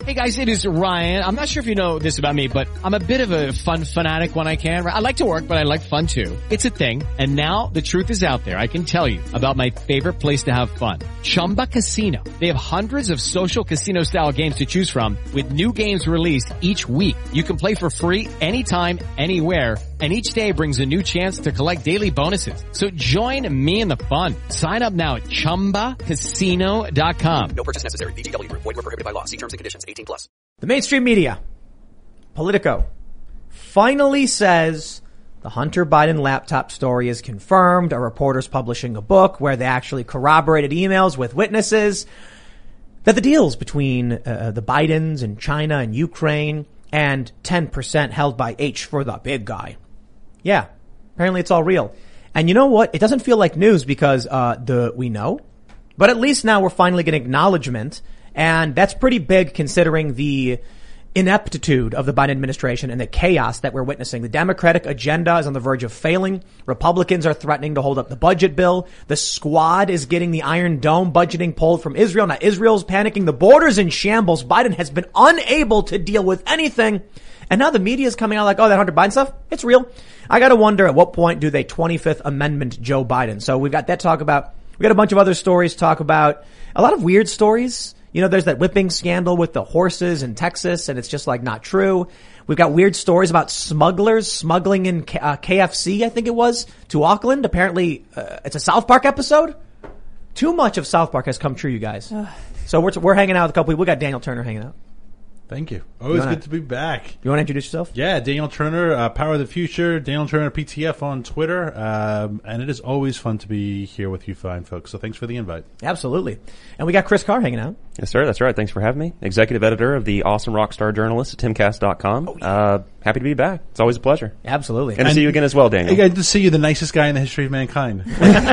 Hey guys, it is Ryan. I'm not sure if you know this about me, but I'm a bit of a fun fanatic when I can. I like to work, but I like fun too. It's a thing. And now the truth is out there. I can tell you about my favorite place to have fun. Chumba Casino. They have hundreds of social casino style games to choose from with new games released each week. You can play for free anytime, anywhere. And each day brings a new chance to collect daily bonuses. So join me in the fun. Sign up now at ChumbaCasino.com. No purchase necessary. VGW Group. Void where prohibited by law. See terms and conditions. 18+. The mainstream media, Politico, finally says the Hunter Biden laptop story is confirmed. A reporter's publishing a book where they actually corroborated emails with witnesses that the deals between the Bidens and China and Ukraine and 10% held by H for the big guy. Yeah, apparently it's all real. And you know what? It doesn't feel like news because we know. But at least now we're finally getting acknowledgement. And that's pretty big considering the ineptitude of the Biden administration and the chaos that we're witnessing. The Democratic agenda is on the verge of failing. Republicans are threatening to hold up the budget bill. The Squad is getting the Iron Dome budgeting pulled from Israel. Now Israel's panicking. The border's in shambles. Biden has been unable to deal with anything. And now the media is coming out like, oh, that Hunter Biden stuff, it's real. I got to wonder at what point do they 25th Amendment Joe Biden? So we've got that talk about. We got a bunch of other stories to talk about. A lot of weird stories. You know, there's that whipping scandal with the horses in Texas, and it's just like not true. We've got weird stories about smugglers smuggling in KFC, I think it was, to Auckland. Apparently, it's a South Park episode. Too much of South Park has come true, you guys. So we're hanging out with a couple people. We got Daniel Turner hanging out. Thank you. Always good to be back. You want to introduce yourself? Yeah, Daniel Turner, Power of the Future, Daniel Turner PTF on Twitter. And it is always fun to be here with you fine folks. So thanks for the invite. Absolutely. And we got Chris Carr hanging out. Yes, sir. That's right. Thanks for having me. Executive editor of the awesome rockstar journalist at timcast.com. Oh, yeah. Happy to be back. It's always a pleasure. Absolutely. And to see you again as well, Daniel. Good to see you, the nicest guy in the history of mankind.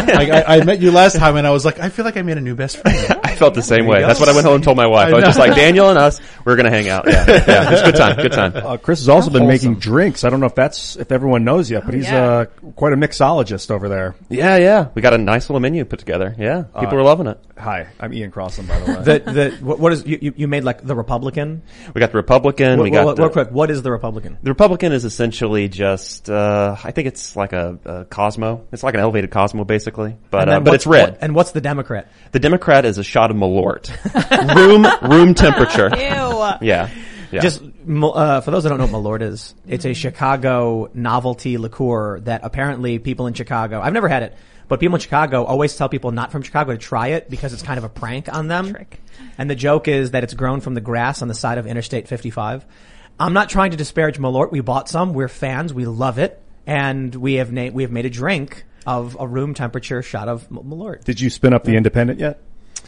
I met you last time and I was like, I feel like I made a new best friend. I felt the same way. That's what I went home and told my wife. I was just like, Daniel and us, we're going to hang out. Yeah. It was a good time. Good time. Chris has also been making drinks. I don't know if everyone knows yet, but he's quite a mixologist over there. Yeah. We got a nice little menu put together. Yeah. People are loving it. Hi, I'm Ian Crossland, by the way. What is you made like the Republican? We got the Republican. Real quick, what is the Republican? The Republican is essentially just, I think it's like a Cosmo. It's like an elevated Cosmo, basically. But it's red. And what's the Democrat? The Democrat is a shot of Malort. room temperature. Ew. Yeah. Just for those that don't know what Malort is, it's a Chicago novelty liqueur that apparently people in Chicago, I've never had it, but people in Chicago always tell people not from Chicago to try it because it's kind of a prank on them. Trick. And the joke is that it's grown from the grass on the side of Interstate 55. I'm not trying to disparage Malort. We bought some. We're fans. We love it. And we have made a drink of a room temperature shot of Malort. Did you spin up the Independent yet?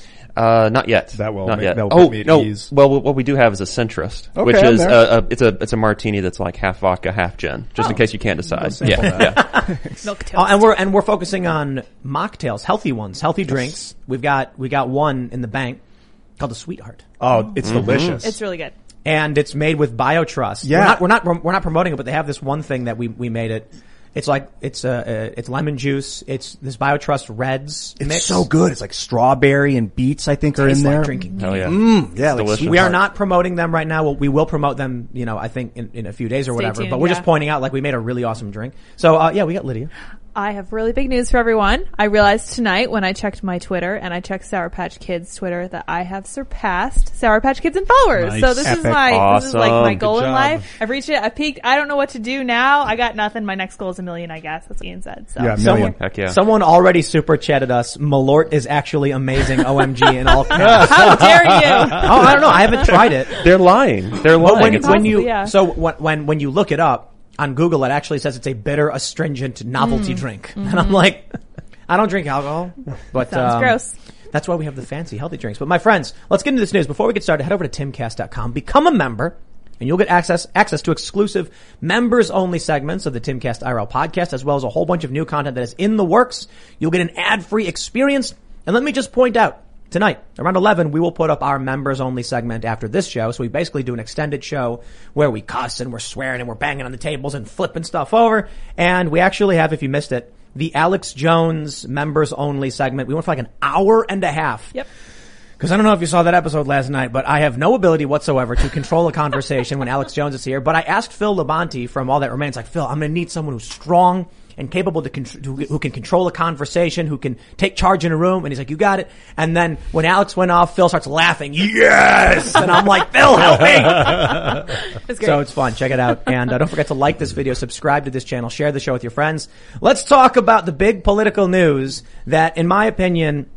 Not yet. That will not make, yet. that will put me at ease. Well, what we do have is a centrist, Okay, which I'm is there. it's a martini that's like half vodka, half gin, just in case you can't decide. Yeah. Milk toast. And we're focusing on mocktails, healthy ones, healthy drinks. We got one in the bank called the Sweetheart. Oh, it's delicious. It's really good. And it's made with BioTrust. Yeah. We're not promoting it, but they have this one thing that we made it. It's like, it's lemon juice. It's this BioTrust Reds It's mix. so good. It's like strawberry and beets, I think, are Tastes in there. like drinking. Oh yeah. Yeah, like delicious. sweet We are heart. not promoting them right now. We will promote them, I think in a few days or whatever. tuned, But we're yeah. just pointing out, like, we made a really awesome drink. So, we got Lydia. I have really big news for everyone. I realized tonight when I checked my Twitter and I checked Sour Patch Kids Twitter that I have surpassed Sour Patch Kids in followers. Nice. So this is Epic. this is like my Awesome. goal Good in job. life. I've reached it. I peaked. I don't know what to do now. I got nothing. My next goal is 1 million, I guess. That's what Ian said. So Yeah, million. Heck yeah. Someone already super chatted us. Malort is actually amazing. OMG in all caps. how dare you? Oh, I don't know. I haven't tried it. They're lying. They're But lying. when Possibly, you yeah. so when you look it up on Google, it actually says it's a bitter, astringent novelty drink, and I'm like, I don't drink alcohol, but Sounds gross. That's why we have the fancy healthy drinks. But my friends, let's get into this news. Before we get started, head over to timcast.com, become a member, and you'll get access to exclusive members-only segments of the Timcast IRL podcast, as well as a whole bunch of new content that is in the works. You'll get an ad-free experience. And let me just point out, tonight, around 11, we will put up our members-only segment after this show. So we basically do an extended show where we cuss and we're swearing and we're banging on the tables and flipping stuff over. And we actually have, if you missed it, the Alex Jones members-only segment. We went for like an hour and a half. Yep. Because I don't know if you saw that episode last night, but I have no ability whatsoever to control a conversation when Alex Jones is here. But I asked Phil Labonte from All That Remains, like, Phil, I'm going to need someone who's strong and capable who can control a conversation, who can take charge in a room. And he's like, you got it. And then when Alex went off, Phil starts laughing. Yes! And I'm like, Phil, help me! That's great. So it's fun. Check it out. And don't forget to like this video, subscribe to this channel, share the show with your friends. Let's talk about the big political news that, in my opinion,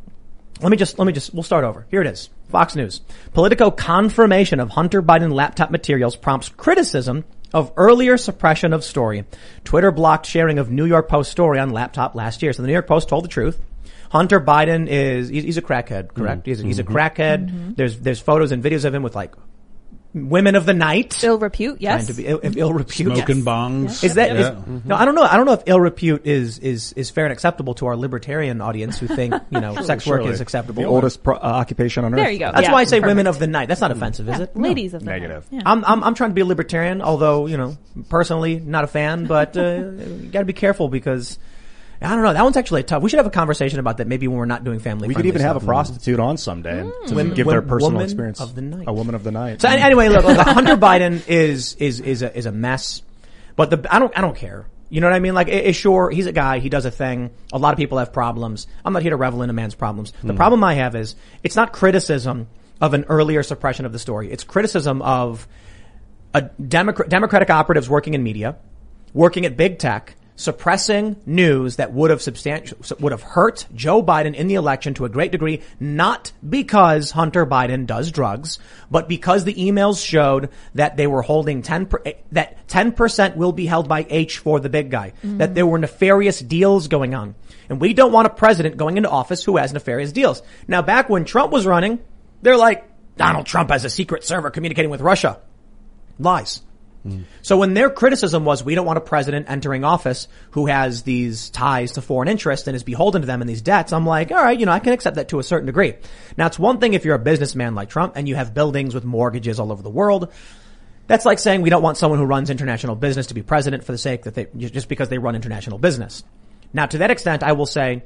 we'll start over. Here it is. Fox News. Politico confirmation of Hunter Biden laptop materials prompts criticism of earlier suppression of story. Twitter blocked sharing of New York Post story on laptop last year. So the New York Post told the truth. Hunter Biden he's a crackhead, correct? He's a crackhead. Mm-hmm. There's photos and videos of him with like women of the night. Ill repute, yes. Trying to be ill repute. Smoking bongs. Is that, no, I don't know. I don't know if ill repute is fair and acceptable to our libertarian audience who think, sex work is acceptable. The oldest occupation on earth. There you go. That's why I say perfect. women of the night. That's not offensive, is it? Ladies of the Negative. night. Yeah. I'm trying to be a libertarian, although, personally not a fan, but, you gotta be careful because, I don't know. That one's actually tough. We should have a conversation about that maybe when we're not doing family. We could even have a prostitute on someday to give their personal woman experience. of the night. A woman of the night. So anyway, look, Hunter Biden is a mess, but I don't care. You know what I mean? Like, sure, he's a guy, he does a thing. A lot of people have problems. I'm not here to revel in a man's problems. The problem I have is, it's not criticism of an earlier suppression of the story. It's criticism of a Democratic operatives working in media, working at big tech, suppressing news that would have hurt Joe Biden in the election to a great degree, not because Hunter Biden does drugs, but because the emails showed that they were holding that 10% will be held by H for the big guy, that there were nefarious deals going on. And we don't want a president going into office who has nefarious deals. Now, back when Trump was running, they're like, Donald Trump has a secret server communicating with Russia. Lies. So when their criticism was, we don't want a president entering office who has these ties to foreign interests and is beholden to them and these debts, I'm like, all right, I can accept that to a certain degree. Now, it's one thing if you're a businessman like Trump and you have buildings with mortgages all over the world. That's like saying we don't want someone who runs international business to be president for the sake that just because they run international business. Now, to that extent, I will say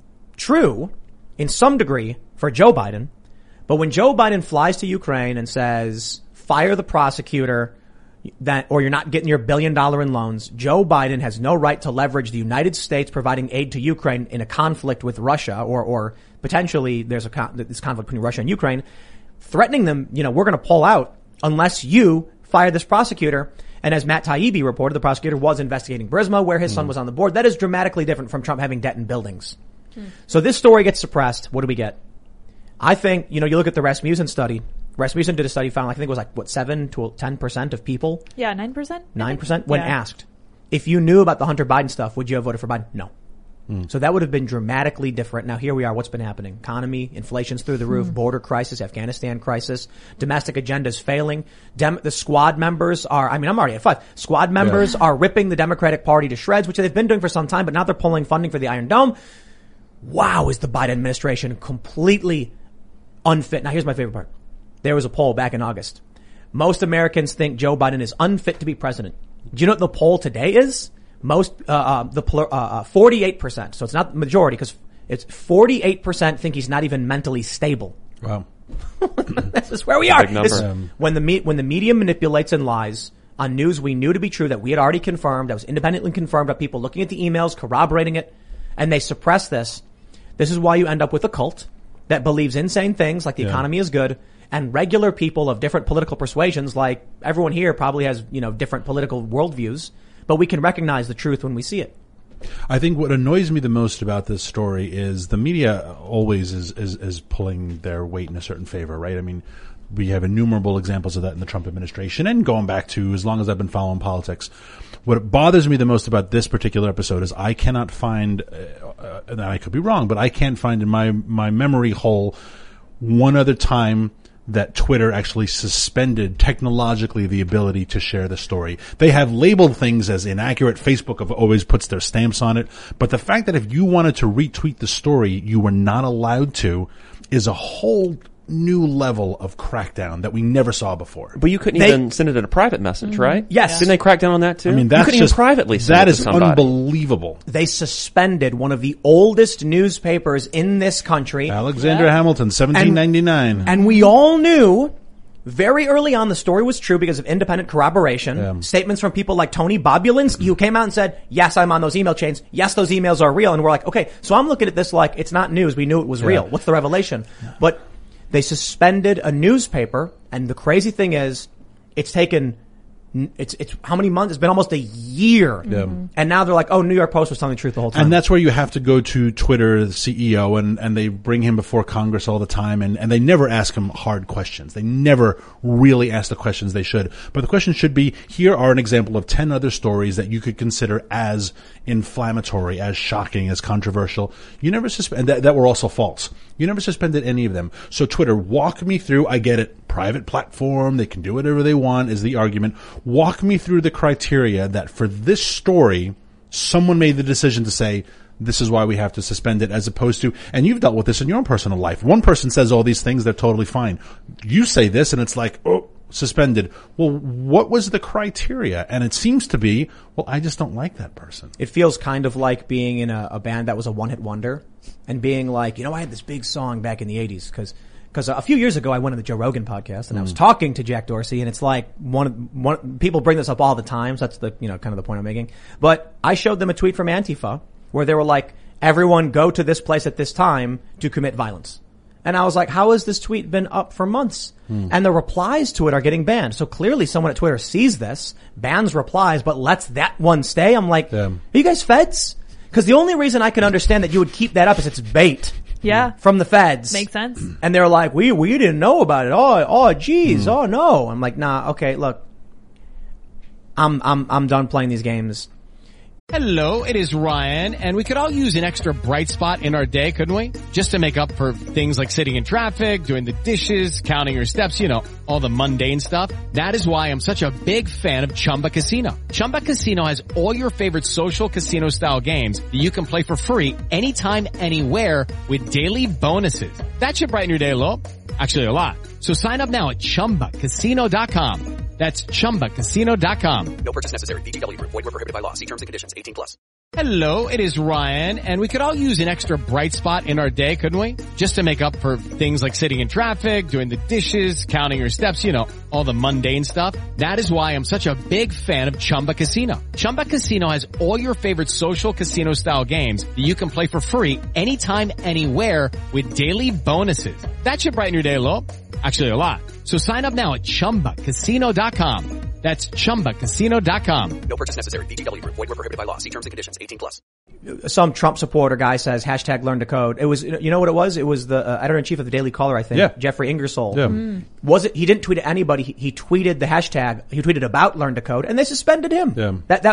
true in some degree for Joe Biden. But when Joe Biden flies to Ukraine and says, fire the prosecutor, or you're not getting your $1 billion in loans, Joe Biden has no right to leverage the United States providing aid to Ukraine in a conflict with Russia, or potentially there's this conflict between Russia and Ukraine, threatening them, we're going to pull out unless you fire this prosecutor. And as Matt Taibbi reported, the prosecutor was investigating Burisma, where his son was on the board. That is dramatically different from Trump having debt in buildings. So this story gets suppressed. What do we get? I think, you look at the Rasmussen study. Rasmussen did a study, found, I think it was 7 to 10% of people. Yeah, 9%? 9% when asked. If you knew about the Hunter Biden stuff, would you have voted for Biden? No. So that would have been dramatically different. Now here we are. What's been happening? Economy, inflation's through the roof, border crisis, Afghanistan crisis, domestic agendas failing. The squad members are, I'm already at 5. Squad members are ripping the Democratic Party to shreds, which they've been doing for some time, but now they're pulling funding for the Iron Dome. Wow, is the Biden administration completely unfit. Now here's my favorite part. There was a poll back in August. Most Americans think Joe Biden is unfit to be president. Do you know what the poll today is? 48%. So it's not the majority because it's 48% think he's not even mentally stable. Wow. This is where we are. Big number. When the media manipulates and lies on news we knew to be true that we had already confirmed, that was independently confirmed by people looking at the emails, corroborating it, and they suppress this. This is why you end up with a cult that believes insane things like the economy is good, and regular people of different political persuasions, like everyone here probably has, different political worldviews, but we can recognize the truth when we see it. I think what annoys me the most about this story is the media always is pulling their weight in a certain favor, right? I mean, we have innumerable examples of that in the Trump administration and going back to as long as I've been following politics. What bothers me the most about this particular episode is I cannot find, and I could be wrong, but I can't find in my memory hole one other time that Twitter actually suspended technologically the ability to share the story. They have labeled things as inaccurate. Facebook always puts their stamps on it. But the fact that if you wanted to retweet the story, you were not allowed to is a whole new level of crackdown that we never saw before. But you couldn't even send it in a private message, right? Yes. Didn't they crack down on that too? I mean, you that's couldn't just even privately send that it is to somebody. unbelievable. They suspended one of the oldest newspapers in this country. Alexander Hamilton, 1799. And we all knew very early on the story was true because of independent corroboration. Yeah. Statements from people like Tony Bobulinski, who came out and said, yes, I'm on those email chains. Yes, those emails are real. And we're like, okay, so I'm looking at this like it's not news. We knew it was real. What's the revelation? But they suspended a newspaper. And the crazy thing is, it's taken, it's how many months? It's been almost a year. Yeah. And now they're like, oh, New York Post was telling the truth the whole time. And that's where you have to go to Twitter, the CEO, and they bring him before Congress all the time, and they never ask him hard questions. They never really ask the questions they should. But the question should be, here are an example of 10 other stories that you could consider as inflammatory, as shocking, as controversial. You never that were also false. You never suspended any of them. So Twitter, walk me through, I get it, private platform, they can do whatever they want is the argument. Walk me through the criteria that for this story, someone made the decision to say, this is why we have to suspend it, as opposed to, and you've dealt with this in your own personal life. One person says all these things, they're totally fine. You say this and it's like, oh, suspended. Well, what was the criteria? And it seems to be, well, I just don't like that person. It feels kind of like being in a band that was a one-hit wonder and being like, I had this big song back in the 80s because a few years ago I went on the Joe Rogan podcast and I was talking to Jack Dorsey, and it's like one people bring this up all the time, so that's the kind of the point I'm making. But I showed them a tweet from Antifa where they were like, everyone go to this place at this time to commit violence. And I was like, how has this tweet been up for months? And the replies to it are getting banned. So clearly someone at Twitter sees this, bans replies, but lets that one stay. I'm like, are you guys feds? Because the only reason I can understand that you would keep that up is it's bait. Yeah. From the feds. Makes sense. And they're like, we didn't know about it. Oh, geez. Oh, no. I'm like, nah, okay, look. I'm done playing these games. Hello, it is Ryan, and we could all use an extra bright spot in our day, couldn't we? Just to make up for things like sitting in traffic, doing the dishes, counting your steps, all the mundane stuff. That is why I'm such a big fan of Chumba Casino. Chumba Casino has all your favorite social casino style games that you can play for free anytime, anywhere with daily bonuses. That should brighten your day a little. Actually, a lot. So sign up now at ChumbaCasino.com. That's ChumbaCasino.com. No purchase necessary. VGW Group. Void where prohibited by law. See terms and conditions. 18+. Hello, it is Ryan, and we could all use an extra bright spot in our day, couldn't we? Just to make up for things like sitting in traffic, doing the dishes, counting your steps, all the mundane stuff. That is why I'm such a big fan of Chumba Casino. Chumba Casino has all your favorite social casino style games that you can play for free anytime, anywhere with daily bonuses. That should brighten your day a little. Actually, a lot. So sign up now at ChumbaCasino.com. That's ChumbaCasino.com. No purchase necessary. VGW Group. Void where prohibited by law. See terms and conditions. 18+. Some Trump supporter guy says #learn to code. It was, you know what it was? It was the editor-in-chief of the Daily Caller, I think. Yeah. Jeffrey Ingersoll. Yeah. Was it? He didn't tweet at anybody. He tweeted the hashtag. He tweeted about learn to code, and they suspended him. Yeah.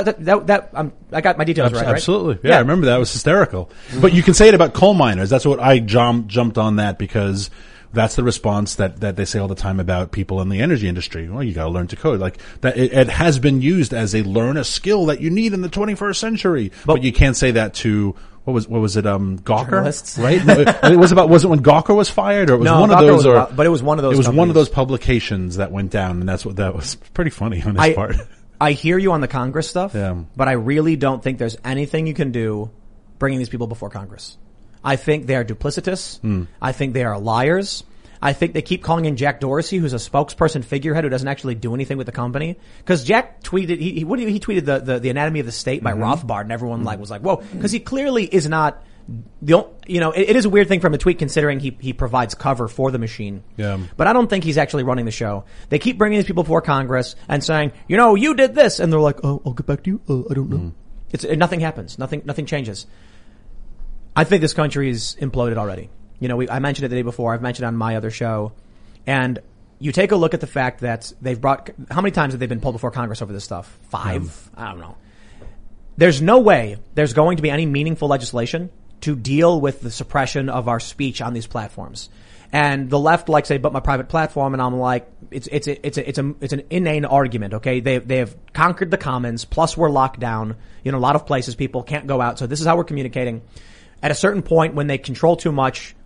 I got my details right. Absolutely. Yeah, I remember that. It was hysterical. But you can say it about coal miners. That's what I jumped on that because that's the response that they say all the time about people in the energy industry. Well, you got to learn to code. Like that, it has been used as learn a skill that you need in the 21st century. But you can't say that to what was it? Gawker, journalists. right? No, was it when Gawker was fired, or it was one of those? But it was one of those. It was companies. one of those publications that went down, and that was pretty funny on his part. I hear you on the Congress stuff, Yeah. but I really don't think there's anything you can do bringing these people before Congress. I think they are duplicitous. I think they are liars. I think they keep calling in Jack Dorsey, who's a spokesperson figurehead who doesn't actually do anything with the company. Because Jack tweeted, he tweeted the Anatomy of the State by Rothbard, and everyone was like, whoa, because he clearly is not it is a weird thing from a tweet considering he provides cover for the machine. Yeah. But I don't think he's actually running the show. They keep bringing these people before Congress and saying, you did this, and they're like, oh, I'll get back to you. I don't know. Nothing happens. Nothing changes. I think this country is imploded already. I mentioned it the day before. I've mentioned it on my other show. And you take a look at the fact that how many times have they been pulled before Congress over this stuff? 5? I don't know. There's no way there's going to be any meaningful legislation to deal with the suppression of our speech on these platforms. And the left say, but my private platform, and I'm like, it's an inane argument, okay? They have conquered the commons, plus we're locked down. A lot of places people can't go out, so this is how we're communicating. At a certain point, when they control too much,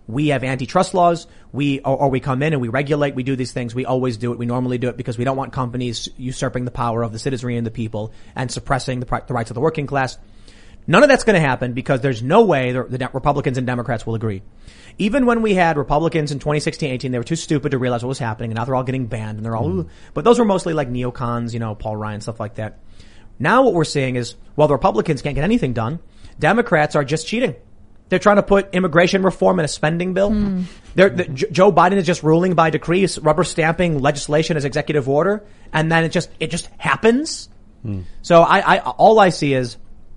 we have antitrust laws. Or we come in and we regulate. We do these things. We always do it. We normally do it because we don't want companies usurping the power of the citizenry and the people and suppressing the rights of the working class. None of that's going to happen because there's no way the Republicans and Democrats will agree. Even when we had Republicans in 2016-18, they were too stupid to realize what was happening, and now they're all getting banned, and they're all, ooh. But those were mostly like neocons, Paul Ryan, stuff like that. Now what we're seeing is, while the Republicans can't get anything done, Democrats are just cheating. They're trying to put immigration reform in a spending bill. Joe Biden is just ruling by decree, rubber stamping legislation as executive order, and then it just happens. So all I see is,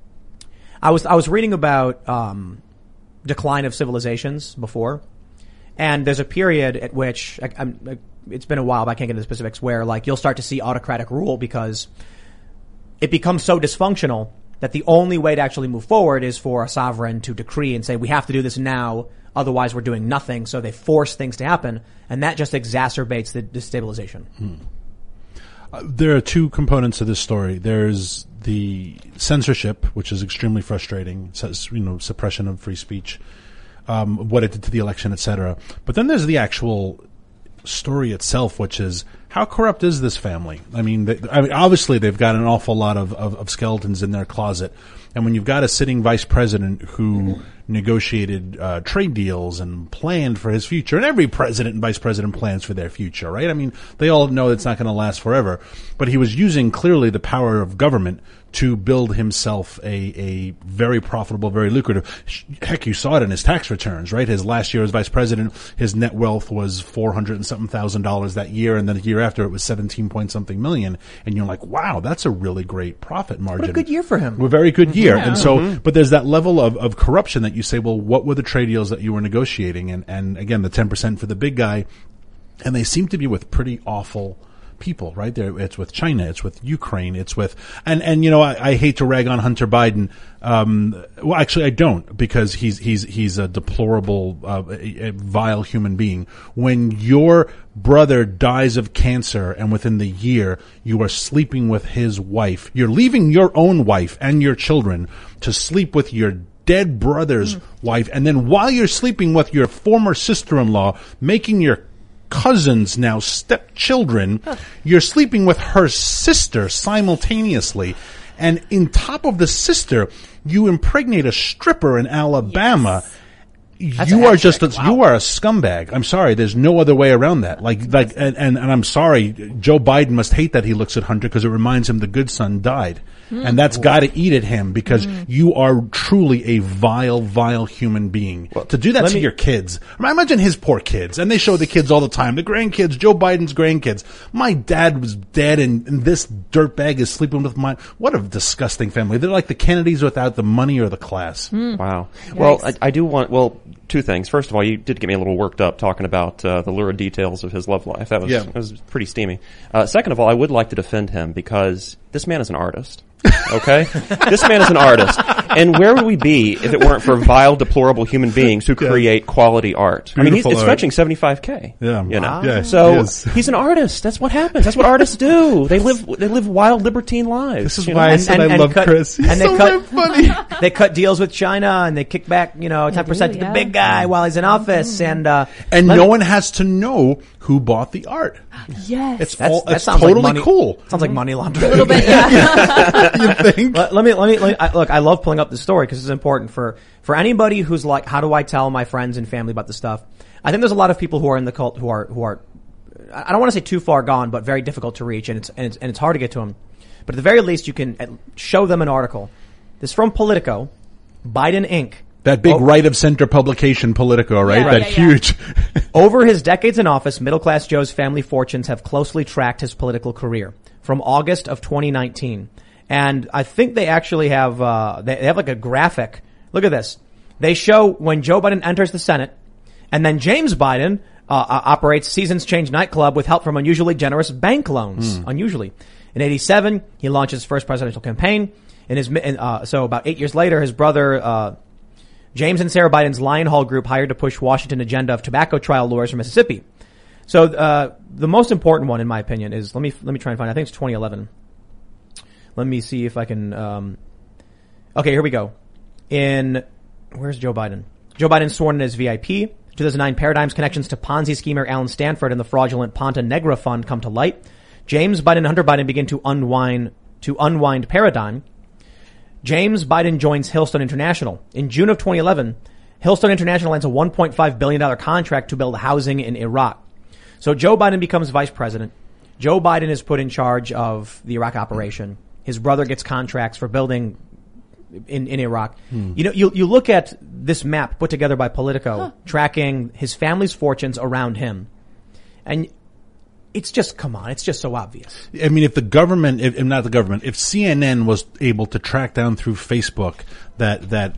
I was reading about decline of civilizations before, and there's a period at which it's been a while, but I can't get into the specifics, where like you'll start to see autocratic rule because it becomes so dysfunctional that the only way to actually move forward is for a sovereign to decree and say, we have to do this now, otherwise we're doing nothing. So they force things to happen, and that just exacerbates the destabilization. There are two components to this story. There's the censorship, which is extremely frustrating, suppression of free speech, what it did to the election, etc. But then there's the actual story itself, which is, how corrupt is this family? I mean, obviously they've got an awful lot of skeletons in their closet. And when you've got a sitting vice president who negotiated trade deals and planned for his future, and every president and vice president plans for their future, right? I mean, they all know it's not going to last forever. But he was using clearly the power of government to build himself a very profitable, very lucrative. Heck, you saw it in his tax returns, right? His last year as vice president, his net wealth was $400 and something thousand that year, and then the year after it was 17 point something million. And you're like, wow, that's a really great profit margin. What a good year for him. A very good year. Yeah. And so, but there's that level of corruption that you say, well, what were the trade deals that you were negotiating? And again, the 10% for the big guy. And they seem to be with pretty awful people, right? It's with China, it's with Ukraine, it's with, and I hate to rag on Hunter Biden. Well, actually I don't, because he's a deplorable, a vile human being. When your brother dies of cancer and within the year you are sleeping with his wife, you're leaving your own wife and your children to sleep with your dead brother's wife, and then while you're sleeping with your former sister-in-law, making your cousins now stepchildren, you're sleeping with her sister simultaneously, and in top of the sister, you impregnate a stripper in Alabama. Yes. You are just you are a scumbag. I'm sorry. There's no other way around that. And I'm sorry. Joe Biden must hate that he looks at Hunter because it reminds him the good son died. And that's got to eat at him because you are truly a vile, vile human being. Well, to do that to your kids. I imagine his poor kids. And they show the kids all the time. The grandkids, Joe Biden's grandkids. My dad was dead and this dirtbag is sleeping with mine. What a disgusting family. They're like the Kennedys without the money or the class. Wow. Yikes. Well, I do want, two things. First of all, you did get me a little worked up talking about the lurid details of his love life. That was pretty steamy. Second of all, I would like to defend him because this man is an artist. Okay? This man is an artist. And where would we be if it weren't for vile, deplorable human beings who create quality art? Beautiful. I mean, it's fetching $75K. Yeah. Yeah, so he's an artist. That's what happens. That's what artists do. They live wild, libertine lives. This is why I said I love Chris. And they cut deals with China and they kick back, 10% to the big guy while he's in office. And no one has to know who bought the art. Yes. It's totally cool. Sounds like money laundering. A little bit, yeah. You think? Let me, look, I love pulling up this story because it's important for anybody who's like, how do I tell my friends and family about this stuff? I think there's a lot of people who are in the cult who are, I don't want to say too far gone, but very difficult to reach, and it's hard to get to them. But at the very least, you can show them an article. This is from Politico, Biden Inc. That big right of center publication, Politico, right? Huge. Over his decades in office, middle-class Joe's family fortunes have closely tracked his political career from August of 2019. And I think they actually have, they have like a graphic. Look at this. They show when Joe Biden enters the Senate, and then James Biden, operates Seasons Change nightclub with help from unusually generous bank loans. Unusually. In 87, he launched his first presidential campaign. So about 8 years later, his brother, James and Sarah Biden's Lion Hall group hired to push Washington agenda of tobacco trial lawyers from Mississippi. So, the most important one, in my opinion, is, let me try and find, I think it's 2011. Let me see if I can, okay, here we go. Where's Joe Biden? Joe Biden sworn in as VIP. 2009, Paradigm's connections to Ponzi schemer Alan Stanford and the fraudulent Ponta Negra fund come to light. James Biden and Hunter Biden begin to unwind Paradigm. James Biden joins Hillstone International. In June of 2011, Hillstone International lands a $1.5 billion contract to build housing in Iraq. So Joe Biden becomes vice president. Joe Biden is put in charge of the Iraq operation. His brother gets contracts for building in Iraq. You know, you look at this map put together by Politico, tracking his family's fortunes around him. And it's just, come on, it's just so obvious. I mean, if the government, if CNN was able to track down through Facebook that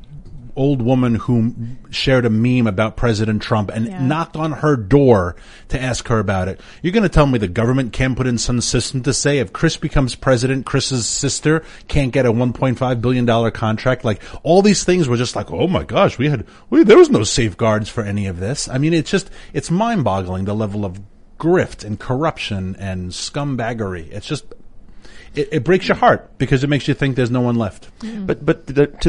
old woman who shared a meme about President Trump and knocked on her door to ask her about it, you're going to tell me the government can't put in some system to say if Chris becomes president, Chris's sister can't get a $1.5 billion contract? Like, all these things were just like, oh my gosh, there was no safeguards for any of this. I mean, it's mind-boggling, the level of grift and corruption and scumbaggery. It's just, it breaks your heart because it makes you think there's no one left. But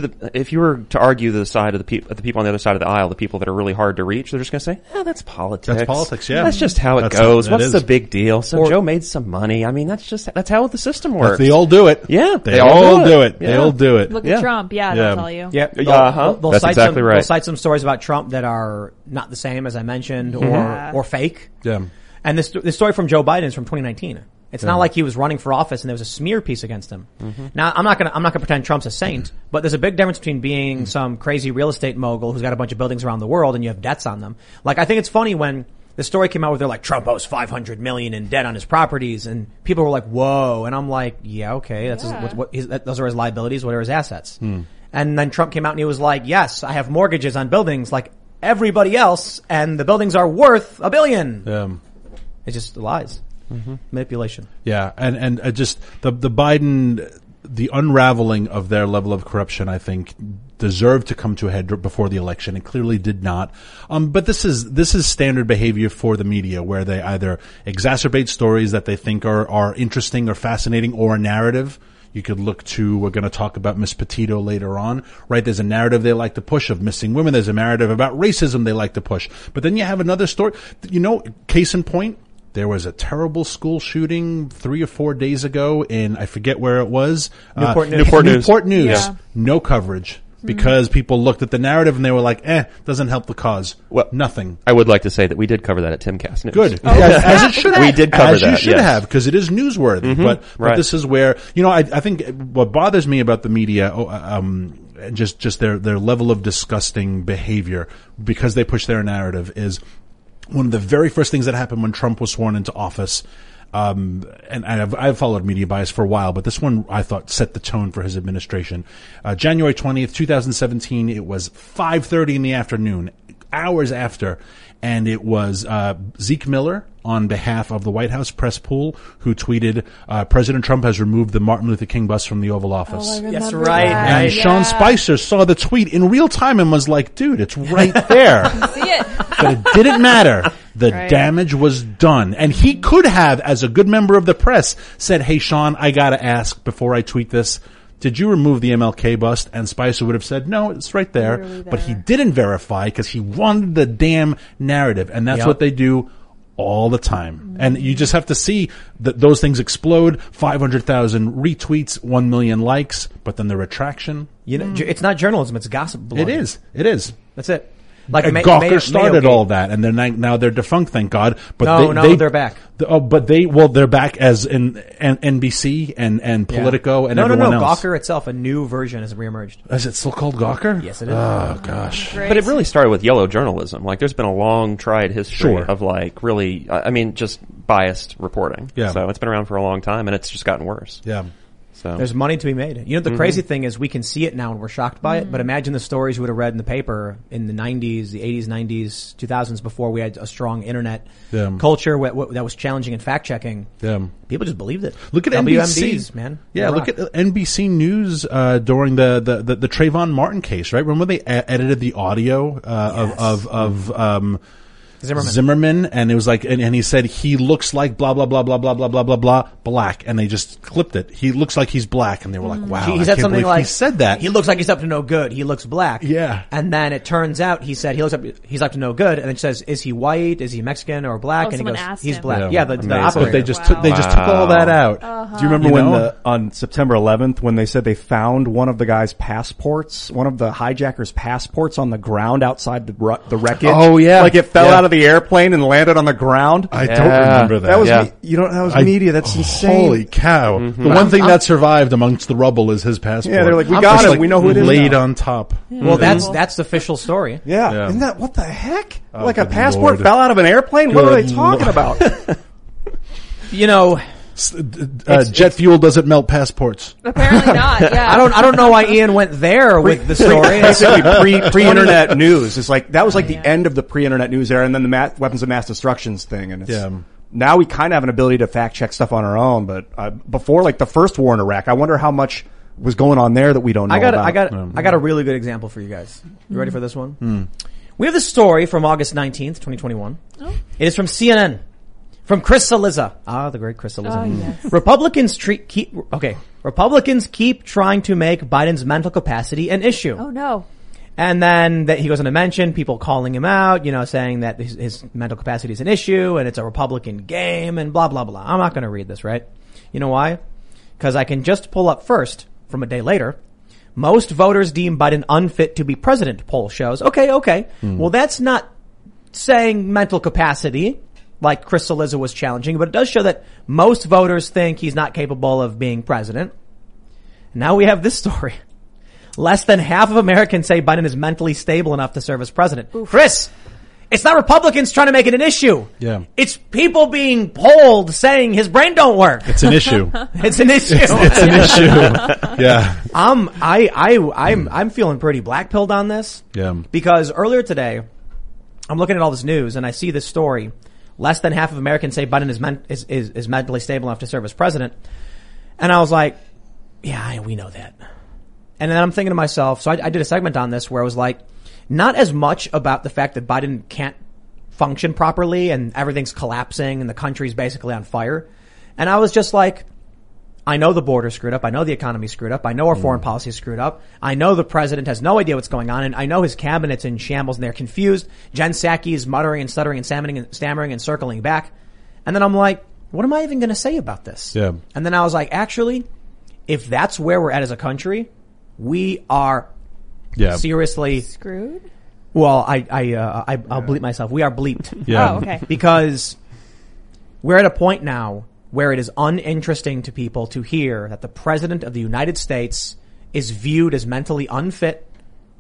if you were to argue the side of the people on the other side of the aisle, the people that are really hard to reach, they're just going to say, "Oh, that's politics. That's politics. Yeah, that's just how it goes. What's the big deal? So Joe made some money. I mean, that's how the system works. They all do it. Yeah, they all do it. They all do it. Look at Trump. Yeah, they'll tell you. Yeah, that's exactly right. They'll cite some stories about Trump that are not the same as I mentioned, or fake. Yeah. And this story from Joe Biden is from 2019. It's not like he was running for office and there was a smear piece against him. Now, I'm not gonna pretend Trump's a saint, but there's a big difference between being some crazy real estate mogul who's got a bunch of buildings around the world and you have debts on them. Like, I think it's funny when the story came out where they're like, Trump owes $500 million in debt on his properties, and people were like, whoa. And I'm like, yeah, okay, those are his liabilities, what are his assets? And then Trump came out and he was like, yes, I have mortgages on buildings like everybody else, and the buildings are worth $1 billion. It's just lies. Manipulation. Yeah, and just the Biden, the unraveling of their level of corruption, I think, deserved to come to a head before the election. It clearly did not. But this is standard behavior for the media, where they either exacerbate stories that they think are interesting or fascinating, or a narrative. You could look to, we're going to talk about Miss Petito later on, right? There's a narrative they like to push of missing women. There's a narrative about racism they like to push. But then you have another story. You know, case in point, there was a terrible school shooting 3 or 4 days ago in, I forget where it was. Newport News. Yeah. No coverage. Because people looked at the narrative and they were like, doesn't help the cause. Well, nothing. I would like to say that we did cover that at Timcast News. Good. As it should have. We did cover that. As you should have, because it is newsworthy. But this is where, I think what bothers me about the media, just their level of disgusting behavior because they push their narrative, is one of the very first things that happened when Trump was sworn into office. And I've followed media bias for a while, but this one I thought set the tone for his administration. January 20th, 2017, it was 5:30 in the afternoon, hours after, and it was Zeke Miller on behalf of the White House press pool who tweeted, President Trump has removed the Martin Luther King bus from the Oval Office. Oh, that's right. And Sean Spicer saw the tweet in real time and was like, dude, it's right there. See it. But it didn't matter. The damage was done. And he could have, as a good member of the press, said, hey, Sean, I gotta ask before I tweet this, did you remove the MLK bust? And Spicer would have said, no, it's right there. But he didn't verify because he wanted the damn narrative. And that's what they do all the time. And you just have to see that those things explode. 500,000 retweets, 1 million likes, but then the retraction. It's not journalism, it's gossip blogging. It is. That's it. Like Gawker started all that, and now they're defunct, thank God. But they're back. They're back as in NBC and Politico and everyone else. Gawker itself, a new version, has reemerged. Is it still called Gawker? Yes, it is. Oh gosh. Great. But it really started with yellow journalism. Like, there's been a long tried history of really, just biased reporting. Yeah. So it's been around for a long time, and it's just gotten worse. Yeah. So there's money to be made. The crazy thing is we can see it now and we're shocked by it, but imagine the stories we would have read in the paper in the 90s, the 80s, 90s, 2000s, before we had a strong internet culture that was challenging and fact-checking. People just believed it. Look at WMDs, NBC, man. Yeah, look at NBC News during the Trayvon Martin case, right? Remember they edited the audio of Zimmerman, and it was like, and he said he looks like blah blah blah blah blah blah blah blah blah black, and they just clipped it. He looks like he's black, and they were like, wow, He I said can't something believe like, he said that. He looks like he's up to no good. He looks black. Yeah. And then it turns out he said he's up to no good, and then says, is he white? Is he Mexican or black? Oh, and he someone goes, asked he's him. black. Yeah, the But operator. they just took all that out. Do you remember You when know? on September 11th when they said they found one of the guy's passports, one of the hijackers' passports on the ground outside the wreckage? Oh, yeah. Like it fell Yeah. out of the airplane and landed on the ground. I don't remember that. That was Yeah. that was media. That's insane. Holy cow! The one thing that survived amongst the rubble is his passport. Yeah, they're like, we I'm got just him. like We know who it is. laid now. on top. Well, that's the official story. Yeah. Yeah. Isn't that what the heck? Like a good passport Lord. fell out of an airplane? What are they Good talking about? You know, Jet fuel doesn't melt passports. Apparently not. Yeah. I don't know why Ian went there with the story. Basically pre-internet news. It's like that was like the end of the pre-internet news era, and then the weapons of mass destructions thing. And it's, now we kind of have an ability to fact check stuff on our own. But before, like the first war in Iraq, I wonder how much was going on there that we don't know about. I got a really good example for you guys. You ready for this one? We have this story from August 19th, 2021. Oh. It is from CNN. From Chris Cillizza. The great Chris Cillizza. Oh, yes. Republicans keep trying to make Biden's mental capacity an issue. Oh no. And then he goes on to mention people calling him out, saying that his mental capacity is an issue and it's a Republican game and blah, blah, blah. I'm not going to read this, right? You know why? Because I can just pull up first from a day later. Most voters deem Biden unfit to be president, poll shows. Okay. Well, that's not saying mental capacity like Chris Cillizza was challenging, but it does show that most voters think he's not capable of being president. Now we have this story. Less than half of Americans say Biden is mentally stable enough to serve as president. Oof. Chris, it's not Republicans trying to make it an issue. Yeah. It's people being polled saying his brain don't work. It's an issue. It's an issue. It's an issue. Yeah. I'm feeling pretty black-pilled on this. Yeah. Because earlier today, I'm looking at all this news and I see this story. Less than half of Americans say Biden is mentally stable enough to serve as president. And I was like, yeah, we know that. And then I'm thinking to myself, so I did a segment on this where I was like, not as much about the fact that Biden can't function properly and everything's collapsing and the country's basically on fire. And I was just like, I know the border's screwed up. I know the economy's screwed up. I know our foreign policy is screwed up. I know the president has no idea what's going on. And I know his cabinet's in shambles and they're confused. Jen Psaki is muttering and stuttering and stammering and circling back. And then I'm like, what am I even going to say about this? Yeah. And then I was like, actually, if that's where we're at as a country, we are seriously Screwed? Well, I'll bleep myself. We are bleeped. Yeah. Oh, okay. Because we're at a point now where it is uninteresting to people to hear that the president of the United States is viewed as mentally unfit,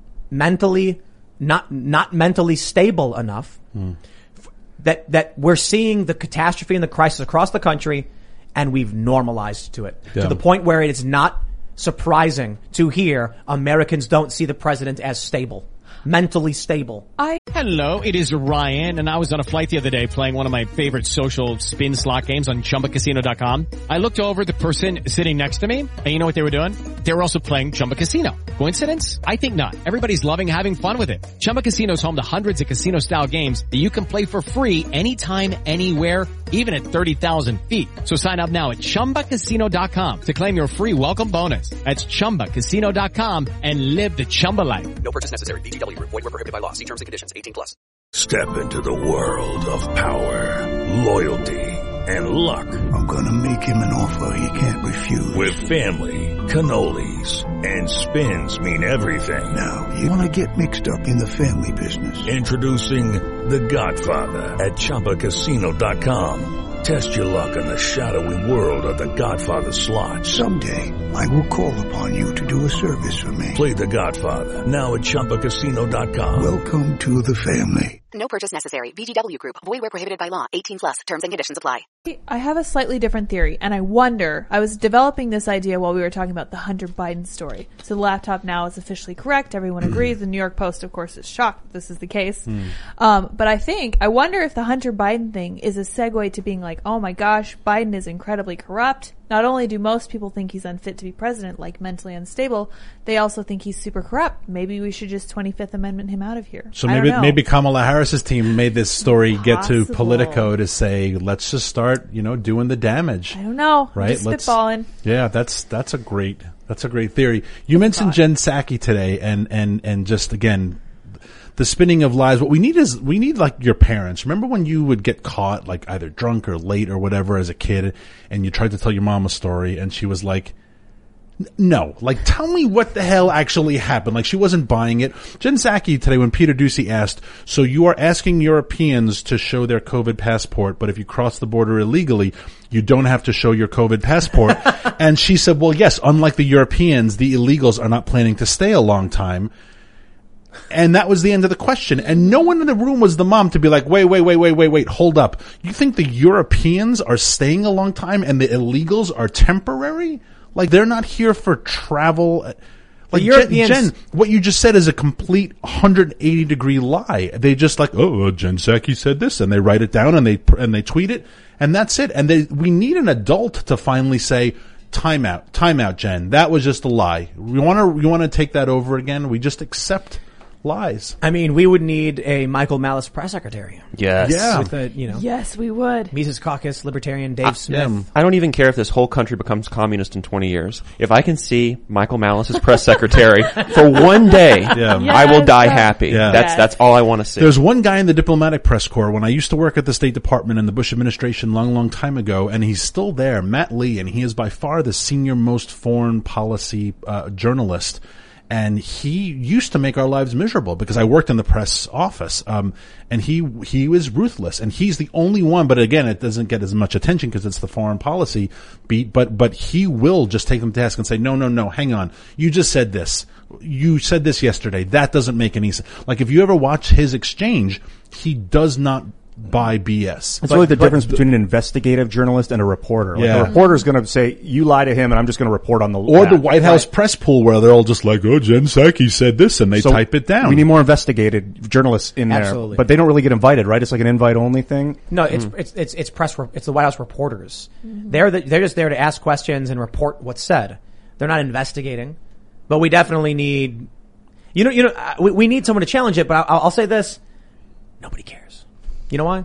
not mentally stable enough, that we're seeing the catastrophe and the crisis across the country and we've normalized to it to the point where it is not surprising to hear Americans don't see the president as stable, mentally stable. Hello, it is Ryan, and I was on a flight the other day playing one of my favorite social spin slot games on ChumbaCasino.com. I looked over at the person sitting next to me, and you know what they were doing? They were also playing Chumba Casino. Coincidence? I think not. Everybody's loving having fun with it. Chumba Casino is home to hundreds of casino-style games that you can play for free anytime, anywhere, even at 30,000 feet. So sign up now at ChumbaCasino.com to claim your free welcome bonus. That's ChumbaCasino.com and live the Chumba life. No purchase necessary. VGW Group. Void where prohibited by law. See terms and conditions. 18+. Step into the world of power, loyalty, and luck. I'm gonna make him an offer he can't refuse. With family, cannolis, and spins mean everything. Now, you wanna get mixed up in the family business. Introducing The Godfather at ChumbaCasino.com. Test your luck in the shadowy world of The Godfather slot. Someday, I will call upon you to do a service for me. Play The Godfather now at ChumbaCasino.com. Welcome to the family. No purchase necessary. VGW Group. Void where prohibited by law. 18+. Terms and conditions apply. I have a slightly different theory, and I was developing this idea while we were talking about the Hunter Biden story. So the laptop now is officially correct. Everyone agrees. The New York Post, of course, is shocked that this is the case. But I wonder if the Hunter Biden thing is a segue to being like, oh my gosh, Biden is incredibly corrupt. Not only do most people think he's unfit to be president, like mentally unstable, they also think he's super corrupt. Maybe we should just 25th Amendment him out of here. So maybe Kamala Harris Harris's team made this story get to Politico to say, let's just start, doing the damage. I don't know. Right? Just spitballing. Yeah, that's a great theory. You mentioned Jen Psaki today and just again, the spinning of lies. What we need like your parents. Remember when you would get caught like either drunk or late or whatever as a kid and you tried to tell your mom a story and she was like, no, like tell me what the hell actually happened. Like she wasn't buying it. Jen Psaki today when Peter Doocy asked, so you are asking Europeans to show their COVID passport, but if you cross the border illegally, you don't have to show your COVID passport. And she said, well, yes, unlike the Europeans, the illegals are not planning to stay a long time. And that was the end of the question. And no one in the room was the mom to be like, wait, hold up. You think the Europeans are staying a long time and the illegals are temporary? Like they're not here for travel. Like Jen, what you just said is a complete 180-degree lie. They just like, Jen Psaki said this, and they write it down and they tweet it, and that's it. And we need an adult to finally say, time out, Jen. That was just a lie. We want to take that over again. We just accept lies. I mean, we would need a Michael Malice press secretary. Yes. Yeah. With Yes, we would. Mises Caucus, Libertarian Dave Smith. Yeah. I don't even care if this whole country becomes communist in 20 years. If I can see Michael Malice's press secretary for one day, I will die happy. Yeah. That's all I want to see. There's one guy in the diplomatic press corps when I used to work at the State Department in the Bush administration long time ago, and he's still there, Matt Lee, and he is by far the senior most foreign policy journalist. And he used to make our lives miserable because I worked in the press office. And he was ruthless, and he's the only one, but again, it doesn't get as much attention because it's the foreign policy beat, but he will just take them to task and say, no, hang on. You just said this. You said this yesterday. That doesn't make any sense. Like if you ever watch his exchange, he does not buy BS. It's really the difference between an investigative journalist and a reporter. Like a reporter is going to say, you lie to him and I'm just going to report on the Or the White House press pool where they're all just like, Jen Psaki said this, and they type it down. We need more investigative journalists in there. But they don't really get invited, right? It's like an invite only thing. No, it's press, it's the White House reporters. Mm-hmm. They're just there to ask questions and report what's said. They're not investigating. But we definitely need, we need someone to challenge it, but I'll say this. Nobody cares. You know why?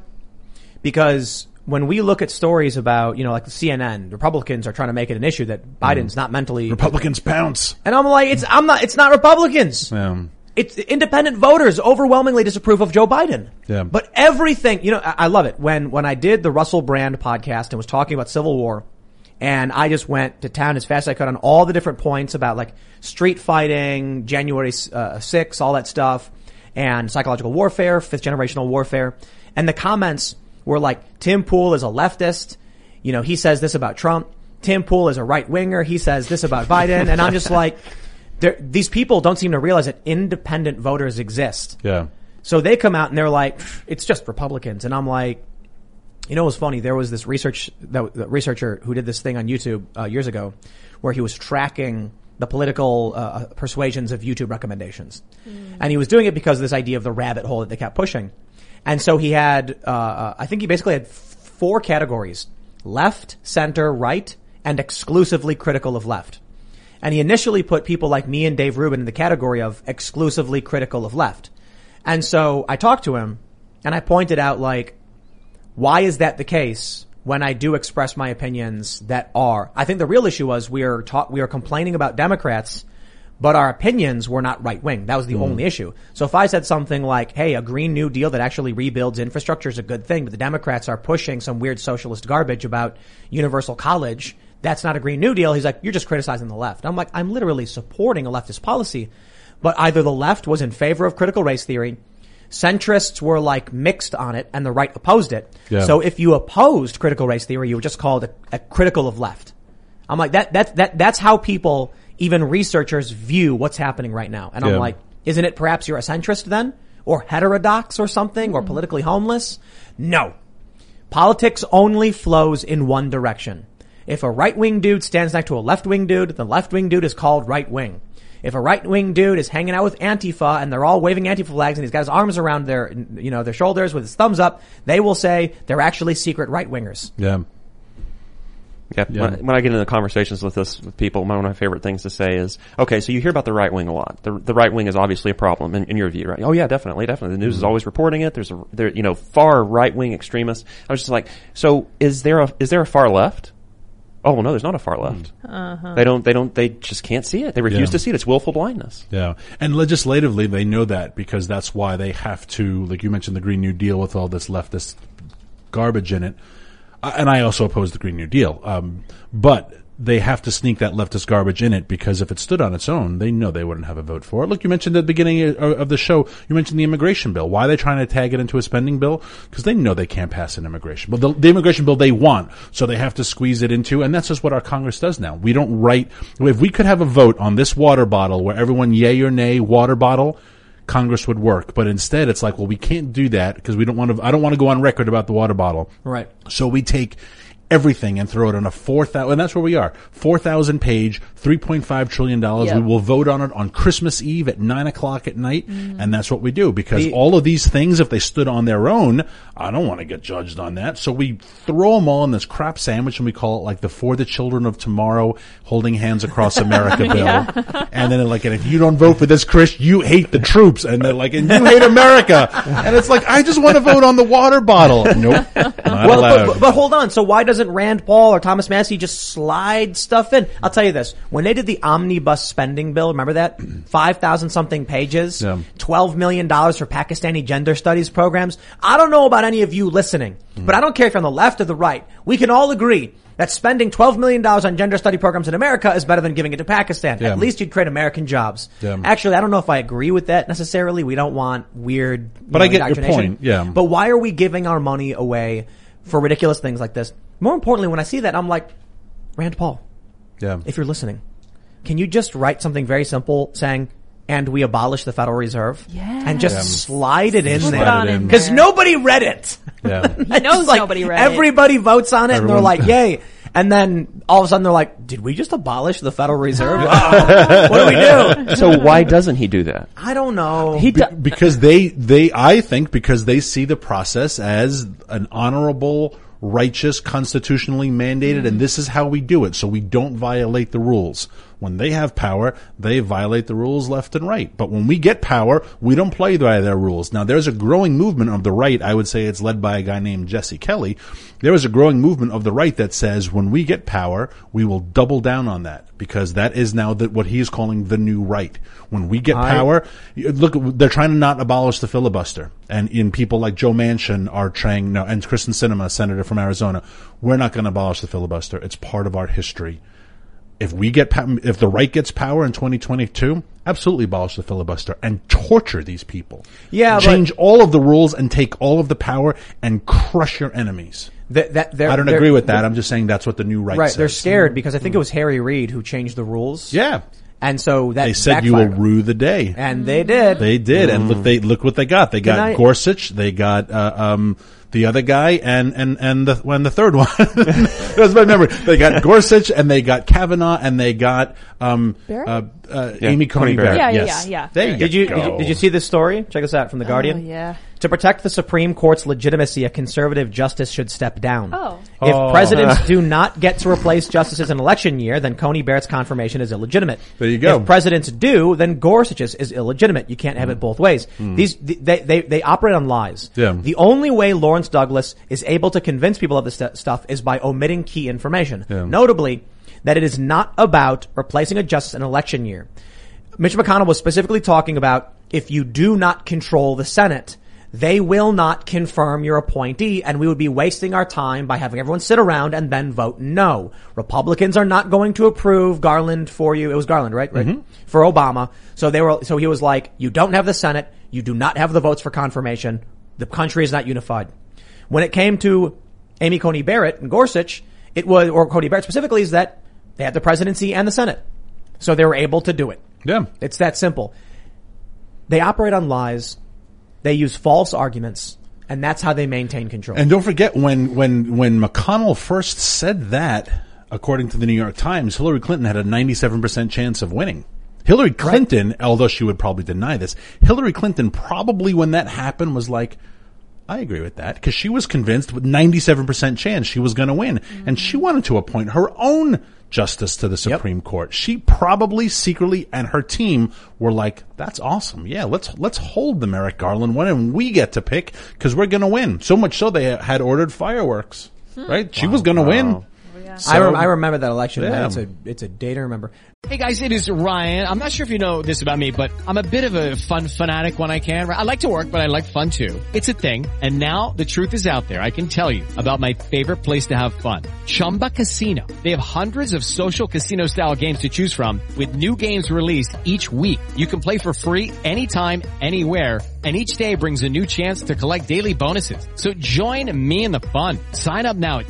Because when we look at stories about, like the CNN, Republicans are trying to make it an issue that Biden's not mentally. Republicans pounce. And I'm like, it's not Republicans. It's independent voters overwhelmingly disapprove of Joe Biden. Yeah. But everything, I love it. When I did the Russell Brand podcast and was talking about Civil War, and I just went to town as fast as I could on all the different points about like street fighting, January 6th, all that stuff, and psychological warfare, fifth generational warfare. And the comments were like, Tim Pool is a leftist. He says this about Trump. Tim Pool is a right winger. He says this about Biden. And I'm just like, these people don't seem to realize that independent voters exist. Yeah. So they come out and they're like, it's just Republicans. And I'm like, it was funny. There was this researcher who did this thing on YouTube years ago where he was tracking the political persuasions of YouTube recommendations. And he was doing it because of this idea of the rabbit hole that they kept pushing. And so he had, I think he basically had 4 categories: left, center, right, and exclusively critical of left. And he initially put people like me and Dave Rubin in the category of exclusively critical of left. And so I talked to him and I pointed out, like, why is that the case when I do express my opinions that are? I think the real issue was we are complaining about Democrats, but our opinions were not right wing. That was the only issue. So if I said something like, hey, a Green New Deal that actually rebuilds infrastructure is a good thing, but the Democrats are pushing some weird socialist garbage about universal college, that's not a Green New Deal. He's like, you're just criticizing the left. I'm like, I'm literally supporting a leftist policy, but either the left was in favor of critical race theory, centrists were like mixed on it, and the right opposed it. Yeah. So if you opposed critical race theory, you were just called a critical of left. I'm like, that's how people, even researchers, view what's happening right now. And I'm like, isn't it perhaps you're a centrist then? Or heterodox or something? Or politically homeless? No. Politics only flows in one direction. If a right-wing dude stands next to a left-wing dude, the left-wing dude is called right-wing. If a right-wing dude is hanging out with Antifa and they're all waving Antifa flags and he's got his arms around their shoulders with his thumbs up, they will say they're actually secret right-wingers. Yeah. Yeah. When I get into conversations with people, one of my favorite things to say is, okay, so you hear about the right wing a lot. The right wing is obviously a problem in your view, right? Oh yeah, definitely. The news is always reporting it. There's far right wing extremists. I was just like, so is there a far left? Oh, well, no, there's not a far left. They just can't see it. They refuse to see it. It's willful blindness. Yeah. And legislatively, they know that because that's why they have to, like you mentioned, the Green New Deal with all this leftist garbage in it. And I also oppose the Green New Deal. But they have to sneak that leftist garbage in it because if it stood on its own, they know they wouldn't have a vote for it. Look, you mentioned at the beginning of the show, you mentioned the immigration bill. Why are they trying to tag it into a spending bill? Because they know they can't pass an immigration bill. The immigration bill they want, so they have to squeeze it into, and that's just what our Congress does now. We don't write, if we could have a vote on this water bottle where everyone yay or nay water bottle, Congress would work. But instead it's like, well, we can't do that because I don't want to go on record about the water bottle. Right. So we take everything and throw it on a 4,000, and that's where we are. 4,000 page, $3.5 trillion. Yep. We will vote on it on Christmas Eve at 9:00 at night. And that's what we do because all of these things, if they stood on their own, I don't want to get judged on that. So we throw them all in this crap sandwich and we call it like the For the Children of Tomorrow Holding Hands Across America bill. And then like, and if you don't vote for this, Chris, you hate the troops. And they're like, and you hate America. And it's like, I just want to vote on the water bottle. Nope. Not allowed. But hold on. So why doesn't Rand Paul or Thomas Massie just slide stuff in? I'll tell you this. When they did the omnibus spending bill, remember that? 5,000 something pages, $12 million for Pakistani gender studies programs. I don't know about any of you listening, but I don't care if you're on the left or the right. We can all agree that spending $12 million on gender study programs in America is better than giving it to Pakistan. At least you'd create American jobs. Actually, I don't know if I agree with that necessarily. We don't want weird, but I get your point. Yeah. But why are we giving our money away for ridiculous things like this? More importantly, when I see that, I'm like, Rand Paul, if you're listening, can you just write something very simple saying, and we abolish the Federal Reserve? And just slide it in there. Because nobody read it. He knows like nobody read everybody votes on it and they're like, yay. And then all of a sudden they're like, did we just abolish the Federal Reserve? What do we do? So why doesn't he do that? I don't know. Because I think because they see the process as an honorable, righteous, constitutionally mandated, and this is how we do it, so we don't violate the rules. When they have power, they violate the rules left and right. But when we get power, we don't play by their rules. Now, there's a growing movement of the right. I would say it's led by a guy named Jesse Kelly. There is a growing movement of the right that says when we get power, we will double down on that because that is now what he is calling the new right. When we get power, look, they're trying to not abolish the filibuster. And in people like Joe Manchin are saying, no, and Kristen Sinema, senator from Arizona, we're not going to abolish the filibuster. It's part of our history. If the right gets power in 2022, absolutely abolish the filibuster and torture these people. Change all of the rules and take all of the power and crush your enemies. I don't agree with that. I'm just saying that's what the new right says. They're scared because I think it was Harry Reid who changed the rules. And so that they said backfired. You will rue the day, and they did. They did, and look what they got. They got Gorsuch. They got the other guy, and the third one. That's my memory. They got Gorsuch, and they got Kavanaugh, and they got Amy Coney Barrett. Yeah. There you go. Did you see this story? Check this out from The Guardian. Oh, yeah. To protect the Supreme Court's legitimacy, a conservative justice should step down. If presidents do not get to replace justices in election year, then Coney Barrett's confirmation is illegitimate. There you go. If presidents do, then Gorsuch's is illegitimate. You can't have it both ways. They operate on lies. The only way Lawrence Douglas is able to convince people of this stuff is by omitting key information. Notably, that it is not about replacing a justice in election year. Mitch McConnell was specifically talking about if you do not control the Senate, they will not confirm your appointee, and we would be wasting our time by having everyone sit around and then vote no. Republicans are not going to approve Garland for you. It was Garland, right? For Obama. So he was like, you don't have the Senate. You do not have the votes for confirmation. The country is not unified. When it came to Amy Coney Barrett and Gorsuch, or Coney Barrett specifically, is that they had the presidency and the Senate. So they were able to do it. It's that simple. They operate on lies. They use false arguments, and that's how they maintain control. And don't forget, when McConnell first said that, according to the New York Times, Hillary Clinton had a 97% chance of winning. Hillary Clinton, although she would probably deny this, Hillary Clinton probably, when that happened, was like, I agree with that because she was convinced with 97% chance she was going to win. And she wanted to appoint her own justice to the Supreme Court. She probably secretly and her team were like, that's awesome. Yeah, let's hold the Merrick Garland one and we get to pick because we're going to win. So much so they had ordered fireworks, right? She was going to win. So, I remember that election. Yeah. It's a day to remember. Hey guys, it is Ryan. I'm not sure if you know this about me, but I'm a bit of a fun fanatic when I can. I like to work, but I like fun too. It's a thing. And now the truth is out there. I can tell you about my favorite place to have fun. Chumba Casino. They have hundreds of social casino style games to choose from with new games released each week. You can play for free anytime, anywhere. And each day brings a new chance to collect daily bonuses. So join me in the fun. Sign up now at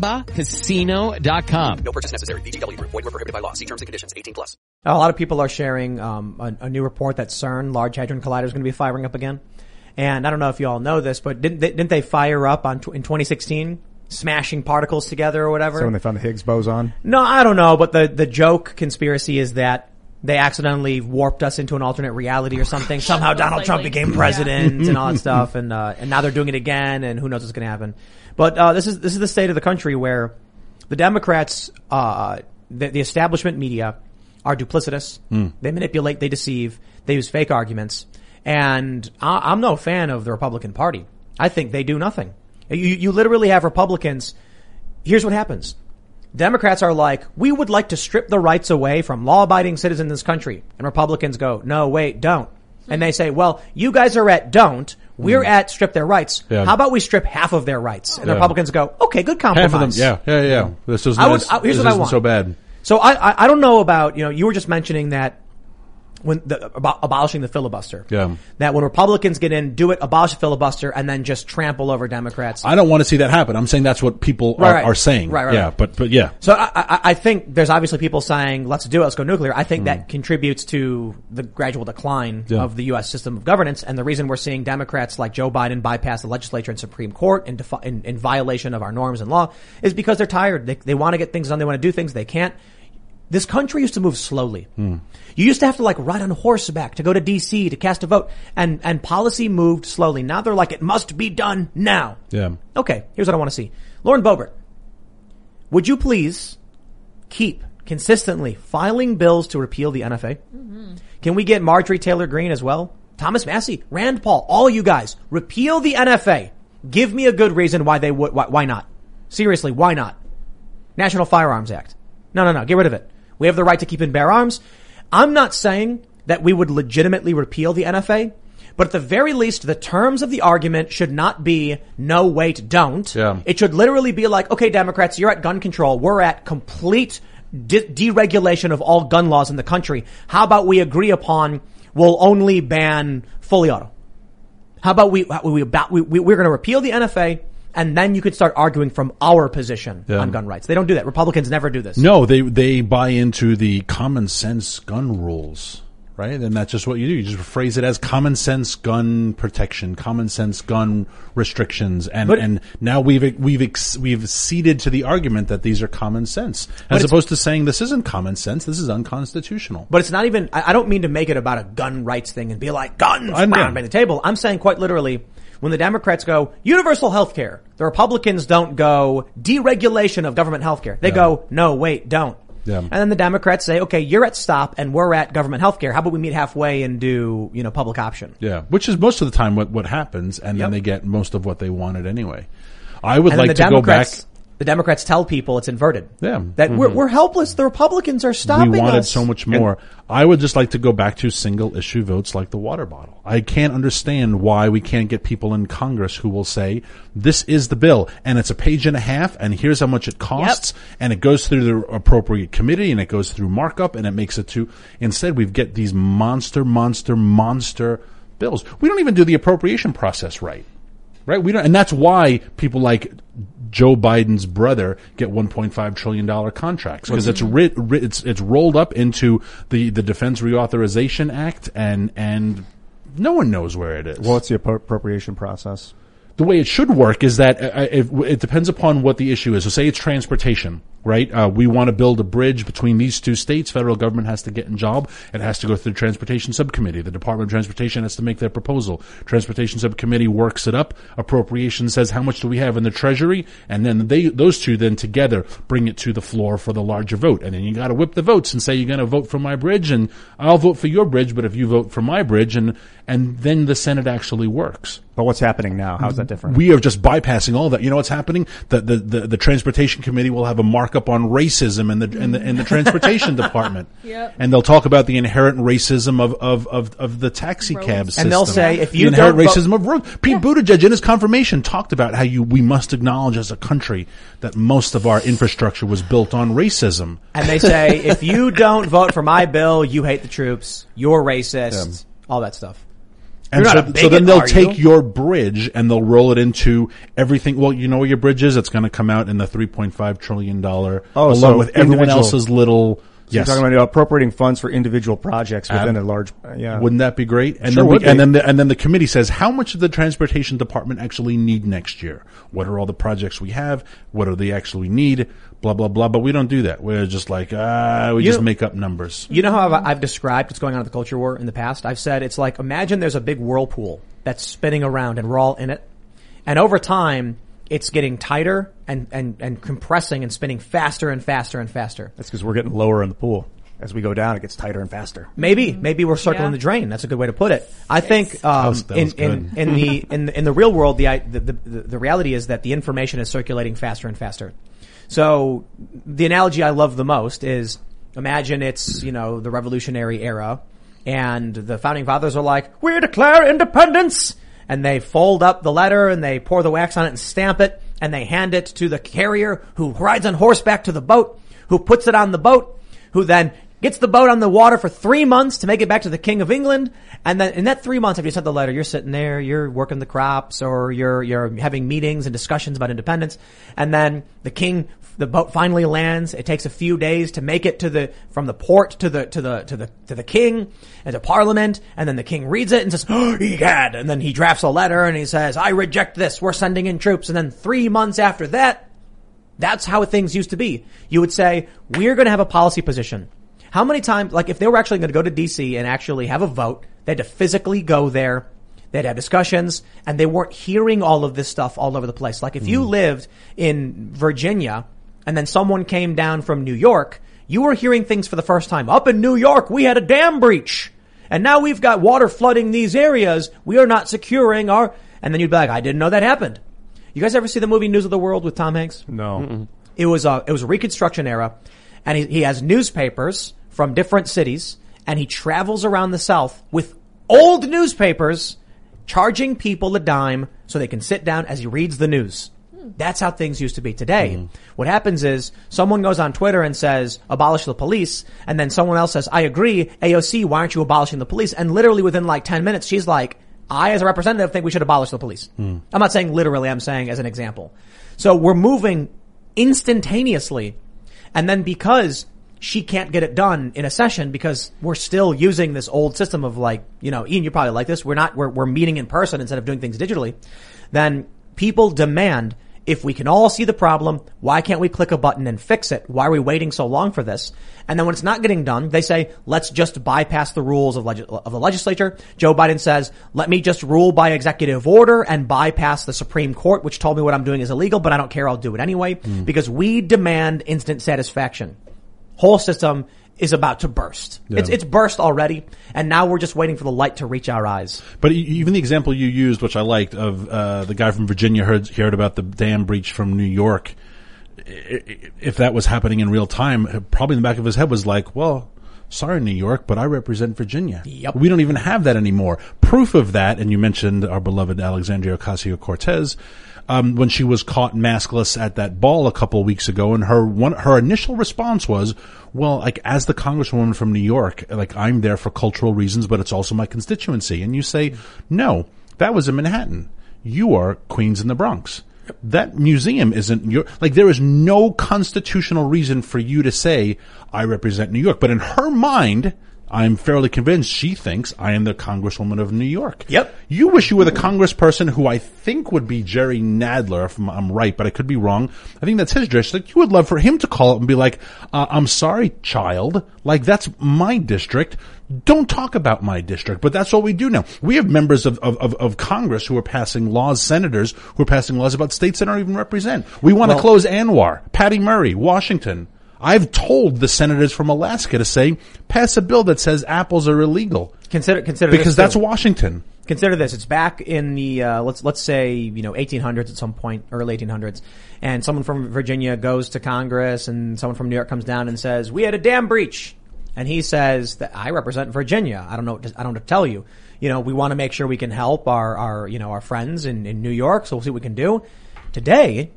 ChumbaCasino.com. No purchase necessary. VGW Group. Void where prohibited by law. See terms and conditions. 18+. A lot of people are sharing a new report that CERN, Large Hadron Collider, is going to be firing up again. And I don't know if you all know this, but didn't they fire up in 2016, smashing particles together or whatever? So when they found the Higgs boson? No, I don't know. But the joke conspiracy is that they accidentally warped us into an alternate reality or something. Somehow Donald Trump became president and all that stuff. And now they're doing it again and who knows what's going to happen. But, this is the state of the country where the Democrats, the establishment media are duplicitous. They manipulate, they deceive, they use fake arguments. And I'm no fan of the Republican Party. I think they do nothing. You literally have Republicans. Here's what happens. Democrats are like, we would like to strip the rights away from law-abiding citizens in this country. And Republicans go, no, wait, don't. And they say, well, you guys are at don't. We're at strip their rights. Yeah. How about we strip half of their rights? And the Republicans go, okay, good compromise. Half of them, yeah. This isn't here's what I want. So bad. So I don't know about, you were just mentioning that about abolishing the filibuster. Yeah. That when Republicans get in, do it, abolish the filibuster, and then just trample over Democrats. I don't want to see that happen. I'm saying that's what people are saying. Right. Yeah, but yeah. So I think there's obviously people saying, let's do it, let's go nuclear. I think that contributes to the gradual decline of the U.S. system of governance. And the reason we're seeing Democrats like Joe Biden bypass the legislature and Supreme Court in violation of our norms and law is because they're tired. They want to get things done. They want to do things. They can't. This country used to move slowly. You used to have to ride on horseback to go to DC to cast a vote, and policy moved slowly. Now they're like, it must be done now. Yeah. Okay, here's what I want to see. Lauren Boebert, would you please keep consistently filing bills to repeal the NFA? Can we get Marjorie Taylor Greene as well? Thomas Massie, Rand Paul, all you guys, repeal the NFA. Give me a good reason why they would. Why not? Seriously, why not? National Firearms Act. No, get rid of it. We have the right to keep and bear arms. I'm not saying that we would legitimately repeal the NFA, but at the very least, the terms of the argument should not be no, wait, don't. Yeah. It should literally be like, okay, Democrats, you're at gun control. We're at complete deregulation of all gun laws in the country. How about we agree upon we'll only ban fully auto? How about we're going to repeal the NFA? And then you could start arguing from our position on gun rights. They don't do that. Republicans never do this. No, they buy into the common sense gun rules, right? And that's just what you do. You just phrase it as common sense gun protection, common sense gun restrictions, and now we've ceded to the argument that these are common sense, as opposed to saying this isn't common sense, this is unconstitutional. But it's not even. I don't mean to make it about a gun rights thing and be like guns by the table. I'm saying quite literally. When the Democrats go universal health care, the Republicans don't go deregulation of government health care. They go, no, wait, don't. Yeah. And then the Democrats say, okay, you're at stop and we're at government health care. How about we meet halfway and do, public option? Yeah. Which is most of the time what happens. And then they get most of what they wanted anyway. I would like to go back. The Democrats tell people it's inverted. Yeah. That we're helpless. The Republicans are stopping us. We wanted so much more. I would just like to go back to single issue votes like the water bottle. I can't understand why we can't get people in Congress who will say, this is the bill and it's a page and a half and here's how much it costs and it goes through the appropriate committee and it goes through markup and it makes it to, instead we get these monster bills. We don't even do the appropriation process right? We don't, and that's why people like Joe Biden's brother get $1.5 trillion contracts because it's rolled up into the Defense Reauthorization Act and no one knows where it is. Well, what's the appropriation process? The way it should work is that it depends upon what the issue is. So say it's transportation. right? We want to build a bridge between these two states. Federal government has to get involved. It has to go through the Transportation Subcommittee. The Department of Transportation has to make their proposal. Transportation Subcommittee works it up. Appropriation says how much do we have in the Treasury, and then those two then together bring it to the floor for the larger vote. And then you got to whip the votes and say you're going to vote for my bridge, and I'll vote for your bridge, but if you vote for my bridge, and then the Senate actually works. But what's happening now? How's that different? We are just bypassing all that. You know what's happening? The Transportation Committee will have a markup on racism in the Transportation Department. Yep. And they'll talk about the inherent racism of the taxi cab system. And they'll say if you the inherent racism of roads. Pete Buttigieg in his confirmation talked about how we must acknowledge as a country that most of our infrastructure was built on racism. And they say if you don't vote for my bill, you hate the troops, you're racist, all that stuff. And so then they'll take your bridge and they'll roll it into everything. Well, you know where your bridge is? It's going to come out in the $3.5 trillion along with everyone else's little. So you're talking about appropriating funds for individual projects within a large. Yeah, wouldn't that be great? And sure then and then the committee says how much does the Transportation Department actually need next year? What are all the projects we have? What do they actually need? Blah blah blah. But we don't do that. We're just like we just make up numbers. You know how I've described what's going on at the culture war in the past? I've said it's like imagine there's a big whirlpool that's spinning around and we're all in it, and over time it's getting tighter and compressing and spinning faster and faster and faster. That's because we're getting lower in the pool. As we go down, it gets tighter and faster. Maybe we're circling the drain. That's a good way to put it. I think in the real world, the reality is that the information is circulating faster and faster. So the analogy I love the most is imagine it's the Revolutionary era, and the founding fathers are like, "We declare independence." And they fold up the letter and they pour the wax on it and stamp it, and they hand it to the carrier who rides on horseback to the boat, who puts it on the boat, who then gets the boat on the water for 3 months to make it back to the King of England. And then in that 3 months, after you sent the letter, you're sitting there, you're working the crops, or you're having meetings and discussions about independence. And then the boat finally lands. It takes a few days to make it from the port to the king and to Parliament. And then the king reads it and says, "Oh, egad." And then he drafts a letter and he says, "I reject this. We're sending in troops." And then 3 months after that, that's how things used to be. You would say, we're going to have a policy position. How many times, like if they were actually going to go to DC and actually have a vote, they had to physically go there, they'd have discussions, and they weren't hearing all of this stuff all over the place. Like if you lived in Virginia and then someone came down from New York, you were hearing things for the first time. Up in New York, we had a dam breach, and now we've got water flooding these areas. We are not securing our, and then you'd be like, I didn't know that happened. You guys ever see the movie News of the World with Tom Hanks? No. Mm-mm. It was a Reconstruction era, and he has newspapers from different cities, and he travels around the South with old newspapers, charging people a dime so they can sit down as he reads the news. That's how things used to be today. What happens is someone goes on Twitter and says, abolish the police, and then someone else says, I agree, AOC, why aren't you abolishing the police? And literally within like 10 minutes, she's like, I as a representative think we should abolish the police. I'm not saying literally, I'm saying as an example. So we're moving instantaneously, and then because she can't get it done in a session because we're still using this old system of like, Ian, you probably like this. We're meeting in person instead of doing things digitally. Then people demand, if we can all see the problem, why can't we click a button and fix it? Why are we waiting so long for this? And then when it's not getting done, they say, let's just bypass the rules of the legislature. Joe Biden says, let me just rule by executive order and bypass the Supreme Court, which told me what I'm doing is illegal, but I don't care. I'll do it anyway because we demand instant satisfaction. Whole system is about to burst. Yeah. It's burst already, and now we're just waiting for the light to reach our eyes. But even the example you used, which I liked, of the guy from Virginia heard about the dam breach from New York, if that was happening in real time, probably in the back of his head was like, well, sorry, New York, but I represent Virginia. Yep. We don't even have that anymore. Proof of that, and you mentioned our beloved Alexandria Ocasio-Cortez, when she was caught maskless at that ball a couple of weeks ago, and her initial response was, well, like, as the congresswoman from New York, like, I'm there for cultural reasons, but it's also my constituency. And you say, no, that was in Manhattan. You are Queens in the Bronx. That museum isn't there is no constitutional reason for you to say, I represent New York. But in her mind, I'm fairly convinced she thinks I am the Congresswoman of New York. Yep. You wish you were the congressperson who I think would be Jerry Nadler, if I'm right, but I could be wrong. I think that's his district. You would love for him to call up and be like, I'm sorry, child. Like, that's my district. Don't talk about my district. But that's what we do now. We have members of Congress who are passing laws, senators who are passing laws about states that don't even represent. We want to close Anwar, Patty Murray, Washington. I've told the senators from Alaska to say, pass a bill that says apples are illegal. Consider because that's Washington. Consider this. It's back in the, let's say, 1800s at some point, early 1800s. And someone from Virginia goes to Congress and someone from New York comes down and says, we had a dam breach. And he says that I represent Virginia. I don't know what to tell you. We want to make sure we can help our friends in New York. So we'll see what we can do. Today,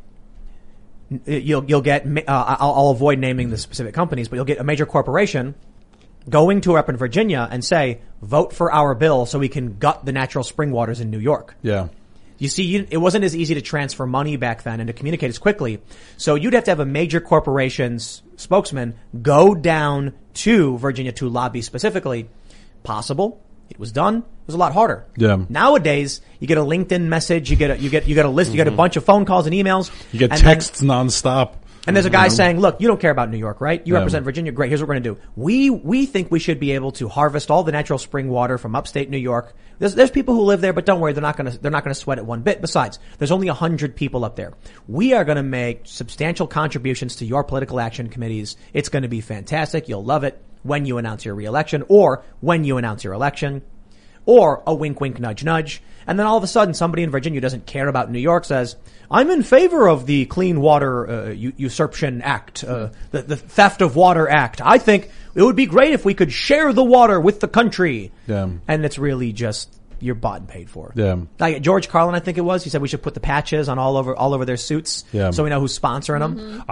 you'll get, I'll avoid naming the specific companies, but you'll get a major corporation going to up in Virginia and say, vote for our bill so we can gut the natural spring waters in New York. Yeah. You see, it wasn't as easy to transfer money back then and to communicate as quickly. So you'd have to have a major corporation's spokesman go down to Virginia to lobby specifically. Possible. It was done. It was a lot harder. Yeah. Nowadays, you get a LinkedIn message, you get a list, you get a bunch of phone calls and emails. You get texts nonstop. And there's a guy saying, look, you don't care about New York, right? You represent Virginia. Great. Here's what we're going to do. We think we should be able to harvest all the natural spring water from upstate New York. There's people who live there, but don't worry, they're not going to sweat it one bit. Besides, there's only 100 people up there. We are going to make substantial contributions to your political action committees. It's going to be fantastic. You'll love it when you announce your reelection or when you announce your election. Or a wink, wink, nudge, nudge. And then all of a sudden, somebody in Virginia who doesn't care about New York says, I'm in favor of the Clean Water Usurpation Act, the Theft of Water Act. I think it would be great if we could share the water with the country. Yeah. And it's really just, you're bought and paid for. Yeah. Like George Carlin, I think it was, he said we should put the patches on all over their suits. Yeah. So we know who's sponsoring them.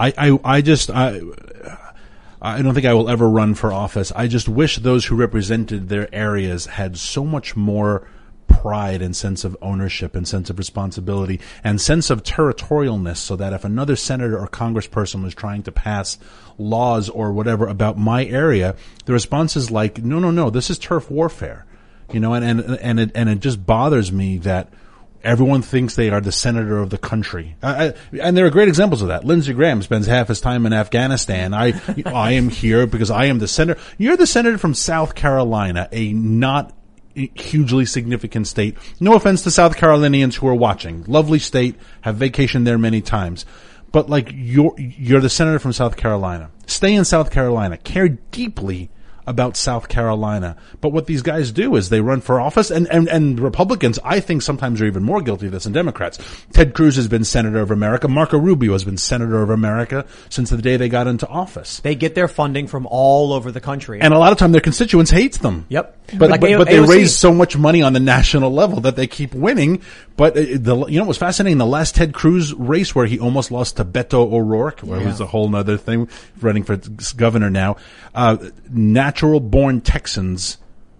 I don't think I will ever run for office. I just wish those who represented their areas had so much more pride and sense of ownership and sense of responsibility and sense of territorialness, so that if another senator or congressperson was trying to pass laws or whatever about my area, the response is like, no, this is turf warfare. And it just bothers me that everyone thinks they are the senator of the country. And there are great examples of that. Lindsey Graham spends half his time in Afghanistan. I am here because I am the senator. You're the senator from South Carolina, a not hugely significant state. No offense to South Carolinians who are watching. Lovely state. Have vacationed there many times. But like, you're the senator from South Carolina. Stay in South Carolina. Care deeply about South Carolina. But what these guys do is they run for office, and Republicans, I think, sometimes are even more guilty of this than Democrats. Ted Cruz has been Senator of America. Marco Rubio has been Senator of America since the day they got into office. They get their funding from all over the country. And a lot of time their constituents hate them. Yep. But they raise so much money on the national level that they keep winning. But it was fascinating, the last Ted Cruz race where he almost lost to Beto O'Rourke, where it was a whole nother thing, running for governor now. Natural-born Texans,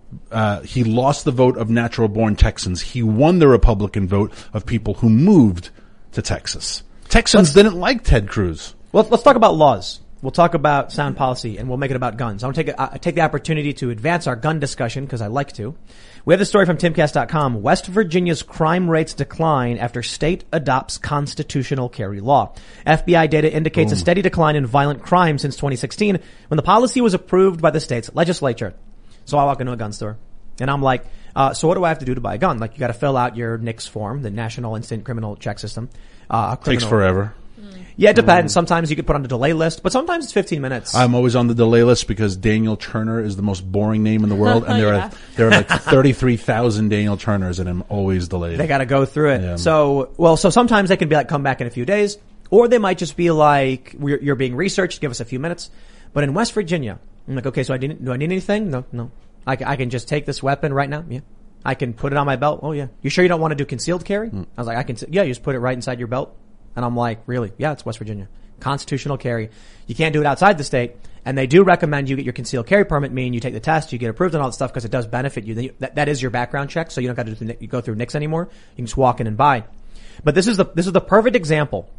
he lost the vote of natural-born Texans. He won the Republican vote of people who moved to Texas. Texans didn't like Ted Cruz. Well, let's talk about laws. We'll talk about sound policy, and we'll make it about guns. I want to take the opportunity to advance our gun discussion, because I like to. We have the story from timcast.com. West Virginia's crime rates decline after state adopts constitutional carry law. FBI data indicates a steady decline in violent crime since 2016, when the policy was approved by the state's legislature. So I walk into a gun store, and I'm like, so what do I have to do to buy a gun? Like, you got to fill out your NICS form, the National Instant Criminal Check System. Takes forever. Yeah, it depends. Sometimes you could put on the delay list, but sometimes it's 15 minutes. I'm always on the delay list because Daniel Turner is the most boring name in the world, and there are like 33,000 Daniel Turners, and I'm always delayed. They got to go through it. Yeah. So sometimes they can be like, come back in a few days, or they might just be like, you're being researched, give us a few minutes. But in West Virginia, I'm like, okay, so do I need anything? No. I can just take this weapon right now. Yeah. I can put it on my belt. Oh yeah. You sure you don't want to do concealed carry? I was like, you just put it right inside your belt. And I'm like, really? Yeah, it's West Virginia. Constitutional carry. You can't do it outside the state. And they do recommend you get your concealed carry permit, meaning you take the test, you get approved and all that stuff, because it does benefit you. That is your background check, so you don't got to go through NICS anymore. You can just walk in and buy. But this is the perfect example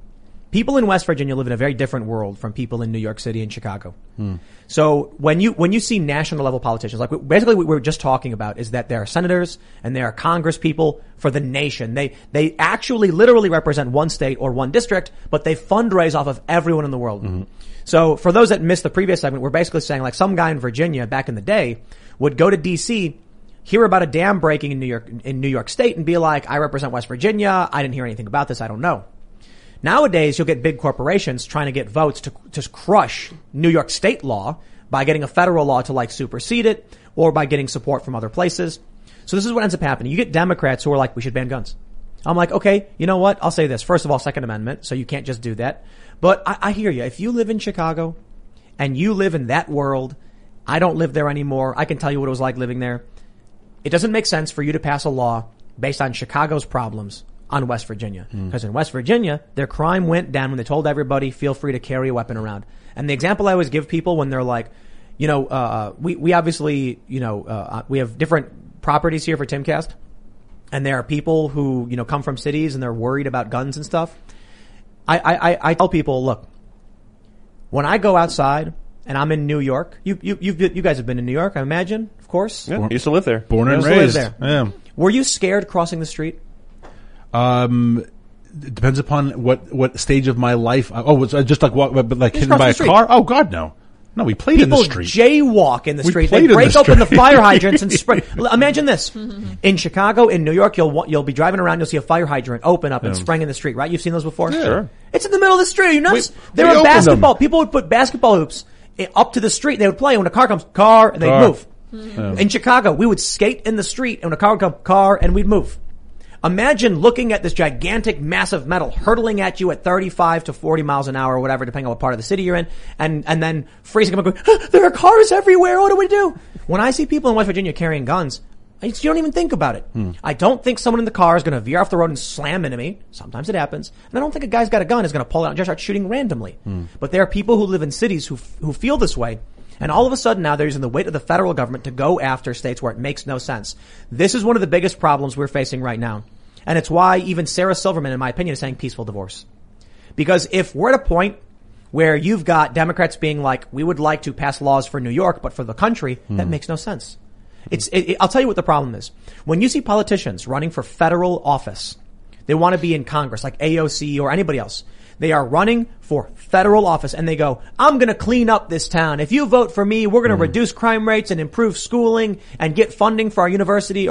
people in West Virginia live in a very different world from people in New York City and Chicago. So when you see national level politicians, like basically what we were just talking about is that there are senators and there are Congress people for the nation. They actually literally represent one state or one district, but they fundraise off of everyone in the world. So for those that missed the previous segment, we're basically saying like some guy in Virginia back in the day would go to DC, hear about a dam breaking in New York State and be like, I represent West Virginia. I didn't hear anything about this. I don't know. Nowadays, you'll get big corporations trying to get votes to crush New York State law by getting a federal law to like supersede it or by getting support from other places. So this is what ends up happening. You get Democrats who are like, we should ban guns. I'm like, okay, you know what? I'll say this. First of all, Second Amendment, so you can't just do that. But I hear you. If you live in Chicago and you live in that world, I don't live there anymore. I can tell you what it was like living there. It doesn't make sense for you to pass a law based on Chicago's problems on West Virginia. Because in West Virginia, their crime went down when they told everybody, feel free to carry a weapon around. And the example I always give people when they're like, we obviously, we have different properties here for Timcast. And there are people who, come from cities and they're worried about guns and stuff. I tell people, look, when I go outside and I'm in New York, you guys have been in New York, I imagine, of course. Yeah, used to live there. Born and raised. Yeah. Were you scared crossing the street? It depends upon what stage of my life. Was just like hit by a street. car? Oh God, no. No, we played in the street. People jaywalk in the street. They break open the fire hydrants and spray. Imagine this. In Chicago, in New York, you'll be driving around, you'll see a fire hydrant open up and spraying in the street, right? You've seen those before? Yeah. Sure. It's in the middle of the street. You notice? There were basketball. People would put basketball hoops up to the street. They would play. When a car comes, and they'd move. In Chicago, we would skate in the street, and when a car would come, and we'd move. Imagine looking at this gigantic, massive metal hurtling at you at 35 to 40 miles an hour or whatever, depending on what part of the city you're in, and then freezing up and going, there are cars everywhere, what do we do? When I see people in West Virginia carrying guns, you don't even think about it. I don't think someone in the car is going to veer off the road and slam into me. Sometimes it happens. And I don't think a guy's got a gun is going to pull it out and just start shooting randomly. But there are people who live in cities who feel this way. And all of a sudden now they're using the weight of the federal government to go after states where it makes no sense. This is one of the biggest problems we're facing right now. And it's why even Sarah Silverman, in my opinion, is saying peaceful divorce. Because if we're at a point where you've got Democrats being like, we would like to pass laws for New York, but for the country, that makes no sense. I'll tell you what the problem is. When you see politicians running for federal office, they want to be in Congress, like AOC or anybody else. They are running for federal office and they go, I'm going to clean up this town. If you vote for me, we're going to reduce crime rates and improve schooling and get funding for our university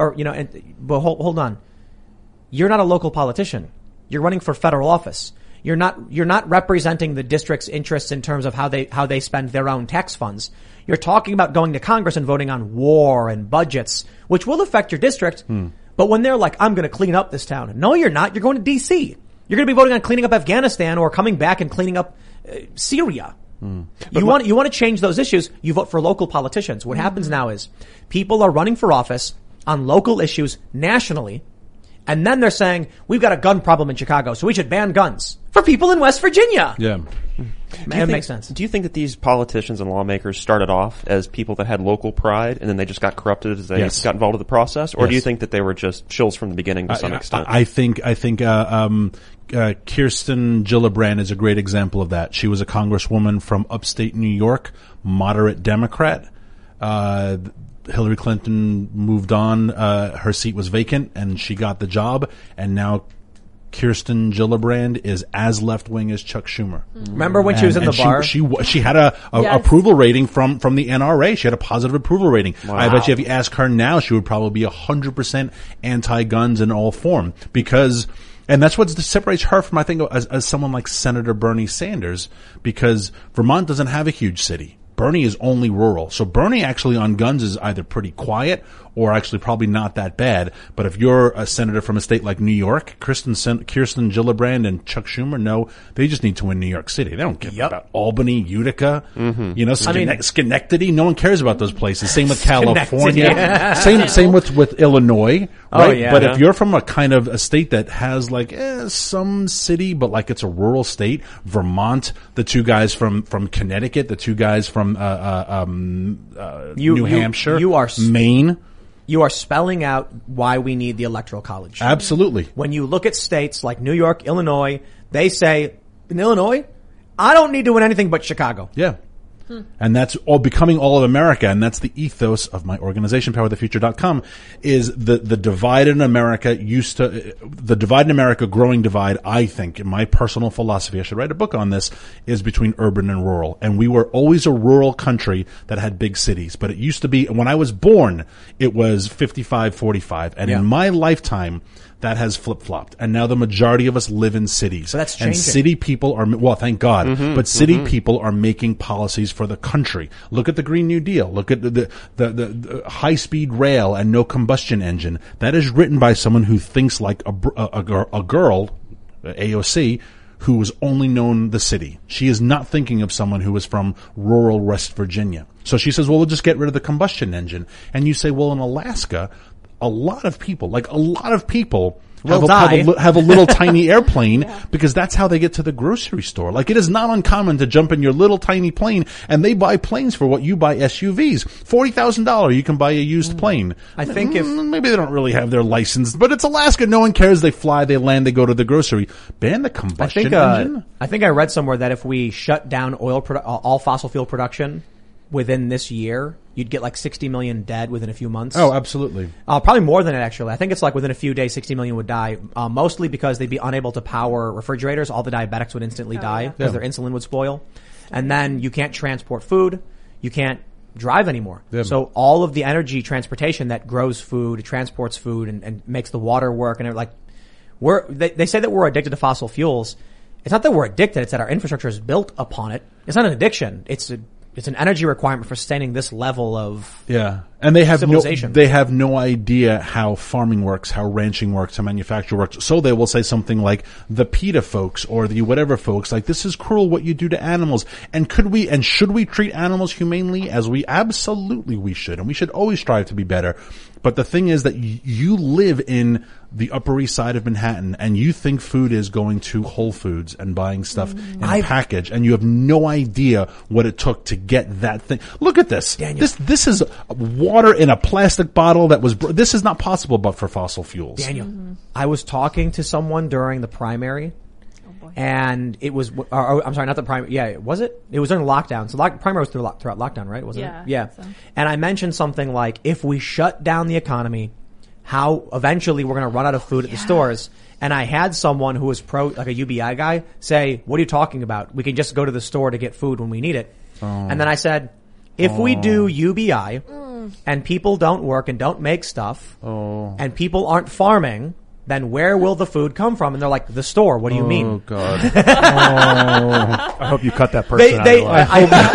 but hold on. You're not a local politician. You're running for federal office. You're not representing the district's interests in terms of how they spend their own tax funds. You're talking about going to Congress and voting on war and budgets, which will affect your district. But when they're like, I'm going to clean up this town. No, you're not. You're going to DC. You're going to be voting on cleaning up Afghanistan or coming back and cleaning up Syria. You want to change those issues. You vote for local politicians. What happens now is people are running for office on local issues nationally. And then they're saying, we've got a gun problem in Chicago, so we should ban guns for people in West Virginia. Yeah. It makes sense. Do you think that these politicians and lawmakers started off as people that had local pride and then they just got corrupted as they got involved in the process? Or do you think that they were just shills from the beginning to some extent? I think Kirsten Gillibrand is a great example of that. She was a congresswoman from upstate New York, moderate Democrat. Hillary Clinton moved on. Her seat was vacant and she got the job. And now Kirsten Gillibrand is as left-wing as Chuck Schumer. Remember when she was in the bar? She had a approval rating from the NRA. She had a positive approval rating. Wow. I bet you if you ask her now, she would probably be 100% anti-guns in all form and that's what separates her from, I think, as someone like Senator Bernie Sanders, because Vermont doesn't have a huge city. Bernie is only rural. So Bernie actually on guns is either pretty quiet or actually probably not that bad. But if you're a senator from a state like New York, Kirsten Gillibrand and Chuck Schumer, no, they just need to win New York City. They don't care about Albany, Utica, Schenectady. No one cares about those places. Same with California. Same with Illinois. Right? Oh, yeah. But if you're from a kind of a state that has like some city, but like it's a rural state, Vermont, the two guys from Connecticut, the two guys from New Hampshire, Maine. You are spelling out why we need the Electoral College. Absolutely. When you look at states like New York, Illinois, they say in Illinois, I don't need to win anything but Chicago. Yeah. And that's all becoming all of America. And that's the ethos of my organization, powerthefuture.com, is the divide in America the divide in America, growing divide, I think, in my personal philosophy, I should write a book on this, is between urban and rural. And we were always a rural country that had big cities. But it used to be, when I was born, it was 55-45. And in my lifetime, that has flip-flopped. And now the majority of us live in cities. So that's changing. And city people are, well, thank God, but city people are making policies for the country. Look at the Green New Deal. Look at the high-speed rail and no combustion engine. That is written by someone who thinks like a girl, AOC, who was only known the city. She is not thinking of someone who is from rural West Virginia. So she says, well, we'll just get rid of the combustion engine. And you say, well, in Alaska, a lot of people have a little tiny airplane because that's how they get to the grocery store. Like, it is not uncommon to jump in your little tiny plane, and they buy planes for what you buy SUVs. $40,000, you can buy a used plane. I think maybe they don't really have their license, but it's Alaska. No one cares. They fly, they land, they go to the grocery. Ban the combustion engine. I think I read somewhere that if we shut down all fossil fuel production within this year, you'd get like 60 million dead within a few months. Oh, absolutely. Probably more than it, actually. I think it's like within a few days, 60 million would die, mostly because they'd be unable to power refrigerators. All the diabetics would instantly die because their insulin would spoil. And then you can't transport food. You can't drive anymore. Yeah. So all of the energy transportation that grows food, transports food, and makes the water work, and like, they say that we're addicted to fossil fuels. It's not that we're addicted. It's that our infrastructure is built upon it. It's not an addiction. It's an energy requirement for sustaining this level of and they have civilization. They have no idea how farming works, how ranching works, how manufacture works. So they will say something like the PETA folks or the whatever folks, like, this is cruel what you do to animals. And should we treat animals humanely? As we absolutely should, and we should always strive to be better. But the thing is that you live in the Upper East Side of Manhattan, and you think food is going to Whole Foods and buying stuff in a package, and you have no idea what it took to get that thing. Look at this. Daniel. This is water in a plastic bottle that was. This is not possible but for fossil fuels. Daniel, I was talking to someone during the primary. And it was, I'm sorry, not the primary. Yeah, was it? It was during lockdown. So primary was throughout lockdown, right? Wasn't it? Yeah. So. And I mentioned something like, if we shut down the economy, how eventually we're going to run out of food at the stores. And I had someone who was like a UBI guy, say, what are you talking about? We can just go to the store to get food when we need it. And then I said, if we do UBI and people don't work and don't make stuff and people aren't farming, then where will the food come from? And they're like, the store. What do you mean? Oh, God. I hope you cut that person out of your life.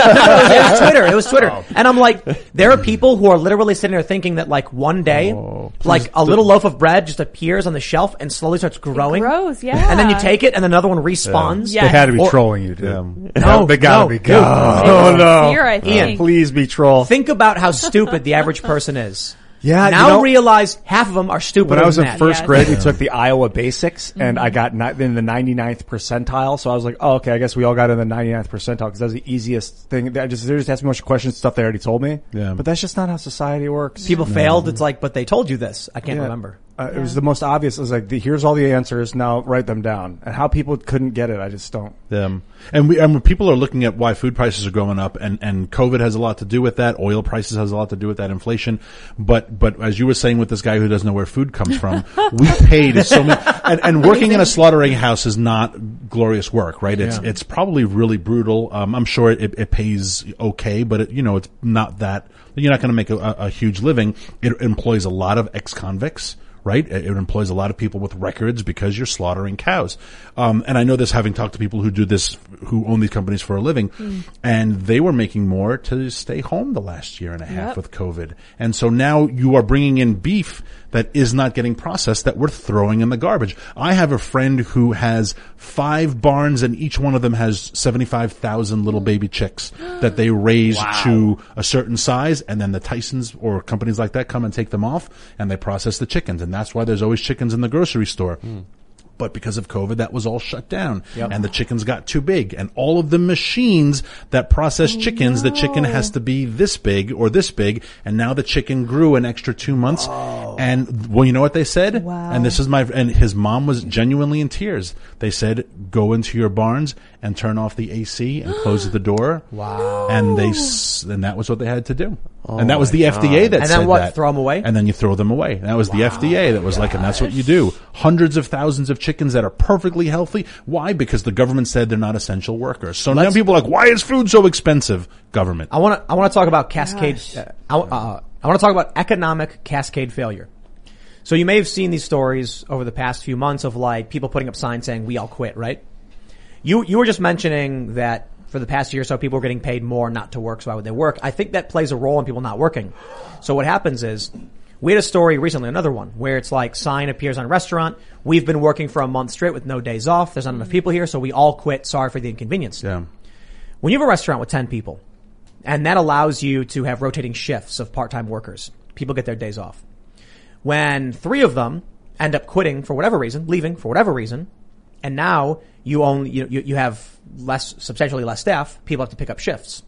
It was Twitter. Oh. And I'm like, there are people who are literally sitting there thinking that like one day, like a little loaf of bread just appears on the shelf and slowly starts growing. It grows, yeah. And then you take it and another one respawns. They had to be trolling you, dude. No, they gotta be. Dude. Oh, no. Fear, I think. Ian, please be troll. Think about how stupid the average person is. Yeah, now realize half of them are stupid. When I was in first grade, we took the Iowa Basics, and I got in the 99th percentile. So I was like, oh, okay, I guess we all got in the 99th percentile because that's the easiest thing. They just asked me a bunch of questions, stuff they already told me. Yeah. But that's just not how society works. People failed. It's like, but they told you this. I can't remember. It was the most obvious. It was like, here's all the answers. Now write them down. And how people couldn't get it, I just don't. And when people are looking at why food prices are going up, and COVID has a lot to do with that. Oil prices has a lot to do with that. Inflation. But as you were saying with this guy who doesn't know where food comes from, we paid so many. And working in a slaughtering house is not glorious work, right? It's probably really brutal. I'm sure it pays okay, but it's not that. You're not going to make a huge living. It employs a lot of ex-convicts. Right? It employs a lot of people with records because you're slaughtering cows. And I know this having talked to people who do this, who own these companies for a living, and they were making more to stay home the last year and a half with COVID. And so now you are bringing in beef that is not getting processed that we're throwing in the garbage. I have a friend who has 5 barns and each one of them has 75,000 little baby chicks that they raise to a certain size, and then the Tysons or companies like that come and take them off and they process the chickens. And that's why there's always chickens in the grocery store. But because of COVID, that was all shut down. And the chickens got too big. And all of the machines that process chickens, the chicken has to be this big or this big. And now the chicken grew an extra 2 months. And well, you know what they said? Wow. And this is and his mom was genuinely in tears. They said, go into your barns and turn off the AC and close the door. Wow. And that was what they had to do. And that was the FDA that said that. And then what? Throw them away? And then you throw them away. That was the FDA that was like, and that's what you do. Hundreds of thousands of chickens that are perfectly healthy. Why? Because the government said they're not essential workers. So now people are like, why is food so expensive? Government. I want to talk about cascade. I want to talk about economic cascade failure. So you may have seen these stories over the past few months of like people putting up signs saying we all quit, right? You were just mentioning that for the past year or so people were getting paid more not to work, so why would they work? I think that plays a role in people not working. So what happens is, we had a story recently, another one, where it's like sign appears on a restaurant. We've been working for a month straight with no days off. There's not enough people here, so we all quit. Sorry for the inconvenience. Yeah. When you have a restaurant with 10 people, and that allows you to have rotating shifts of part-time workers, people get their days off. When 3 of them end up quitting for whatever reason, leaving for whatever reason, and now you have substantially less staff, people have to pick up shifts.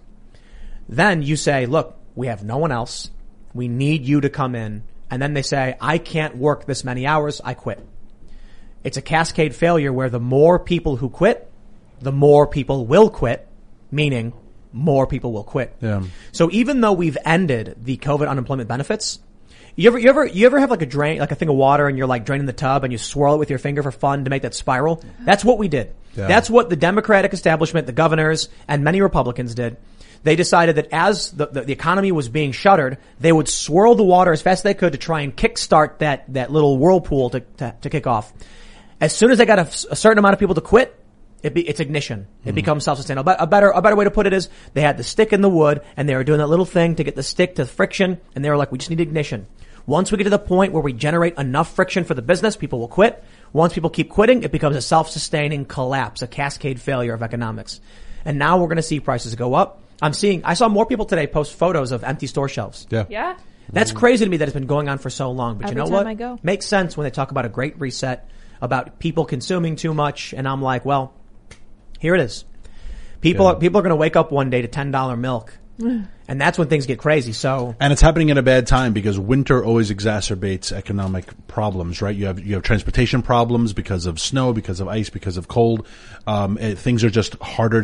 Then you say, look, we have no one else. We need you to come in. And then they say, I can't work this many hours. I quit. It's a cascade failure where the more people who quit, the more people will quit, meaning more people will quit. Yeah. So even though we've ended the COVID unemployment benefits, you ever have like a drain, like a thing of water and you're like draining the tub and you swirl it with your finger for fun to make that spiral? That's what we did. Yeah. That's what the Democratic establishment, the governors, and many Republicans did. They decided that as the economy was being shuttered, they would swirl the water as fast as they could to try and kickstart that little whirlpool to kick off. As soon as they got a certain amount of people to quit, it's ignition. It becomes self-sustainable. But a better way to put it is they had the stick in the wood and they were doing that little thing to get the stick to friction, and they were like, we just need ignition. Once we get to the point where we generate enough friction for the business, people will quit. Once people keep quitting, it becomes a self-sustaining collapse, a cascade failure of economics. And now we're going to see prices go up. I saw more people today post photos of empty store shelves. Yeah. That's crazy to me that it's been going on for so long. But Every you know time what? I go. Makes sense when they talk about a great reset, about people consuming too much. And I'm like, well, here it is. People are going to wake up one day to $10 milk. And that's when things get crazy. And it's happening at a bad time because winter always exacerbates economic problems, right? You have transportation problems because of snow, because of ice, because of cold. Things are just harder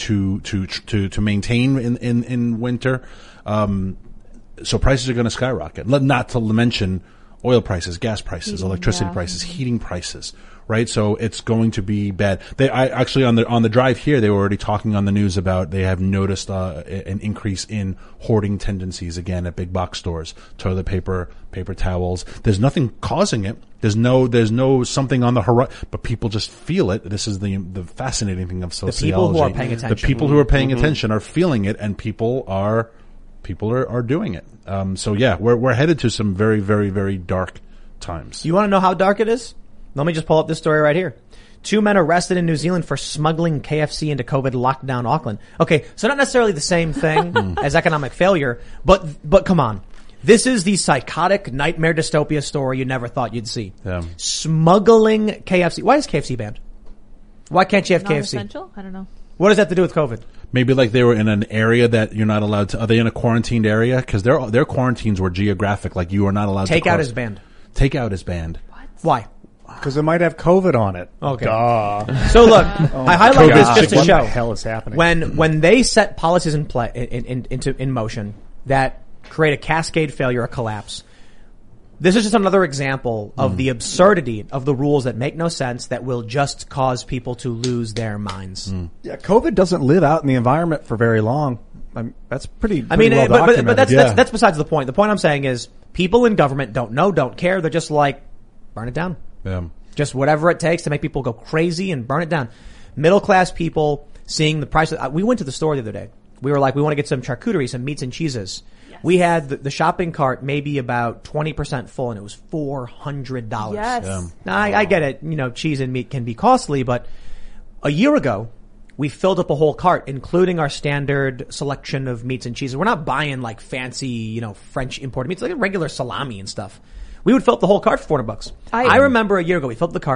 to maintain in winter. So prices are going to skyrocket. Not to mention oil prices, gas prices, electricity prices, heating prices. Right, so it's going to be bad. Actually on the drive here, they were already talking on the news about they have noticed an increase in hoarding tendencies again at big box stores. Toilet paper, paper towels. There's nothing causing it. There's no something on the horizon, but people just feel it. This is the fascinating thing of sociology. The people who are paying attention. The people who are paying attention are feeling it, and people are doing it. So yeah, we're headed to some very, very, very dark times. You want to know how dark it is? Let me just pull up this story right here. 2 men arrested in New Zealand for smuggling KFC into COVID lockdown Auckland. Okay, so not necessarily the same thing as economic failure, but come on. This is the psychotic nightmare dystopia story you never thought you'd see. Yeah. Smuggling KFC. Why is KFC banned? Why can't you have KFC? Non-essential? I don't know. What does that have to do with COVID? Maybe like they were in an area that you're not allowed to. Are they in a quarantined area? Because their quarantines were geographic. Like you are not allowed to. Takeout is banned. Takeout is banned. What? Why? Because it might have COVID on it. Okay. Duh. So look, I highlight this just to show. What the hell is happening? When they set policies in motion that create a cascade failure, a collapse, this is just another example of the absurdity of the rules that make no sense, that will just cause people to lose their minds. Yeah, COVID doesn't live out in the environment for very long. That's pretty well documented. But that's besides the point. The point I'm saying is people in government don't know, don't care. They're just like, burn it down. Yeah. Just whatever it takes to make people go crazy and burn it down. Middle class people seeing the price. We went to the store the other day. We were like, we want to get some charcuterie, some meats and cheeses. Yes. We had the shopping cart maybe about 20% full, and it was $400. Yes. Now I get it. You know, cheese and meat can be costly, but a year ago we filled up a whole cart, including our standard selection of meats and cheeses. We're not buying like fancy, French imported meats, like regular salami and stuff. We would fill up the whole cart for $400. I remember a year ago we filled up the cart.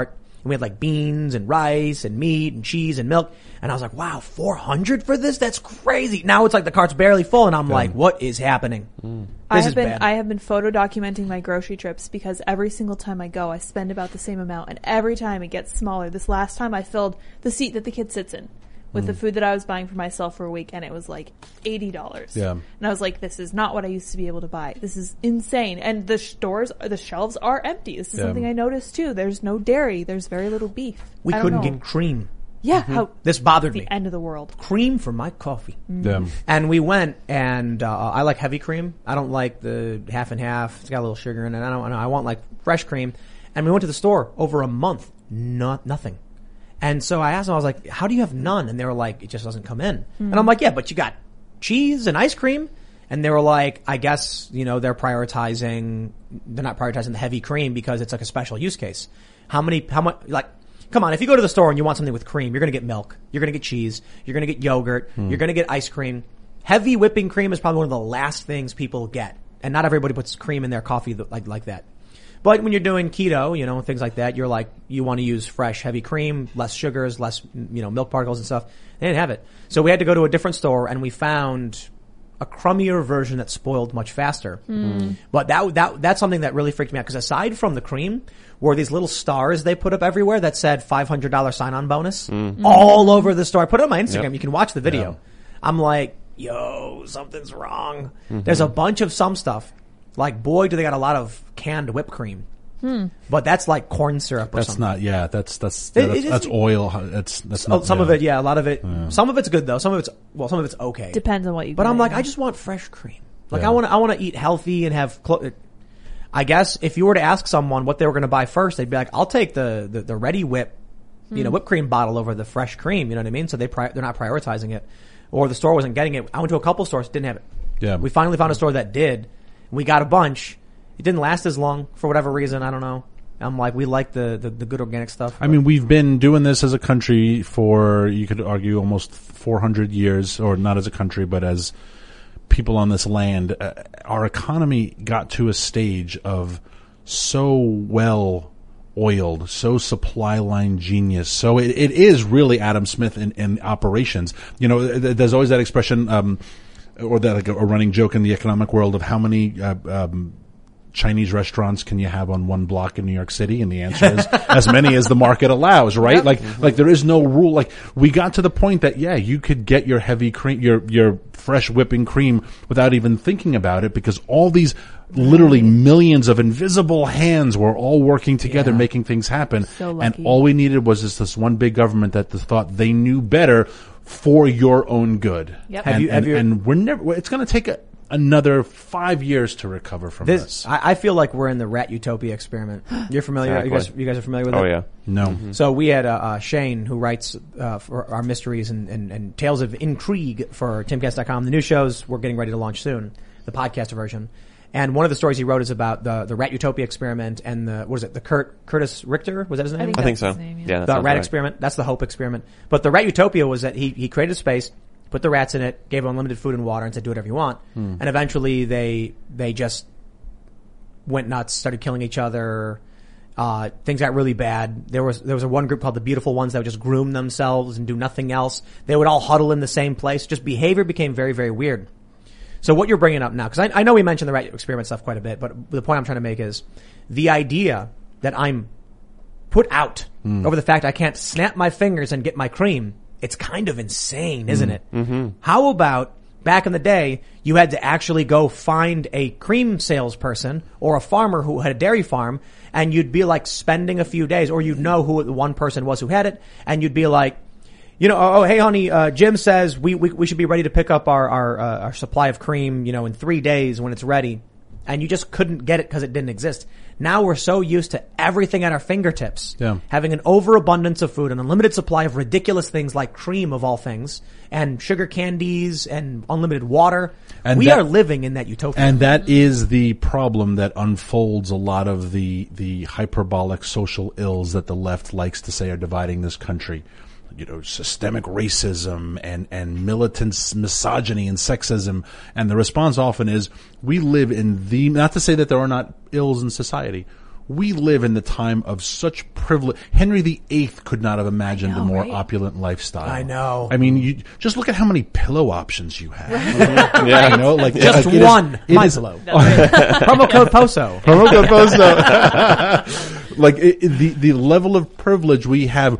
And we had like beans and rice and meat and cheese and milk. And I was like, wow, $400 for this? That's crazy. Now it's like the cart's barely full and I'm like, what is happening? This is bad. I have been photo documenting my grocery trips because every single time I go, I spend about the same amount, and every time it gets smaller. This last time I filled the seat that the kid sits in with the food that I was buying for myself for a week, and it was like $80. Yeah. And I was like, this is not what I used to be able to buy. This is insane. And the shelves are empty. This is something I noticed too. There's no dairy. There's very little beef. We couldn't get cream. Yeah. How This bothered me. the end of the world. Cream for my coffee. Yeah. And we went, and I like heavy cream. I don't like the half and half. It's got a little sugar in it. I want like fresh cream. And we went to the store over a month. Nothing. And so I asked them, I was like, how do you have none? And they were like, it just doesn't come in. And I'm like, yeah, but you got cheese and ice cream. And they were like, I guess, they're not prioritizing the heavy cream because it's like a special use case. How much, come on, if you go to the store and you want something with cream, you're going to get milk, you're going to get cheese, you're going to get yogurt, you're going to get ice cream. Heavy whipping cream is probably one of the last things people get. And not everybody puts cream in their coffee like that. But when you're doing keto, things like that, you're like, you want to use fresh, heavy cream, less sugars, less, milk particles and stuff. They didn't have it. So we had to go to a different store and we found a crummier version that spoiled much faster. But that's something that really freaked me out because aside from the cream were these little stars they put up everywhere that said $500 sign-on bonus all over the store. I put it on my Instagram. Yep. You can watch the video. Yeah. I'm like, yo, something's wrong. There's a bunch of some stuff. Like, boy, do they got a lot of canned whipped cream. But that's like corn syrup or something. That's oil. That's not, some of it, a lot of it. Yeah. Some of it's good though. Some of it's okay. Depends on what you get. But I'm like, I just want fresh cream. Like I want to eat healthy and have I guess if you were to ask someone what they were going to buy first, they'd be like, I'll take the Ready Whip, whipped cream bottle over the fresh cream, you know what I mean? So they're not prioritizing it. Or the store wasn't getting it. I went to a couple stores, didn't have it. Yeah. We finally found a store that did. We got a bunch. It didn't last as long for whatever reason. I don't know. I'm like, we like the good organic stuff. I mean, we've been doing this as a country for, you could argue, almost 400 years, or not as a country, but as people on this land. Our economy got to a stage of so well oiled, so supply line genius. So it is really Adam Smith in operations. There's always that expression, or that like a running joke in the economic world of how many Chinese restaurants can you have on one block in New York City? And the answer is as many as the market allows, right? Yep. Like there is no rule. Like we got to the point that, you could get your heavy cream, your fresh whipping cream without even thinking about it because all these literally millions of invisible hands were all working together, making things happen. So lucky. And all we needed was this one big government that thought they knew better for your own good. Yep. And we're never, it's going to take another 5 years to recover from this. I feel like we're in the Rat Utopia experiment. You're familiar? Exactly. You guys are familiar with it? Oh yeah. No. Mm-hmm. So we had Shane, who writes for our mysteries and tales of intrigue for timcast.com. The new shows we're getting ready to launch soon, the podcast version. And one of the stories he wrote is about the Rat Utopia experiment and the Curtis Richter, was that his name? I think so. Yeah, the Rat experiment. That's the Hope experiment. But the Rat Utopia was that he created a space, put the rats in it, gave them unlimited food and water, and said, do whatever you want. And eventually they just went nuts, started killing each other. Things got really bad. There was one group called the Beautiful Ones that would just groom themselves and do nothing else. They would all huddle in the same place. Just behavior became very, very weird. So what you're bringing up now, because I know we mentioned the Rat experiment stuff quite a bit, but the point I'm trying to make is the idea that I'm put out over the fact I can't snap my fingers and get my cream. It's kind of insane, isn't it? Mm-hmm. How about back in the day, you had to actually go find a cream salesperson or a farmer who had a dairy farm, and you'd be like spending a few days, or you'd know who the one person was who had it, and you'd be like, oh, hey, honey, Jim says we should be ready to pick up our supply of cream, in 3 days when it's ready. And you just couldn't get it because it didn't exist. Now we're so used to everything at our fingertips. Yeah. Having an overabundance of food, an unlimited supply of ridiculous things like cream of all things, and sugar candies, and unlimited water. And we are living in that utopia. And that is the problem that unfolds a lot of the hyperbolic social ills that the left likes to say are dividing this country. Systemic racism and militant misogyny and sexism. And the response often is, we live in not to say that there are not ills in society. we live in the time of such privilege. Henry VIII could not have imagined a more opulent lifestyle. I know. I mean, you just look at how many pillow options you have. Yeah. You know, like Just like, one. It is pillow. Promo code POSO. Promo code POSO. Like the level of privilege we have.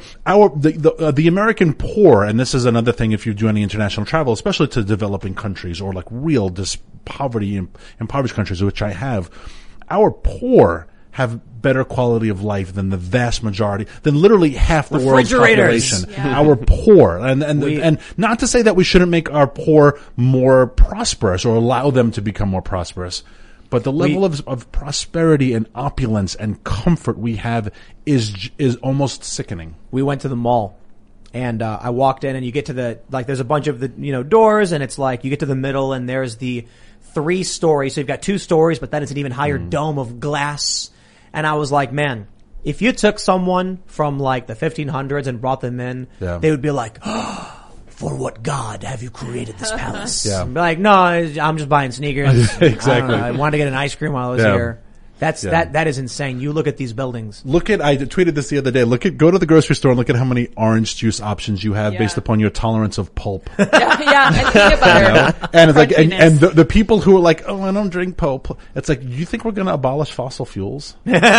The American poor, and this is another thing if you do any international travel, especially to developing countries or like real poverty in impoverished countries, which I have. Our poor have better quality of life than the vast majority, than literally half the world's population. Yeah. Our poor, and not to say that we shouldn't make our poor more prosperous or allow them to become more prosperous, but the level of prosperity and opulence and comfort we have is almost sickening. We went to the mall. And I walked in, and you get to there's a bunch of the doors, and it's like you get to the middle, and there's the 3 stories. So you've got 2 stories, but then it's an even higher dome of glass. And I was like, man, if you took someone from like the 1500s and brought them in, they would be like, oh, for what God have you created this palace? I'd be like, no, I'm just buying sneakers. Exactly. I wanted to get an ice cream while I was here. That is insane. You look at these buildings. I tweeted this the other day. Go to the grocery store and look at how many orange juice options you have based upon your tolerance of pulp. And peanut butter. And it's like, and the people who are like, oh, I don't drink pulp. It's like, you think we're going to abolish fossil fuels?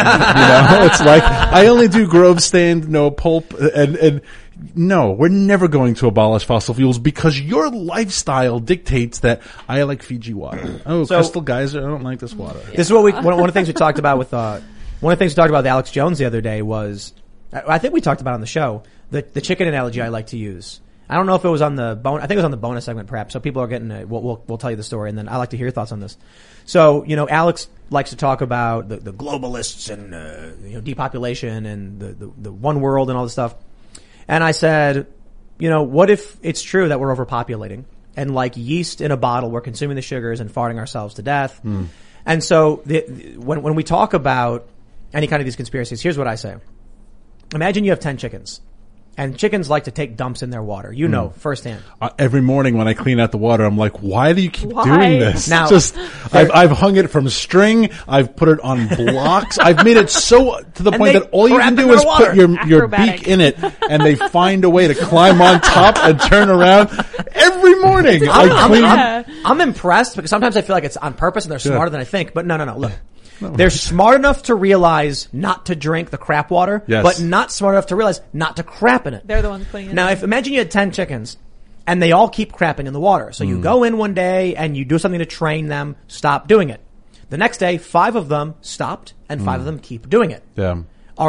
It's like, I only do Grove Stand, no pulp, and no, we're never going to abolish fossil fuels because your lifestyle dictates that I like Fiji water. Oh, Crystal Geyser, I don't like this water. This is what one of the things we talked about with Alex Jones the other day was, I think we talked about on the show, the chicken analogy I like to use. I don't know if it was on the I think it was on the bonus segment perhaps. So people are getting we'll tell you the story, and then I like to hear your thoughts on this. So, Alex likes to talk about the globalists and depopulation and the one world and all this stuff. And I said, what if it's true that we're overpopulating and like yeast in a bottle, we're consuming the sugars and farting ourselves to death. And so when we talk about any kind of these conspiracies, here's what I say. Imagine you have 10 chickens. And chickens like to take dumps in their water. Firsthand. Every morning when I clean out the water, I'm like, why do you keep doing this? Now, I've hung it from string. I've put it on blocks. I've made it so to the point that all you can do is put your beak in it, and they find a way to climb on top and turn around every morning. I'm impressed because sometimes I feel like it's on purpose and they're smarter than I think. But no. Look. They're smart enough to realize not to drink the crap water, but not smart enough to realize not to crap in it. They're the ones putting it Now, imagine you had 10 chickens and they all keep crapping in the water. So you go in one day and you do something to train them, stop doing it. The next day, 5 of them stopped and 5 of them keep doing it. Yeah.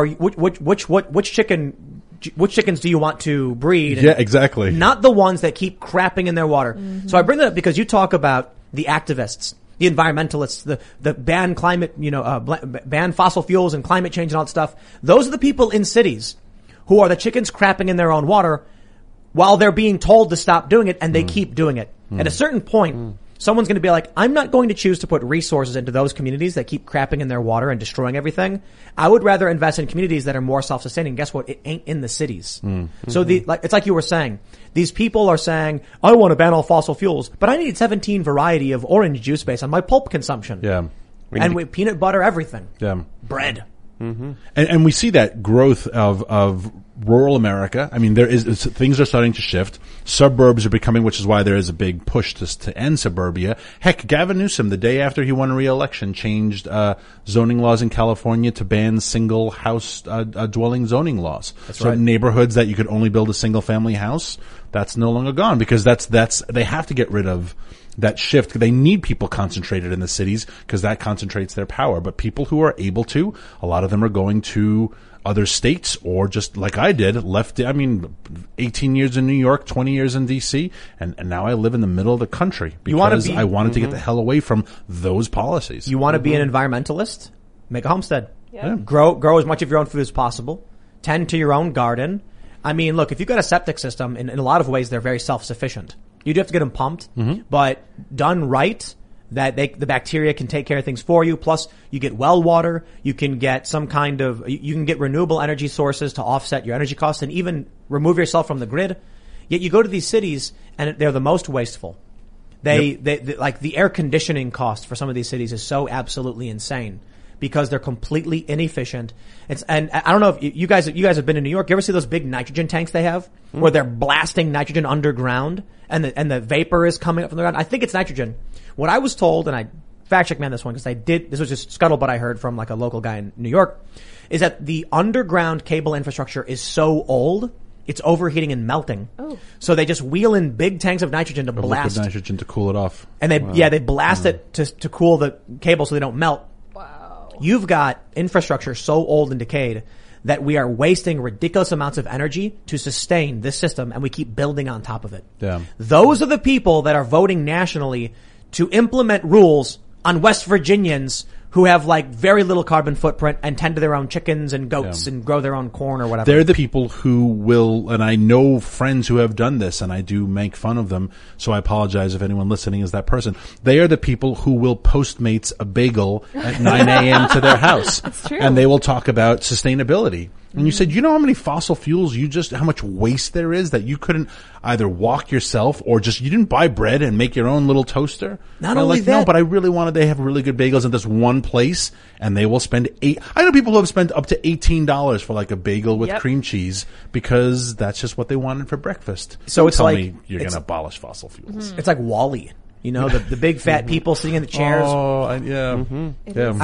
Which chickens do you want to breed? Yeah, exactly. Not the ones that keep crapping in their water. Mm-hmm. So I bring that up because you talk about the activists, the environmentalists, the ban climate, ban fossil fuels and climate change and all that stuff. Those are the people in cities who are the chickens crapping in their own water while they're being told to stop doing it, and they keep doing it. At a certain point, someone's going to be like, I'm not going to choose to put resources into those communities that keep crapping in their water and destroying everything. I would rather invest in communities that are more self-sustaining. Guess what? It ain't in the cities. So it's like you were saying. These people are saying, I want to ban all fossil fuels, but I need 17 variety of orange juice based on my pulp consumption. Yeah. And peanut butter, everything. Yeah. Bread. Mm-hmm. And we see that growth of rural America. I mean, things are starting to shift. Suburbs are becoming, which is why there is a big push to end suburbia. Heck, Gavin Newsom, the day after he won re-election, changed zoning laws in California to ban single house dwelling zoning laws. That's right. Neighborhoods that you could only build a single family house, that's no longer gone because they have to get rid of that shift. They need people concentrated in the cities because that concentrates their power. But people who are able to, a lot of them are going to other states or just like I did, 18 years in New York, 20 years in D.C., and now I live in the middle of the country because I wanted to get the hell away from those policies. You want to be an environmentalist? Make a homestead. Yeah. Grow as much of your own food as possible. Tend to your own garden. I mean, look, if you've got a septic system, in a lot of ways, they're very self-sufficient. You do have to get them pumped, but done right, the bacteria can take care of things for you. Plus, you get well water. You can get you can get renewable energy sources to offset your energy costs and even remove yourself from the grid. Yet you go to these cities and they're the most wasteful. They like the air conditioning cost for some of these cities is so absolutely insane because they're completely inefficient. And I don't know if you guys have been in New York. You ever see those big nitrogen tanks they have where they're blasting nitrogen underground and the vapor is coming up from the ground? I think it's nitrogen. What I was told, and I fact check me on this one because this was just scuttlebutt I heard from like a local guy in New York, is that the underground cable infrastructure is so old, it's overheating and melting. Oh. So they just wheel in big tanks of nitrogen to blast. Liquid nitrogen to cool it off. And they blast it to cool the cable so they don't melt. Wow. You've got infrastructure so old and decayed that we are wasting ridiculous amounts of energy to sustain this system, and we keep building on top of it. Yeah. Those are the people that are voting nationally to implement rules on West Virginians who have like very little carbon footprint and tend to their own chickens and goats and grow their own corn or whatever. They're the people who will, and I know friends who have done this, and I do make fun of them, so I apologize if anyone listening is that person. They are the people who will Postmates a bagel at 9 a.m. to their house. That's true. And they will talk about sustainability. And you said, you know how many fossil fuels how much waste there is that you couldn't either walk yourself or you didn't buy bread and make your own little toaster? Not only that. No, but I really wanted to have really good bagels at this one place, and they will spend I know people who have spent up to $18 for like a bagel with cream cheese because that's just what they wanted for breakfast. So it's tell like, me you're going to abolish fossil fuels. It's like WALL-E. You know, the big fat people sitting in the chairs. Oh, yeah. Yeah.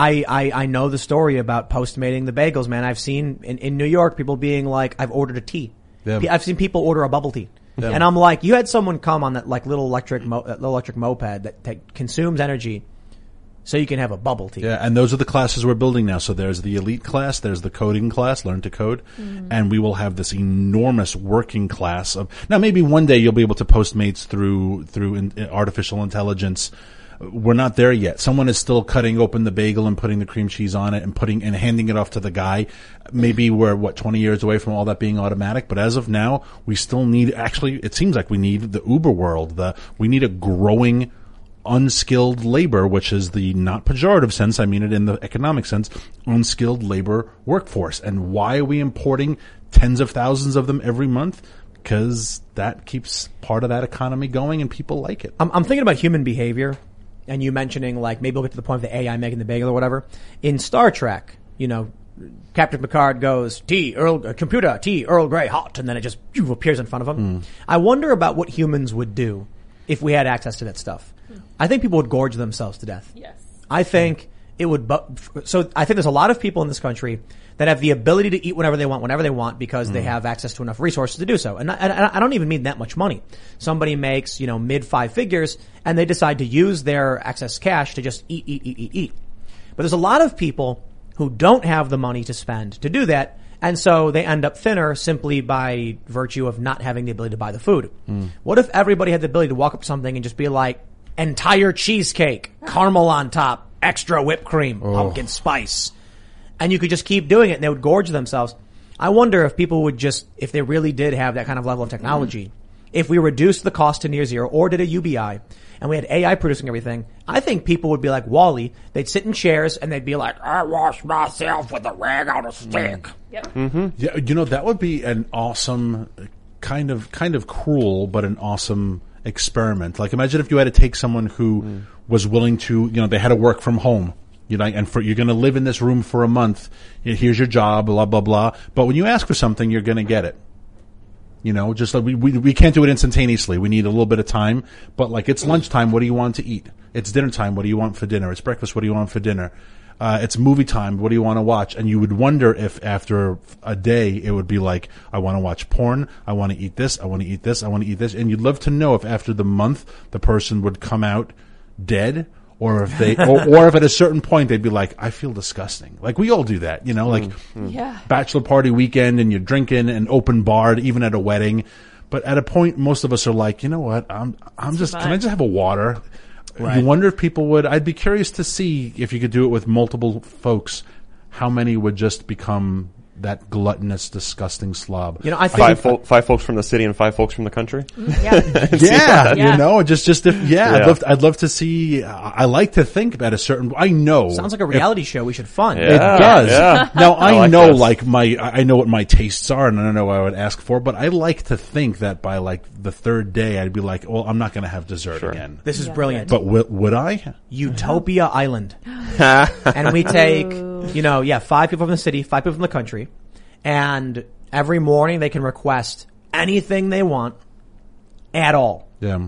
I know the story about Postmating the bagels, man. I've seen in New York people being like, I've ordered a tea. Yeah. I've seen people order a bubble tea. Yeah. And I'm like, you had someone come on that like little electric moped that consumes energy so you can have a bubble tea. Yeah, and those are the classes we're building now. So there's the elite class, there's the coding class, learn to code, and we will have this enormous working class of. Now, maybe one day you'll be able to Postmates through artificial intelligence. We're not there yet. Someone is still cutting open the bagel and putting the cream cheese on it and handing it off to the guy. Maybe we're 20 years away from all that being automatic, but as of now, we still need. Actually, it seems like we need the Uber world. We need a growing unskilled labor, which is the not pejorative sense, I mean it in the economic sense, unskilled labor workforce. And why are we importing tens of thousands of them every month? Because that keeps part of that economy going and people like it. I'm thinking about human behavior, and you mentioning like maybe we'll get to the point of the AI making the bagel or whatever. In Star Trek, you know, Captain Picard goes, computer, tea, Earl Grey, hot, and then it just appears in front of him. I wonder about what humans would do if we had access to that stuff. I think people would gorge themselves to death. Yes. I think it would, so I think there's a lot of people in this country that have the ability to eat whenever they want because they have access to enough resources to do so. And I don't even mean that much money. Somebody makes, mid 5 figures and they decide to use their excess cash to just eat. But there's a lot of people who don't have the money to spend to do that. And so they end up thinner simply by virtue of not having the ability to buy the food. What if everybody had the ability to walk up to something and just be like, entire cheesecake, caramel on top, extra whipped cream, pumpkin spice. And you could just keep doing it and they would gorge themselves. I wonder if people would if they really did have that kind of level of technology, if we reduced the cost to near zero or did a UBI and we had AI producing everything, I think people would be like WALL-E. They'd sit in chairs and they'd be like, I wash myself with a rag on a stick. Yep. Yeah, that would be an awesome, kind of cruel, but an awesome experiment. Like imagine if you had to take someone who was willing to, they had to work from home, and you're going to live in this room for a month. Here's your job, blah, blah, blah. But when you ask for something, you're going to get it. Just like we can't do it instantaneously. We need a little bit of time, but like it's lunchtime. What do you want to eat? It's dinner time. What do you want for dinner? It's breakfast. What do you want for dinner? It's movie time. What do you want to watch? And you would wonder if after a day it would be like, I want to watch porn. I want to eat this. I want to eat this. I want to eat this. And you'd love to know if after the month the person would come out dead or if they, or if at a certain point they'd be like, I feel disgusting. Like we all do that, bachelor party weekend and you're drinking and open barred even at a wedding. But at a point, most of us are like, you know what? can I just have a water? Right. You wonder if people would. I'd be curious to see if you could do it with multiple folks. How many would just become that gluttonous, disgusting slob? I think five folks from the city and 5 folks from the country. I'd love to see. I like to think at a certain. I know sounds like a reality show we should fund. It does. Yeah. Now I know I know what my tastes are, and I don't know what I would ask for, but I like to think that by like the 3rd day, I'd be like, well, I'm not going to have dessert again. This is brilliant. But would I? Utopia Island. and we take, 5 people from the city, 5 people from the country, and every morning they can request anything they want at all. Yeah.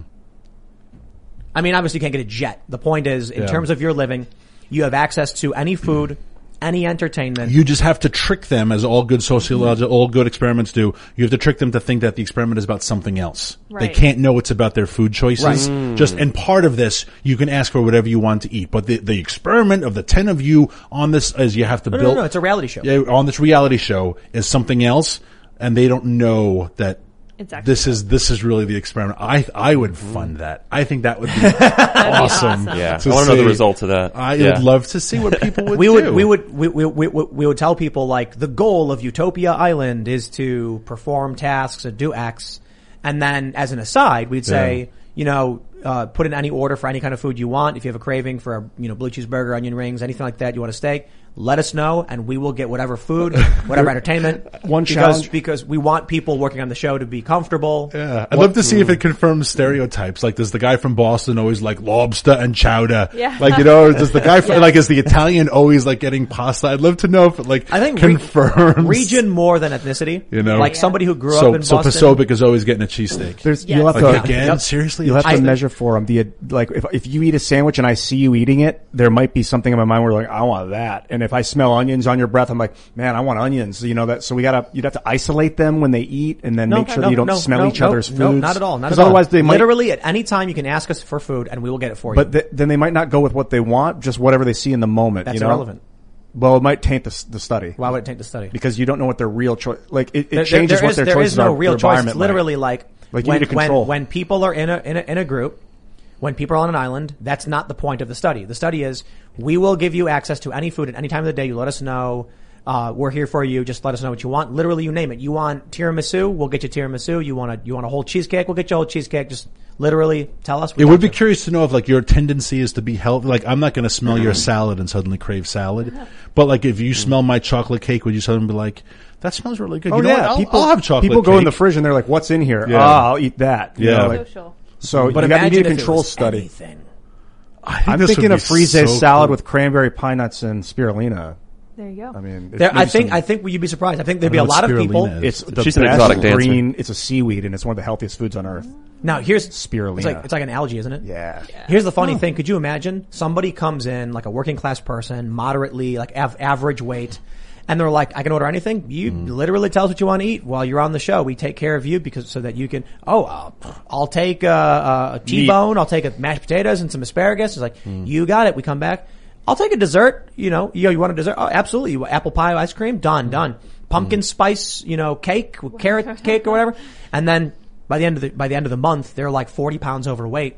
I mean, obviously you can't get a jet. The point is, in terms of your living, you have access to any food, any entertainment. You just have to trick them, as all good all good experiments do. You have to trick them to think that the experiment is about something else. Right. They can't know it's about their food choices. Right. And part of this, you can ask for whatever you want to eat. But the experiment of the 10 of you on this is you have to build. No, it's a reality show. Yeah, on this reality show is something else, and they don't know that. Exactly. This is really the experiment. I would fund that. I think that would be awesome. Yeah, I want to know the results of that. I would love to see what people would do. We would tell people, like, the goal of Utopia Island is to perform tasks and do X, and then as an aside, we'd say, put in any order for any kind of food you want. If you have a craving for a blue cheeseburger, onion rings, anything like that, you want a steak, let us know, and we will get whatever food, whatever entertainment. Challenge. Because we want people working on the show to be comfortable. Yeah. I'd love to see if it confirms stereotypes. Like, does the guy from Boston always like lobster and chowder? Yeah. Like, does the guy is the Italian always like getting pasta? I'd love to know if it confirms. Region more than ethnicity. Like somebody who grew up in Boston. So Pacific is always getting a cheesesteak. You'll have to, again, seriously? You'll have to measure for them. If you eat a sandwich and I see you eating it, there might be something in my mind where like, I want that. And if I smell onions on your breath, I'm like, man, I want onions. So you'd have to isolate them when they eat and then make sure that you don't smell each other's foods. No, not at all. Not at otherwise all. they might, literally at any time you can ask us for food and we will get it for you. But then they might not go with what they want, just whatever they see in the moment. That's irrelevant. Well, it might taint the study. Why would it taint the study? Because you don't know what their real choice, it changes what their choices are. There is no real choice. It's literally when people are in a group, when people are on an island, that's not the point of the study. The study is, we will give you access to any food at any time of the day. You let us know. We're here for you. Just let us know what you want. Literally, you name it. You want tiramisu? We'll get you tiramisu. You want a whole cheesecake? We'll get you a whole cheesecake. Just literally tell us. It would be curious to know if your tendency is to be healthy. Like, I'm not going to smell your salad and suddenly crave salad. But if you smell my chocolate cake, would you suddenly be like, that smells really good? Oh, I'll have chocolate People cake. go in the fridge and they're like, what's in here? Yeah. I'll eat that. Social. So but you need a if control it was study. Anything. I'm thinking of frise salad with cranberry, pine nuts, and spirulina. There you go. I mean, I think you'd be surprised. I think there'd be a lot of people. It's the She's an best exotic dancer. green. It's a seaweed, and it's one of the healthiest foods on earth. Now here's spirulina. It's like an algae, isn't it? Yeah. Here's the funny thing. Could you imagine somebody comes in like a working class person, moderately average weight, and they're like, I can order anything. You literally tell us what you want to eat while you're on the show. We take care of you so that you can. I'll take a T-bone. I'll take mashed potatoes and some asparagus. It's like, you got it. We come back. I'll take a dessert. You want a dessert? Oh, absolutely. You want apple pie, ice cream? Done. Pumpkin spice, cake, carrot cake or whatever. And then by the end of the month, they're like 40 pounds overweight.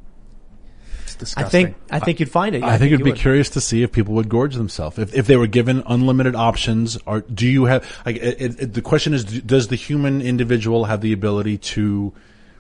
It's disgusting. I think you'd find it. I think it'd be curious to see if people would gorge themselves if they were given unlimited options. Or do you have? The question is, does the human individual have the ability to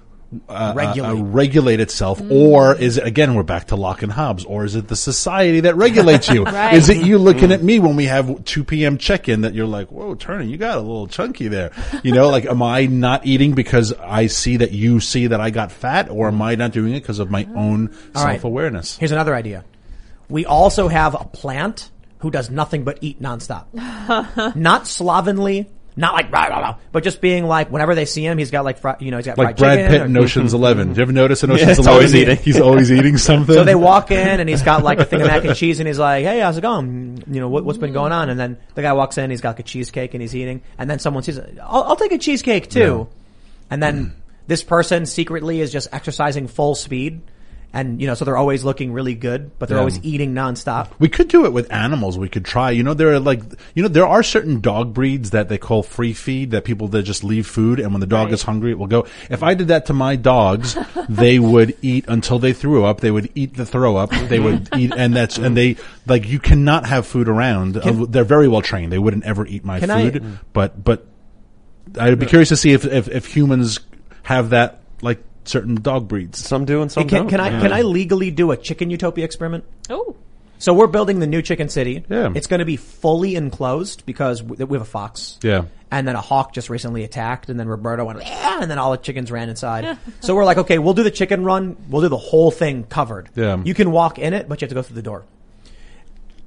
regulate itself, or is it, again, we're back to Locke and Hobbes, or is it the society that regulates you? Right. Is it you looking at me when we have 2 p.m. check-in that you're like, whoa, Turner, you got a little chunky there. Am I not eating because I see that you see that I got fat, or am I not doing it because of my own self-awareness? Here's another idea. We also have a plant who does nothing but eat nonstop. Not slovenly. Not like rah, rah, rah, but just being like, whenever they see him, he's got he's got like fried Brad chicken Pitt in Ocean's 11. Did you ever notice in Ocean's 11? Always eating. He's always eating something. So they walk in and he's got like a thing of mac and cheese and he's like, hey, how's it going? What's been going on? And then the guy walks in, he's got like a cheesecake and he's eating. And then someone says, I'll take a cheesecake too. Yeah. And then this person secretly is just exercising full speed. And, so they're always looking really good, but they're always eating nonstop. We could do it with animals. We could try. There are certain dog breeds that they call free feed, that people that just leave food, and when the dog is hungry, it will go. If I did that to my dogs, they would eat until they threw up. They would eat the throw up. They would eat, you cannot have food around. They're very well trained. They wouldn't ever eat my food. But I'd be curious to see if humans have that, certain dog breeds. Some do and some don't. Can I legally do a chicken utopia experiment? Oh. So we're building the new chicken city. Yeah. It's going to be fully enclosed because we have a fox. Yeah. And then a hawk just recently attacked, and then Roberto went, and then all the chickens ran inside. So we're like, okay, we'll do the chicken run. We'll do the whole thing covered. Yeah. You can walk in it, but you have to go through the door.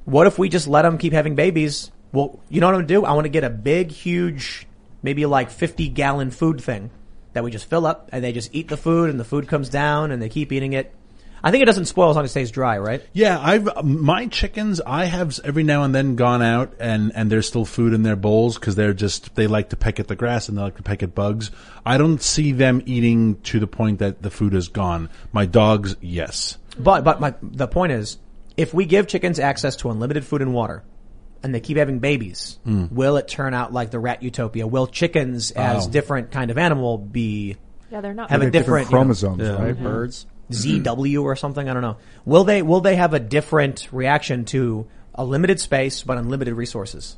What if we just let them keep having babies? Well, you know what I'm going to do? I want to get a big, huge, maybe like 50-gallon food thing that we just fill up, and they just eat the food, and the food comes down, and they keep eating it. I think it doesn't spoil as long as it stays dry, right? Yeah, my chickens, I have every now and then gone out and there's still food in their bowls because they like to peck at the grass and they like to peck at bugs. I don't see them eating to the point that the food is gone. My dogs, yes. But the point is, if we give chickens access to unlimited food and water, and they keep having babies, will it turn out like the rat utopia? Will chickens, as different kind of animal, they're not have a different chromosomes, right? Birds. ZW or something, I don't know. Will they have a different reaction to a limited space but unlimited resources?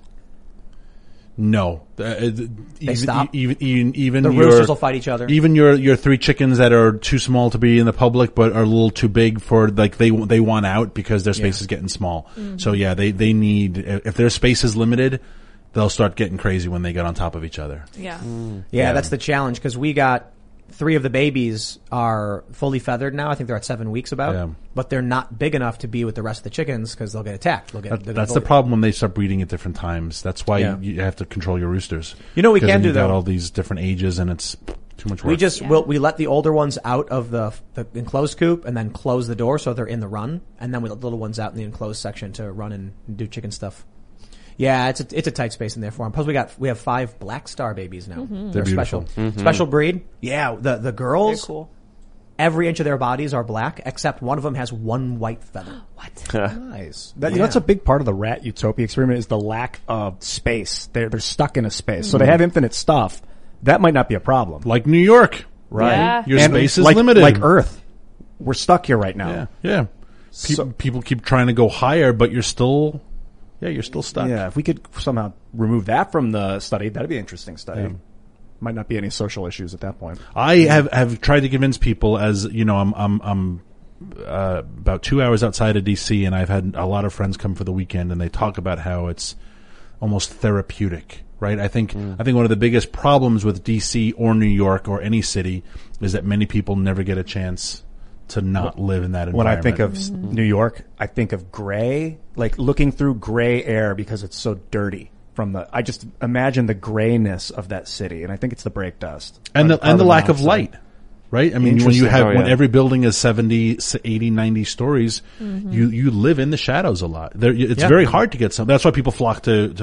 No. They stop. Even the roosters will fight each other. Even your 3 chickens that are too small to be in the public but are a little too big for, like, they want out because their space is getting small. So yeah, they need, if their space is limited, they'll start getting crazy when they get on top of each other. Yeah. Yeah, that's the challenge, because we got 3 of the babies are fully feathered now. I think they're at 7 weeks but they're not big enough to be with the rest of the chickens because they'll get attacked. That's the problem when they start breeding at different times. That's why you have to control your roosters. You know, we can do that. Got all these different ages and it's too much work. We let the older ones out of the enclosed coop and then close the door so they're in the run, and then we let the little ones out in the enclosed section to run and do chicken stuff. Yeah, it's a tight space in there for them. Plus we have 5 black star babies now. They're special. Special breed. Yeah, the girls, very cool. Every inch of their bodies are black except one of them has 1 white feather. What? Nice. That's a big part of the rat utopia experiment, is the lack of space. They're stuck in a space. So they have infinite stuff. That might not be a problem. Like New York. Right. Yeah. Your space is limited. Like Earth. We're stuck here right now. Yeah. People keep trying to go higher, but you're still stuck. Yeah, if we could somehow remove that from the study, that'd be an interesting study. Yeah. Might not be any social issues at that point. I have tried to convince people, as you know, I'm about 2 hours outside of DC, and I've had a lot of friends come for the weekend, and they talk about how it's almost therapeutic, right? I think one of the biggest problems with DC or New York or any city is that many people never get a chance to not live in that environment. When I think of New York, I think of gray, like looking through gray air because it's so dirty. I just imagine the grayness of that city, and I think it's the brake dust. And the lack of light, right? I mean, when every building is 70, 80, 90 stories, you live in the shadows a lot. It's very hard to get some. That's why people flock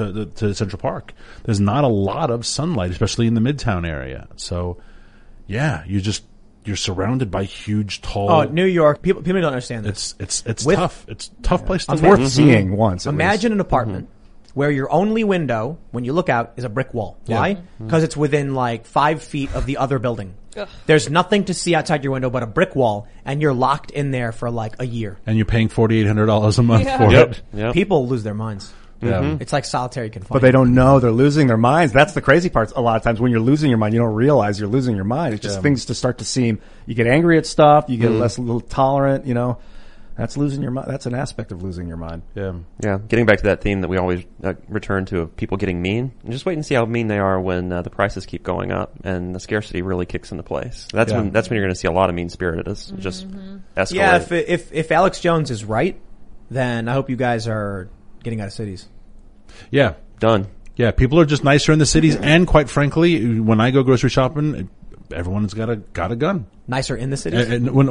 to Central Park. There's not a lot of sunlight, especially in the Midtown area. So, yeah, you're surrounded by huge, tall. Oh, New York. People don't understand this. It's tough. It's a tough place to live. It's worth seeing once. Imagine an apartment where your only window, when you look out, is a brick wall. Why? Because it's within like 5 feet of the other building. Ugh. There's nothing to see outside your window but a brick wall, and you're locked in there for like a year. And you're paying $4,800 a month for it. Yep. People lose their minds. Yeah. It's like solitary confinement. But they don't know they're losing their minds. That's the crazy part. A lot of times when you're losing your mind, you don't realize you're losing your mind. It's just things to start to seem, you get angry at stuff, you get a little tolerant, you know. That's losing your mind. That's an aspect of losing your mind. Yeah. Getting back to that theme that we always return to of people getting mean. Just wait and see how mean they are when the prices keep going up and the scarcity really kicks into place. That's when you're going to see a lot of mean spirited. Just escalate. Yeah. If Alex Jones is right, then I hope you guys are getting out of cities. Yeah. Done. Yeah. People are just nicer in the cities, and quite frankly, when I go grocery shopping, everyone's got a gun. Nicer in the cities?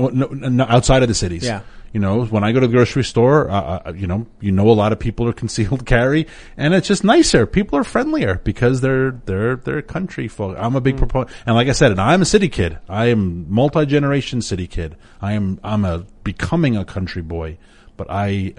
No, outside of the cities. Yeah. You know, when I go to the grocery store, you know a lot of people are concealed carry, and it's just nicer. People are friendlier because they're country folk. I'm a big proponent, and like I said, and I'm a city kid. I am multi-generation city kid. I'm becoming a country boy, but I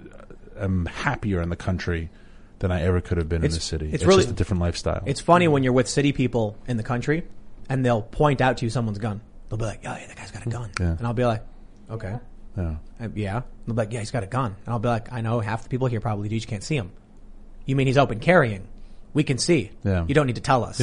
am happier in the country than I ever could have been in the city. It's really just a different lifestyle. It's funny when you're with city people in the country, and they'll point out to you someone's gun. They'll be like, "Oh, yeah, that guy's got a gun," and I'll be like, "Okay." Yeah. They'll be like, "Yeah, he's got a gun." And I'll be like, "I know half the people here probably do. You just can't see him." "You mean he's open carrying? We can see. Yeah. You don't need to tell us."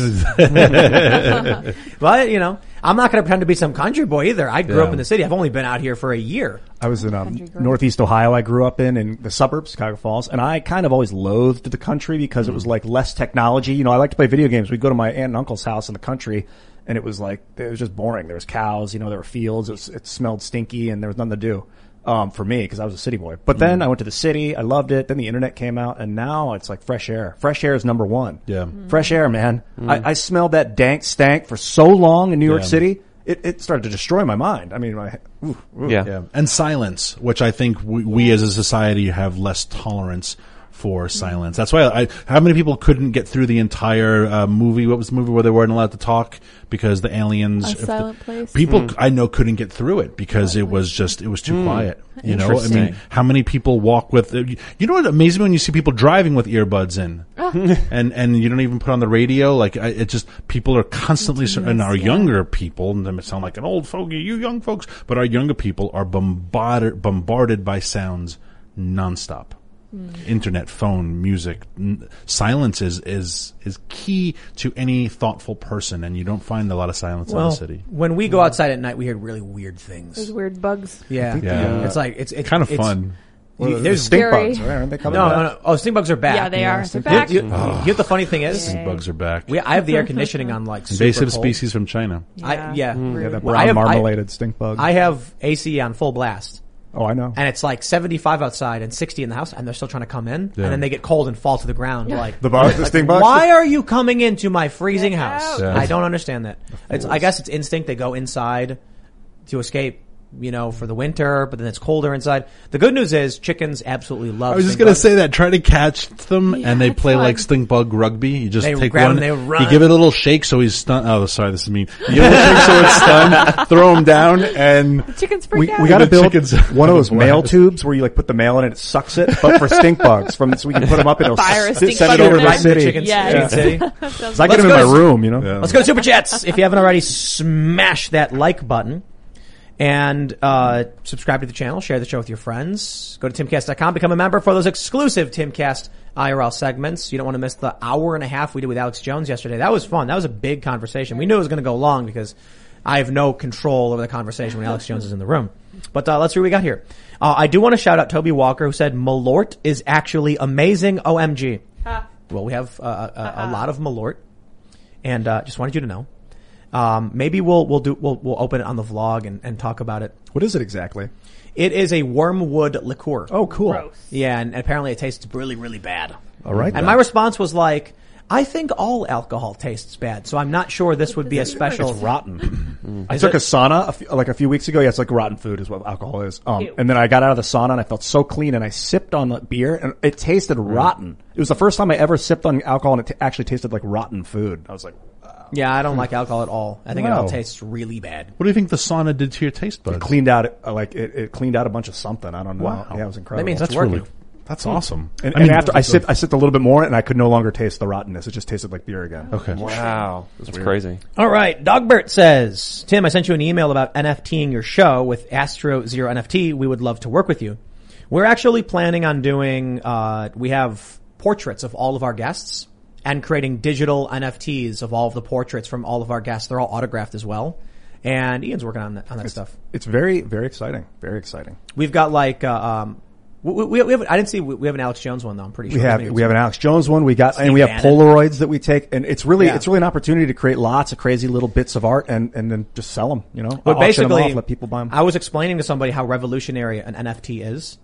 But, you know, I'm not going to pretend to be some country boy either. I grew up in the city. I've only been out here for a year. I was in Northeast Ohio. I grew up in the suburbs, Chicago Falls, and I kind of always loathed the country because it was like less technology. You know, I like to play video games. We'd go to my aunt and uncle's house in the country, and it was just boring. There was cows, you know, there were fields. It smelled stinky, and there was nothing to do. for me, because I was a city boy. But then I went to the city. I loved it. Then the internet came out, and now it's like fresh air. Fresh air is number one. Yeah. Fresh air, man. I smelled that dank stank for so long in New York City. It started to destroy my mind. I mean, Yeah. And silence, which I think we as a society have less tolerance for silence. That's why how many people couldn't get through the entire movie? What was the movie where they weren't allowed to talk because the aliens? A Silent Place. People I know couldn't get through it because it was too quiet. You know, I mean, how many people walk with? You know what amazes me when you see people driving with earbuds in, and you don't even put on the radio. Like it just people are constantly, and our younger people, and they sound like an old fogey, you young folks, but our younger people are bombarded by sounds nonstop. Internet, phone, music. Silence is key to any thoughtful person, and you don't find a lot of silence in the city. When we go outside at night, we hear really weird things. There's weird bugs. Yeah. Yeah. It's like it's kind of fun. There's stink scary. bugs, right? Aren't they coming no, back? no. Oh, stink bugs are back. Yeah, they are. They're back. You know what the funny thing is? Stink bugs are back. I have the air conditioning on like super Invasive cold. species from China. Yeah, that Well, brown marmoladed stink bug. I have AC on full blast. Oh, I know. And it's like 75 outside and 60 in the house, and they're still trying to come in, and then they get cold and fall to the ground. Like the stink bugs? Why are you coming into my freezing house? Yeah. I don't understand that. I guess it's instinct. They go inside to escape, for the winter, but then it's colder inside. The good news is chickens absolutely love. I was just stink going to bugs. say that. Try to catch them, and they it's play fun. like stink bug rugby. You just They take grab one, them, they run. you give it a little shake so he's stunned. Oh, sorry, this is mean. You give it a shake so it's stunned, throw him down, and Chickens freak out. we got to The build chickens- one of those mail tubes where you like put the mail in and it sucks it, but for stink bugs, so we can put them up and it'll Fire a stink send it bug over in to the there. city. Chickens. Yeah. City. So I get them in my room, Let's go to Super Chats. If you haven't already, smash that like button. And subscribe to the channel, share the show with your friends. Go to timcast.com, become a member for those exclusive Timcast IRL segments. You don't want to miss the hour and a half we did with Alex Jones yesterday. That was fun. That was a big conversation. We knew it was going to go long because I have no control over the conversation when Alex Jones is in the room. But let's see what we got here. I do want to shout out Toby Walker, who said Malort is actually amazing. OMG. Well, we have a lot of Malort, and just wanted you to know. Maybe we'll open it on the vlog and talk about it. What is it exactly? It is a wormwood liqueur. Oh, cool. Gross. Yeah, and apparently it tastes really, really bad. All right. And my response was like, I think all alcohol tastes bad, so I'm not sure this would be a special. It's rotten. I took a sauna a few weeks ago. Yeah, it's like rotten food is what alcohol is. And then I got out of the sauna and I felt so clean, and I sipped on the beer and it tasted rotten. It was the first time I ever sipped on alcohol and it actually tasted like rotten food. I was like, Yeah, I don't like alcohol at all. I think it Wow. all tastes really bad. What do you think the sauna did to your taste buds? it cleaned out it cleaned out a bunch of something. I don't know. Wow. Yeah, it was incredible. That means That's it's working. really, that's awesome. And after I sipped a little bit more and I could no longer taste the rottenness. It just tasted like beer again. Okay. Wow. That's crazy. All right. Dogbert says, Tim, I sent you an email about NFTing your show with Astro Zero NFT. We would love to work with you. We're actually planning on doing, we have portraits of all of our guests and creating digital NFTs of all of the portraits from all of our guests. They're all autographed as well. And Ian's working on that stuff. It's very, very exciting. Very exciting. We've got like, we have, I didn't see, we have an Alex Jones one though, I'm pretty sure. We have an Alex Jones one. We have Bannon. Polaroids that we take, and it's really an opportunity to create lots of crazy little bits of art and then just sell them. But auction them basically, off, let people buy them. I was explaining to somebody how revolutionary an NFT is.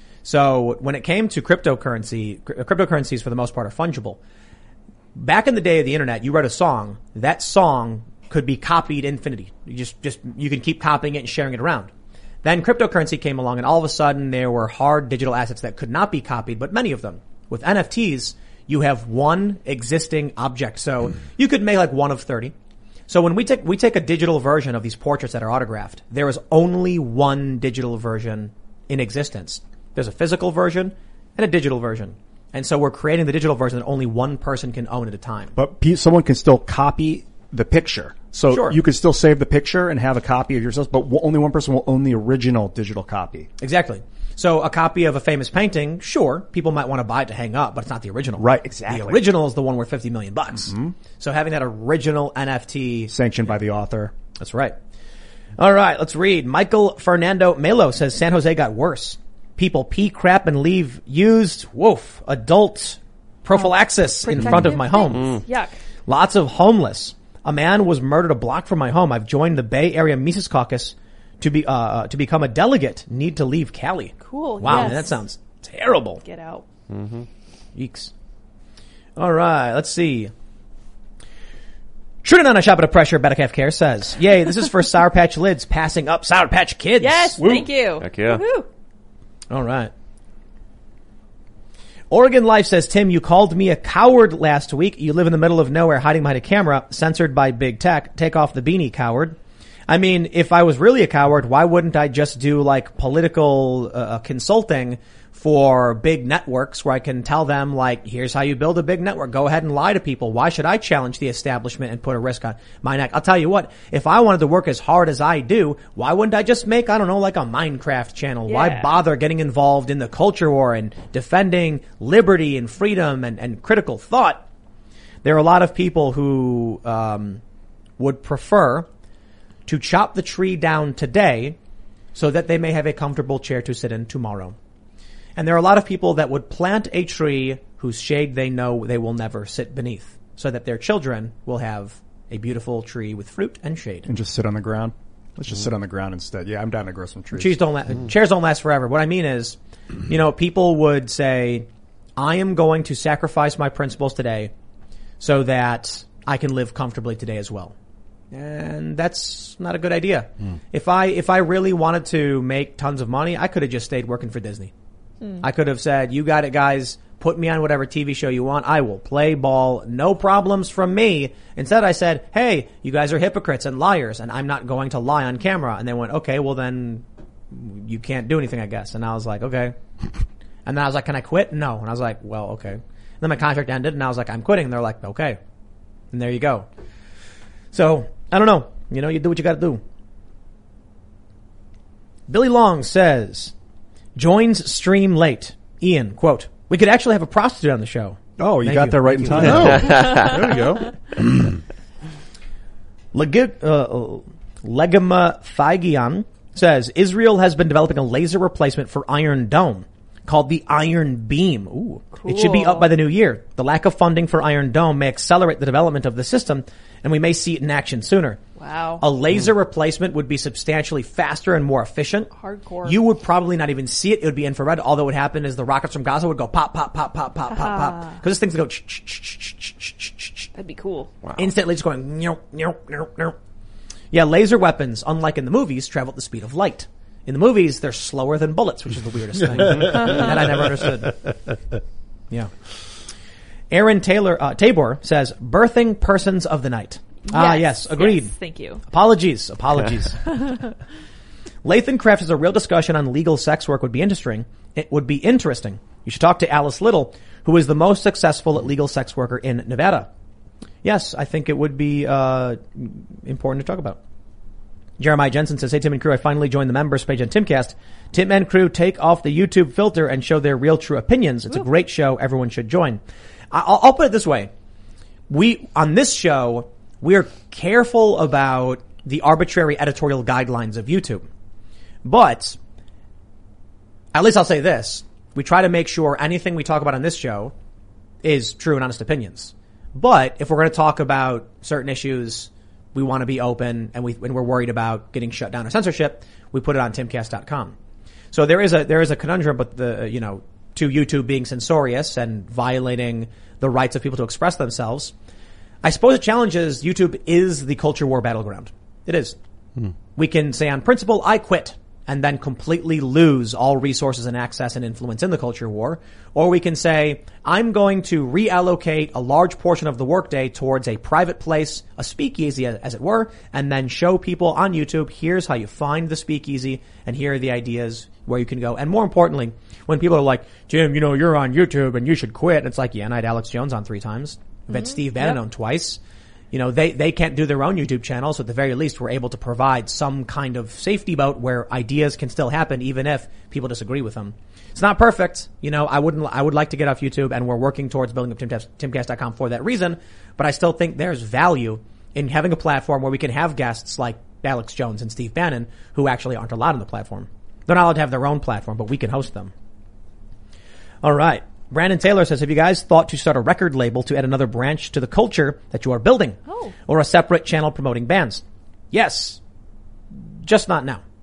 So when it came to cryptocurrencies for the most part are fungible. Back in the day of the internet, you wrote a song. That song could be copied infinity. You can keep copying it and sharing it around. Then cryptocurrency came along, and all of a sudden there were hard digital assets that could not be copied, but many of them. With NFTs, you have one existing object. So you could make like one of 30. So when we take a digital version of these portraits that are autographed, there is only one digital version in existence. There's a physical version and a digital version. And so we're creating the digital version that only one person can own at a time. But someone can still copy the picture. So Sure. you can still save the picture and have a copy of yourself, but only one person will own the original digital copy. Exactly. So a copy of a famous painting, sure, people might want to buy it to hang up, but it's not the original. Right, exactly. The original is the one worth $50 million. Mm-hmm. So having that original NFT sanctioned by the author. That's right. All right, let's read. Michael Fernando Melo says San Jose got worse. People pee, crap, and leave used, adult prophylaxis in front of my home. Yuck. Lots of homeless. A man was murdered a block from my home. I've joined the Bay Area Mises Caucus to become a delegate need to leave Cali. Cool. Wow, yes. man, that sounds terrible. Get out. Yeeks. All right, let's see. Shooting on a shot of pressure, Betacaf Care says, yay, this is for Sour Patch Lids passing up Sour Patch Kids. Yes, Woo. thank you. Heck yeah. Woo-hoo. All right. Oregon Life says, Tim, you called me a coward last week. You live in the middle of nowhere hiding behind a camera, censored by big tech. Take off the beanie, coward. I mean, if I was really a coward, why wouldn't I just do like political consulting for big networks where I can tell them like, here's how you build a big network. Go ahead and lie to people. Why should I challenge the establishment and put a risk on my neck? I'll tell you what, if I wanted to work as hard as I do, why wouldn't I just make, I don't know, like a Minecraft channel? Yeah. Why bother getting involved in the culture war and defending liberty and freedom and critical thought? There are a lot of people who would prefer to chop the tree down today so that they may have a comfortable chair to sit in tomorrow. And there are a lot of people that would plant a tree whose shade they know they will never sit beneath so that their children will have a beautiful tree with fruit and shade. And just sit on the ground. Let's just sit on the ground instead. Yeah, I'm down to grow some trees. Chairs don't last forever. What I mean is, people would say, I am going to sacrifice my principles today so that I can live comfortably today as well. And that's not a good idea. If I really wanted to make tons of money, I could have just stayed working for Disney. I could have said, you got it, guys. Put me on whatever TV show you want. I will play ball. No problems from me. Instead, I said, hey, you guys are hypocrites and liars, and I'm not going to lie on camera. And they went, okay, well then you can't do anything, I guess. And I was like, okay. And then I was like, can I quit? No. And I was like, well, okay. And then my contract ended, and I was like, I'm quitting. And they're like, okay. And there you go. So, I don't know. You do what you got to do. Billy Long says, joins stream late. Ian, quote, we could actually have a prostitute on the show. Oh, you got there right in time. There you go. Legema Thygion says, Israel has been developing a laser replacement for Iron Dome called the Iron Beam. Ooh. Cool. It should be up by the new year. The lack of funding for Iron Dome may accelerate the development of the system, and we may see it in action sooner. Wow. A laser replacement would be substantially faster and more efficient. Hardcore. You would probably not even see it. It would be infrared. All that would happen is the rockets from Gaza would go pop, pop, pop, pop, pop, pop, pop. Because this thing's going That'd be cool. Wow. instantly just going Yeah, laser weapons, unlike in the movies, travel at the speed of light. In the movies, they're slower than bullets, which is the weirdest thing that I never understood. Yeah. Aaron Tabor says, birthing persons of the night. Yes, agreed. Yes, thank you. Apologies. Lathan Craft says a real discussion on legal sex work would be interesting. It would be interesting. You should talk to Alice Little, who is the most successful legal sex worker in Nevada. Yes, I think it would be important to talk about. Jeremiah Jensen says, hey, Tim and crew, I finally joined the members page on Timcast. Tim and crew take off the YouTube filter and show their real true opinions. It's a great show. Everyone should join. I'll put it this way. On this show, we're careful about the arbitrary editorial guidelines of YouTube. But, at least I'll say this. We try to make sure anything we talk about on this show is true and honest opinions. But, if we're going to talk about certain issues, we want to be open and we're worried about getting shut down or censorship, we put it on timcast.com. So there is a conundrum, but to YouTube being censorious and violating the rights of people to express themselves. I suppose the challenge is YouTube is the culture war battleground. It is. We can say on principle, I quit, and then completely lose all resources and access and influence in the culture war. Or we can say, I'm going to reallocate a large portion of the workday towards a private place, a speakeasy as it were, and then show people on YouTube, here's how you find the speakeasy, and here are the ideas where you can go. And more importantly, when people are like, Jim, you're on YouTube and you should quit. And it's like, yeah, and I had Alex Jones on 3 times. We've had Steve Bannon on twice. They can't do their own YouTube channel, so at the very least we're able to provide some kind of safety boat where ideas can still happen even if people disagree with them. It's not perfect. I would like to get off YouTube, and we're working towards building up timcast.com for that reason, but I still think there's value in having a platform where we can have guests like Alex Jones and Steve Bannon who actually aren't allowed on the platform. They're not allowed to have their own platform, but we can host them. All right. Brandon Taylor says, have you guys thought to start a record label to add another branch to the culture that you are building? Or a separate channel promoting bands? Yes. Just not now.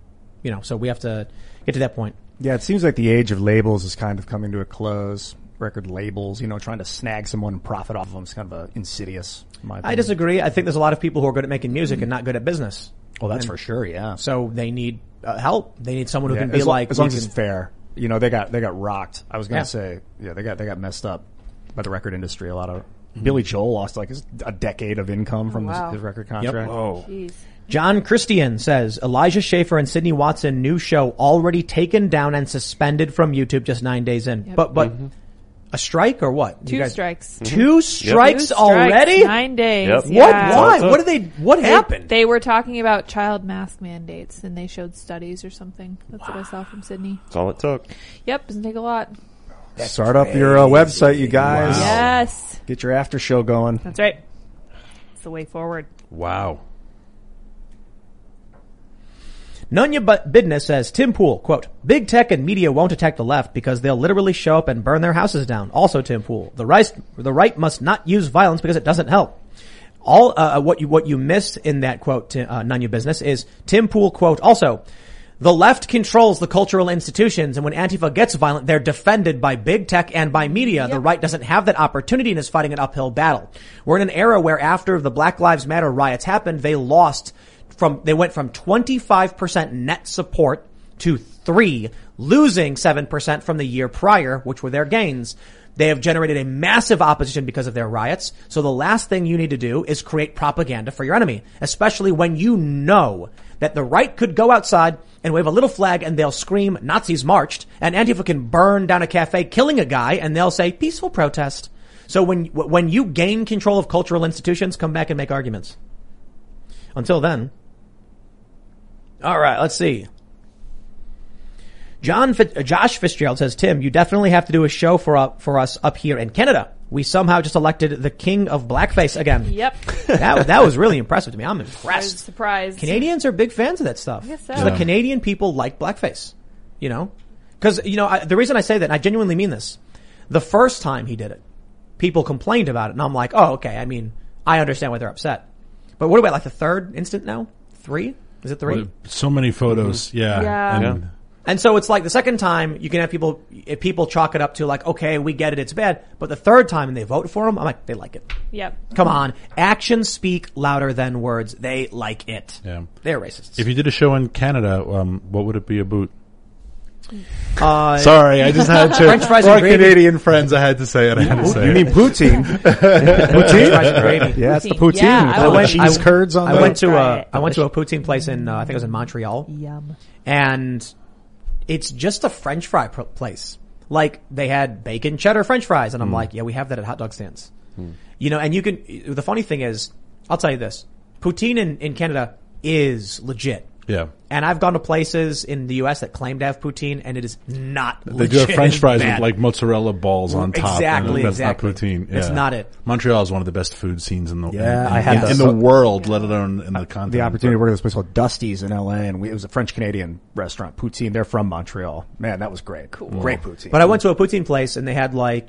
So we have to get to that point. Yeah, it seems like the age of labels is kind of coming to a close. Record labels, trying to snag someone and profit off of them is kind of insidious. In my opinion. I disagree. I think there's a lot of people who are good at making music and not good at business. Well, that's for sure. Yeah. So they need help. They need someone who can be as like, as long as it's fair. They got rocked. I was going to say, they got messed up by the record industry. A lot of Billy Joel lost like a decade of income from his record contract. Yep. Oh. Jeez. John Christian says, Elijah Schaffer and Sydney Watson new show already taken down and suspended from YouTube just 9 days in. Yep. But a strike or what? Two strikes. Two strikes already? 9 days. Yep. Yeah. What? Why? What happened? They were talking about child mask mandates, and they showed studies or something. That's what I saw from Sydney. That's all it took. Yep, doesn't take a lot. Start up your website, you guys. Wow. Yes. Get your after show going. That's right. It's the way forward. Wow. Nunya Bidna says, Tim Pool, quote, big tech and media won't attack the left because they'll literally show up and burn their houses down. Also, Tim Pool, the right must not use violence because it doesn't help. What you missed in that quote, Nunya Business is Tim Pool, quote, also, the left controls the cultural institutions, and when Antifa gets violent, they're defended by big tech and by media. Yep. The right doesn't have that opportunity and is fighting an uphill battle. We're in an era where after the Black Lives Matter riots happened, they went from 25% net support to 3%, losing 7% from the year prior, which were their gains. They have generated a massive opposition because of their riots. So the last thing you need to do is create propaganda for your enemy, especially when you know that the right could go outside and wave a little flag and they'll scream Nazis marched, and Antifa can burn down a cafe killing a guy and they'll say peaceful protest. So when you gain control of cultural institutions, come back and make arguments. Until then. All right, let's see. Josh Fitzgerald says, Tim, you definitely have to do a show for us up here in Canada. We somehow just elected the king of blackface again. Yep. That was really impressive to me. I'm impressed. I was surprised. Canadians are big fans of that stuff. I guess so. The Canadian people like blackface, Because, the reason I say that, and I genuinely mean this, the first time he did it, people complained about it, and I'm like, oh, okay, I mean, I understand why they're upset. But what about, like, the third instant now? 3? Is it 3? So many photos, Yeah. And so it's like the second time you can have people chalk it up to like, okay, we get it, it's bad. But the third time and they vote for him, I'm like, they like it. Yep. Come on. Actions speak louder than words. They like it. Yeah. They're racists. If you did a show in Canada, what would it be about? Sorry, I just had to. French fries and gravy. Canadian friends, I had to say it. You mean poutine? Poutine? Yeah, it's the poutine. Yeah, cheese curds on I there. went to a poutine place in, I think it was in Montreal. Yum. And it's just a French fry place. Like, they had bacon cheddar French fries, and I'm like, yeah, we have that at hot dog stands. And the funny thing is, I'll tell you this, poutine in Canada is legit. Yeah. And I've gone to places in the U.S. that claim to have poutine, and it is not They legit. do have French fries It's with bad. like mozzarella balls on top. Exactly, That's exactly. not poutine. It's not it. Montreal is one of the best food scenes in the I had in the world, let alone in the continent. The opportunity to work at this place called Dusty's in LA, and it was a French-Canadian restaurant, poutine. They're from Montreal. Man, that was great. Cool. Great poutine. But I went to a poutine place, and they had like,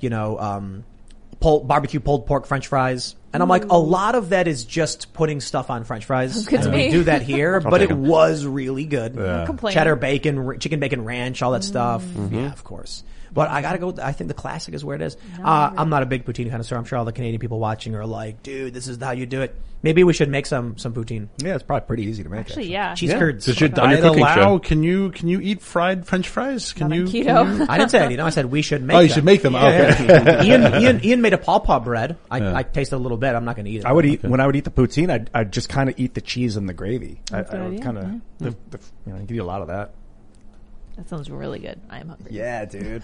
barbecue pulled pork French fries. And I'm like, a lot of that is just putting stuff on French fries. Good to We me. do that here, but it was really good. No complaint. Cheddar bacon, chicken bacon ranch, all that stuff. Yeah, of course. But I gotta go, I think the classic is where it is. I'm not a big poutine connoisseur. I'm sure all the Canadian people watching are like, dude, this is how you do it. Maybe we should make some poutine. Yeah, it's probably pretty easy to make. Actually, yeah. Cheese curds. Does your On your diet cooking allow? show. Can you eat fried French fries? Can Not you? on keto. I didn't say that, I said we should make Oh, them. you should make them. Yeah. Okay. Ian made a pawpaw bread. I tasted a little bit. I'm not going to eat it. I would eat when I would eat the poutine. I'd just kind of eat the cheese and the gravy. That's a good I would idea, kind of, you get a lot of that. That sounds really good. I am hungry. Yeah, dude.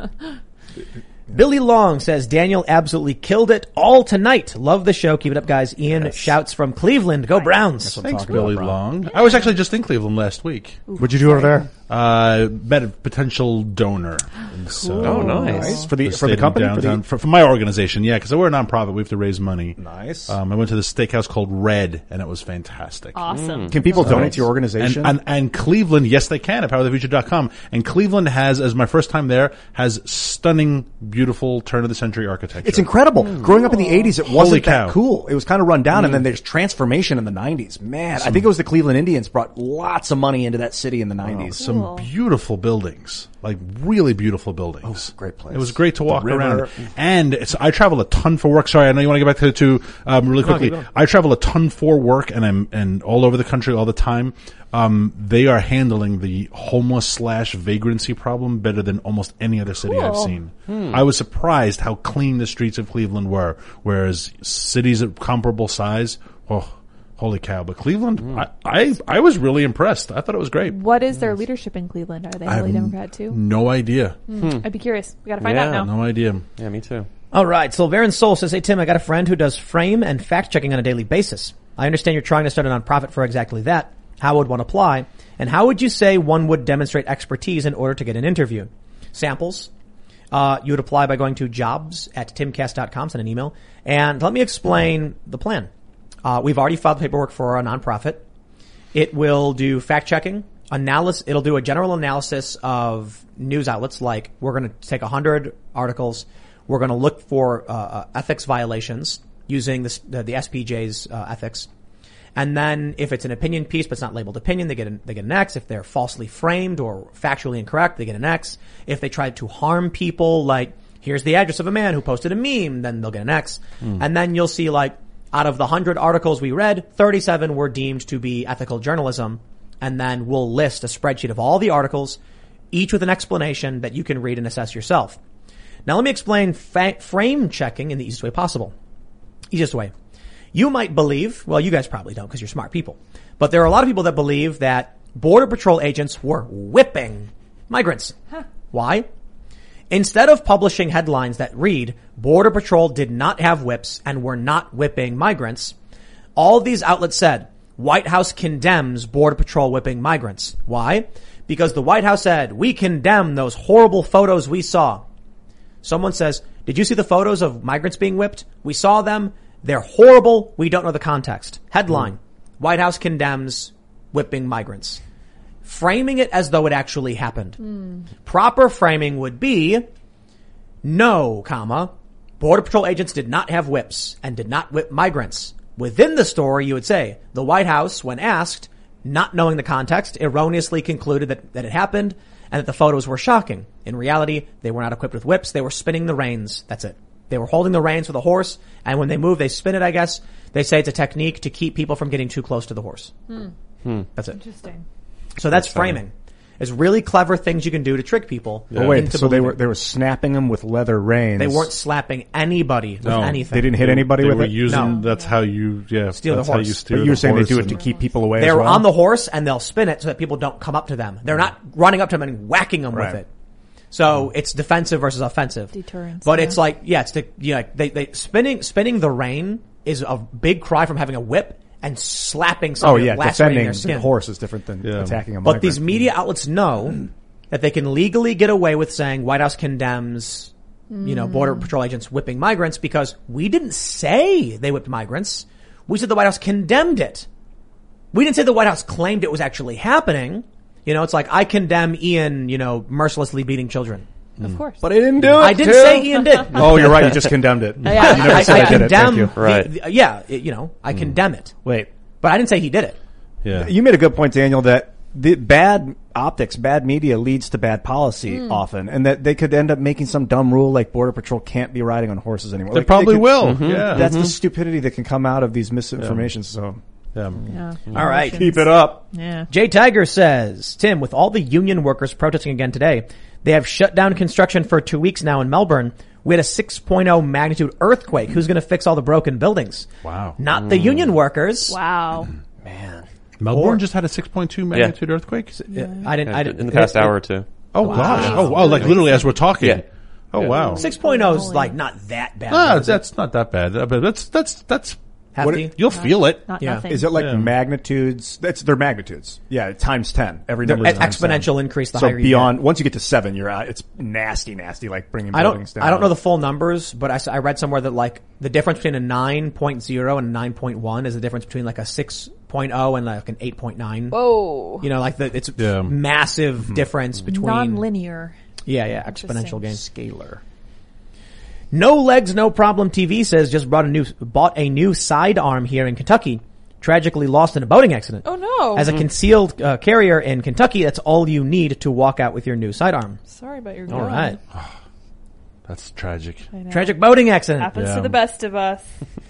Billy Long says, Daniel absolutely killed it all tonight. Love the show. Keep it up, guys. Ian shouts from Cleveland. Go Browns. Thanks, Billy Long. I was actually just in Cleveland last week. What'd you do over there? Met a potential donor. And so, Oh, nice. For the stayed in company? downtown, for my organization, yeah, because we're a nonprofit. We have to raise money. Nice. I went to the steakhouse called Red, and it was fantastic. Awesome. Can people donate to your organization? And Cleveland, yes, they can at powerofthefuture.com. And Cleveland has, as my first time there, has stunning, beautiful turn of the century architecture. It's incredible. Growing up in the 80s, it wasn't that cow. cool. It was kind of run down, and then there's transformation in the 90s. Man, I think it was the Cleveland Indians brought lots of money into that city in the 90s. Some beautiful buildings, like really beautiful buildings. Great place. It was great to walk river. around. And I travel a ton for work. Sorry, I know you want to get back to really quickly. I travel a ton for work, and all over the country all the time. They are handling the homeless / vagrancy problem better than almost any other city I've seen. I was surprised how clean the streets of Cleveland were, whereas cities of comparable size, holy cow. But Cleveland, I was really impressed. I thought it was great. What is their leadership in Cleveland? Are they heavily Democrat too? No idea. I'd be curious. We got to find out now. No idea. Yeah, me too. All right. Sylvain Soul says, hey, Tim, I got a friend who does frame and fact checking on a daily basis. I understand you're trying to start a nonprofit for exactly that. How would one apply? And how would you say one would demonstrate expertise in order to get an interview? Samples. You would apply by going to jobs@timcast.com, send an email. And let me explain the plan. We've already filed paperwork for a nonprofit. It will do fact checking, analysis. It'll do a general analysis of news outlets. Like we're going to take 100 articles. We're going to look for ethics violations using the SPJ's ethics. And then if it's an opinion piece but it's not labeled opinion, they get an X. If they're falsely framed or factually incorrect, they get an X. If they try to harm people, like here's the address of a man who posted a meme, then they'll get an X. And then you'll see like out of the 100 articles we read, 37 were deemed to be ethical journalism. And then we'll list a spreadsheet of all the articles, each with an explanation that you can read and assess yourself. Now let me explain frame checking in the easiest way possible. Easiest way. You might believe, well, you guys probably don't because you're smart people, but there are a lot of people that believe that Border Patrol agents were whipping migrants. Why? Instead of publishing headlines that read, Border Patrol did not have whips and were not whipping migrants, all these outlets said, White House condemns Border Patrol whipping migrants. Why? Because the White House said, we condemn those horrible photos we saw. Someone says, did you see the photos of migrants being whipped? We saw them. They're horrible. We don't know the context. Headline, White House condemns whipping migrants. Framing it as though it actually happened. Proper framing would be, no, comma, Border Patrol agents did not have whips and did not whip migrants. Within the story, you would say, the White House, when asked, not knowing the context, erroneously concluded that it happened and that the photos were shocking. In reality, they were not equipped with whips. They were spinning the reins. That's it. They were holding the reins with a horse, and when they move, they spin it, I guess. They say it's a technique to keep people from getting too close to the horse. That's it. Interesting. So that's framing. It's really clever things you can do to trick people. Yeah. Wait, so they were snapping them with leather reins. They weren't slapping anybody with anything. They didn't hit anybody they with were it? Using, that's how you, steal that's the horse. how you steer But you were saying they horse do it to keep people away They're as well? on the horse, and they'll spin it so that people don't come up to them. They're not running up to them and whacking them with it. So it's defensive versus offensive. Deterrence. But it's like, they spinning the rein is a big cry from having a whip and slapping somebody, lacerating defending their skin. the horse is different than attacking a migrant. But these media outlets know that they can legally get away with saying White House condemns, Border Patrol agents whipping migrants because we didn't say they whipped migrants. We said the White House condemned it. We didn't say the White House claimed it was actually happening. It's like I condemn Ian, mercilessly beating children. Of course. But I didn't do it. I didn't say Ian did. Oh, you're right. You just condemned it. Yeah. You never said I did it. Thank you. I condemn it. Wait. But I didn't say he did it. Yeah. You made a good point, Daniel, that the bad optics, bad media leads to bad policy often, and that they could end up making some dumb rule like Border Patrol can't be riding on horses anymore. They Like, probably could- will. Yeah. That's the stupidity that can come out of these misinformation. So Yeah. All right. keep it up. Yeah. Jay Tiger says, Tim, with all the union workers protesting again today, they have shut down construction for 2 weeks now in Melbourne. We had a 6.0 magnitude earthquake. Who's going to fix all the broken buildings? Wow. Not the union workers. Wow. Man. Melbourne just had a 6.2 magnitude earthquake? I didn't. In the past hour or two. Oh, gosh. Oh, wow. Like literally as we're talking. Yeah. Oh, wow. 6.0 is like not that bad. No, that's not that bad. But that's Hefty. you'll feel it. Not Yeah. nothing. Is it like magnitudes? They're magnitudes. Yeah, times 10. Every number is times 10. Exponential increase the So higher you beyond, once you get to 7, you're out. It's nasty, like bringing buildings down. I don't know the full numbers, but I read somewhere that like the difference between a 9.0 and a 9.1 is the difference between like a 6.0 and like an 8.9. Whoa. It's massive difference between Non-linear. Yeah, exponential gain. Scalar. No Legs, No Problem TV says just bought a new sidearm here in Kentucky. Tragically lost in a boating accident. Oh no. As a concealed carrier in Kentucky, that's all you need to walk out with your new sidearm. Sorry about your All gun. right. That's tragic. Tragic boating accident. Happens to the best of us.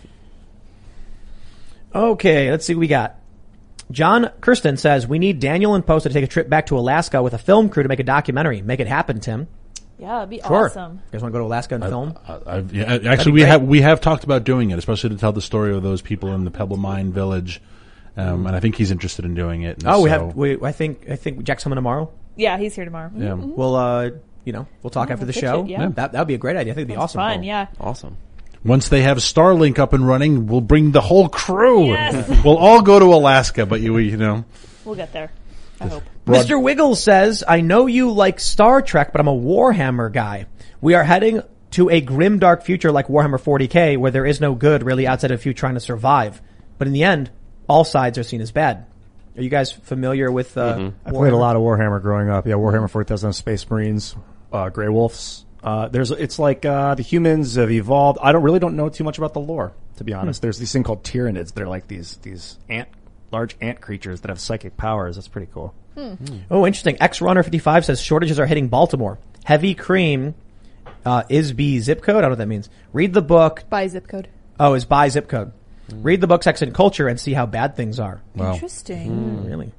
Okay, let's see what we got. John Kirsten says, we need Daniel and Post to take a trip back to Alaska with a film crew to make a documentary. Make it happen, Tim. Yeah, that'd be Sure. awesome. You guys want to go to Alaska and film? Actually, we have talked about doing it, especially to tell the story of those people in the Pebble Mine village. And I think he's interested in doing it. I think Jack's coming tomorrow. Yeah, he's here tomorrow. Yeah. Mm-hmm. We'll talk after the show. That would be a great idea. I think it'd be awesome. Fun, yeah. Awesome. Once they have Starlink up and running, we'll bring the whole crew. Yes. We'll all go to Alaska, but We'll get there. I hope. Mr. Wiggles says, I know you like Star Trek, but I'm a Warhammer guy. We are heading to a grim, dark future like Warhammer 40K, where there is no good really outside of you trying to survive. But in the end, all sides are seen as bad. Are you guys familiar with I played a lot of Warhammer growing up. Yeah, Warhammer 40,000 Space Marines, Grey Wolves. It's like the humans have evolved. I don't know too much about the lore, to be honest. There's these thing called Tyranids. They're like these large ant creatures that have psychic powers. That's pretty cool. Oh, interesting. XRunner55 says shortages are hitting Baltimore. Heavy cream is B zip code. I don't know what that means. Read the book. By zip code. Oh, is by zip code. Read the book Sex and Culture and see how bad things are. Wow. Interesting. Really?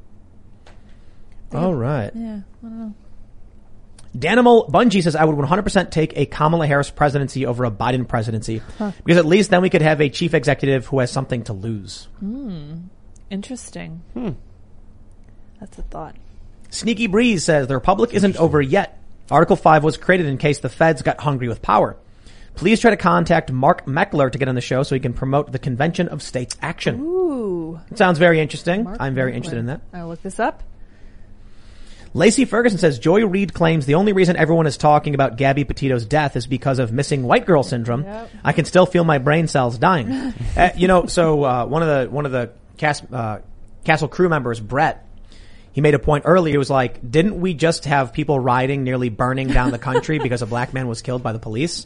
All right. Yeah, I don't know. Danimal Bungie says, I would 100% take a Kamala Harris presidency over a Biden presidency because at least then we could have a chief executive who has something to lose. Interesting. That's a thought. Sneaky Breeze says, the Republic isn't over yet. Article 5 was created in case the feds got hungry with power. Please try to contact Mark Meckler to get on the show so he can promote the Convention of States Action. Ooh. It sounds very interesting. Mark I'm very Meckler. interested in that. I'll look this up. Lacey Ferguson says, Joy Reid claims the only reason everyone is talking about Gabby Petito's death is because of missing white girl syndrome. Yep. I can still feel my brain cells dying. One of the Castle crew members, Brett, he made a point earlier. He was like, didn't we just have people rioting, nearly burning down the country because a black man was killed by the police?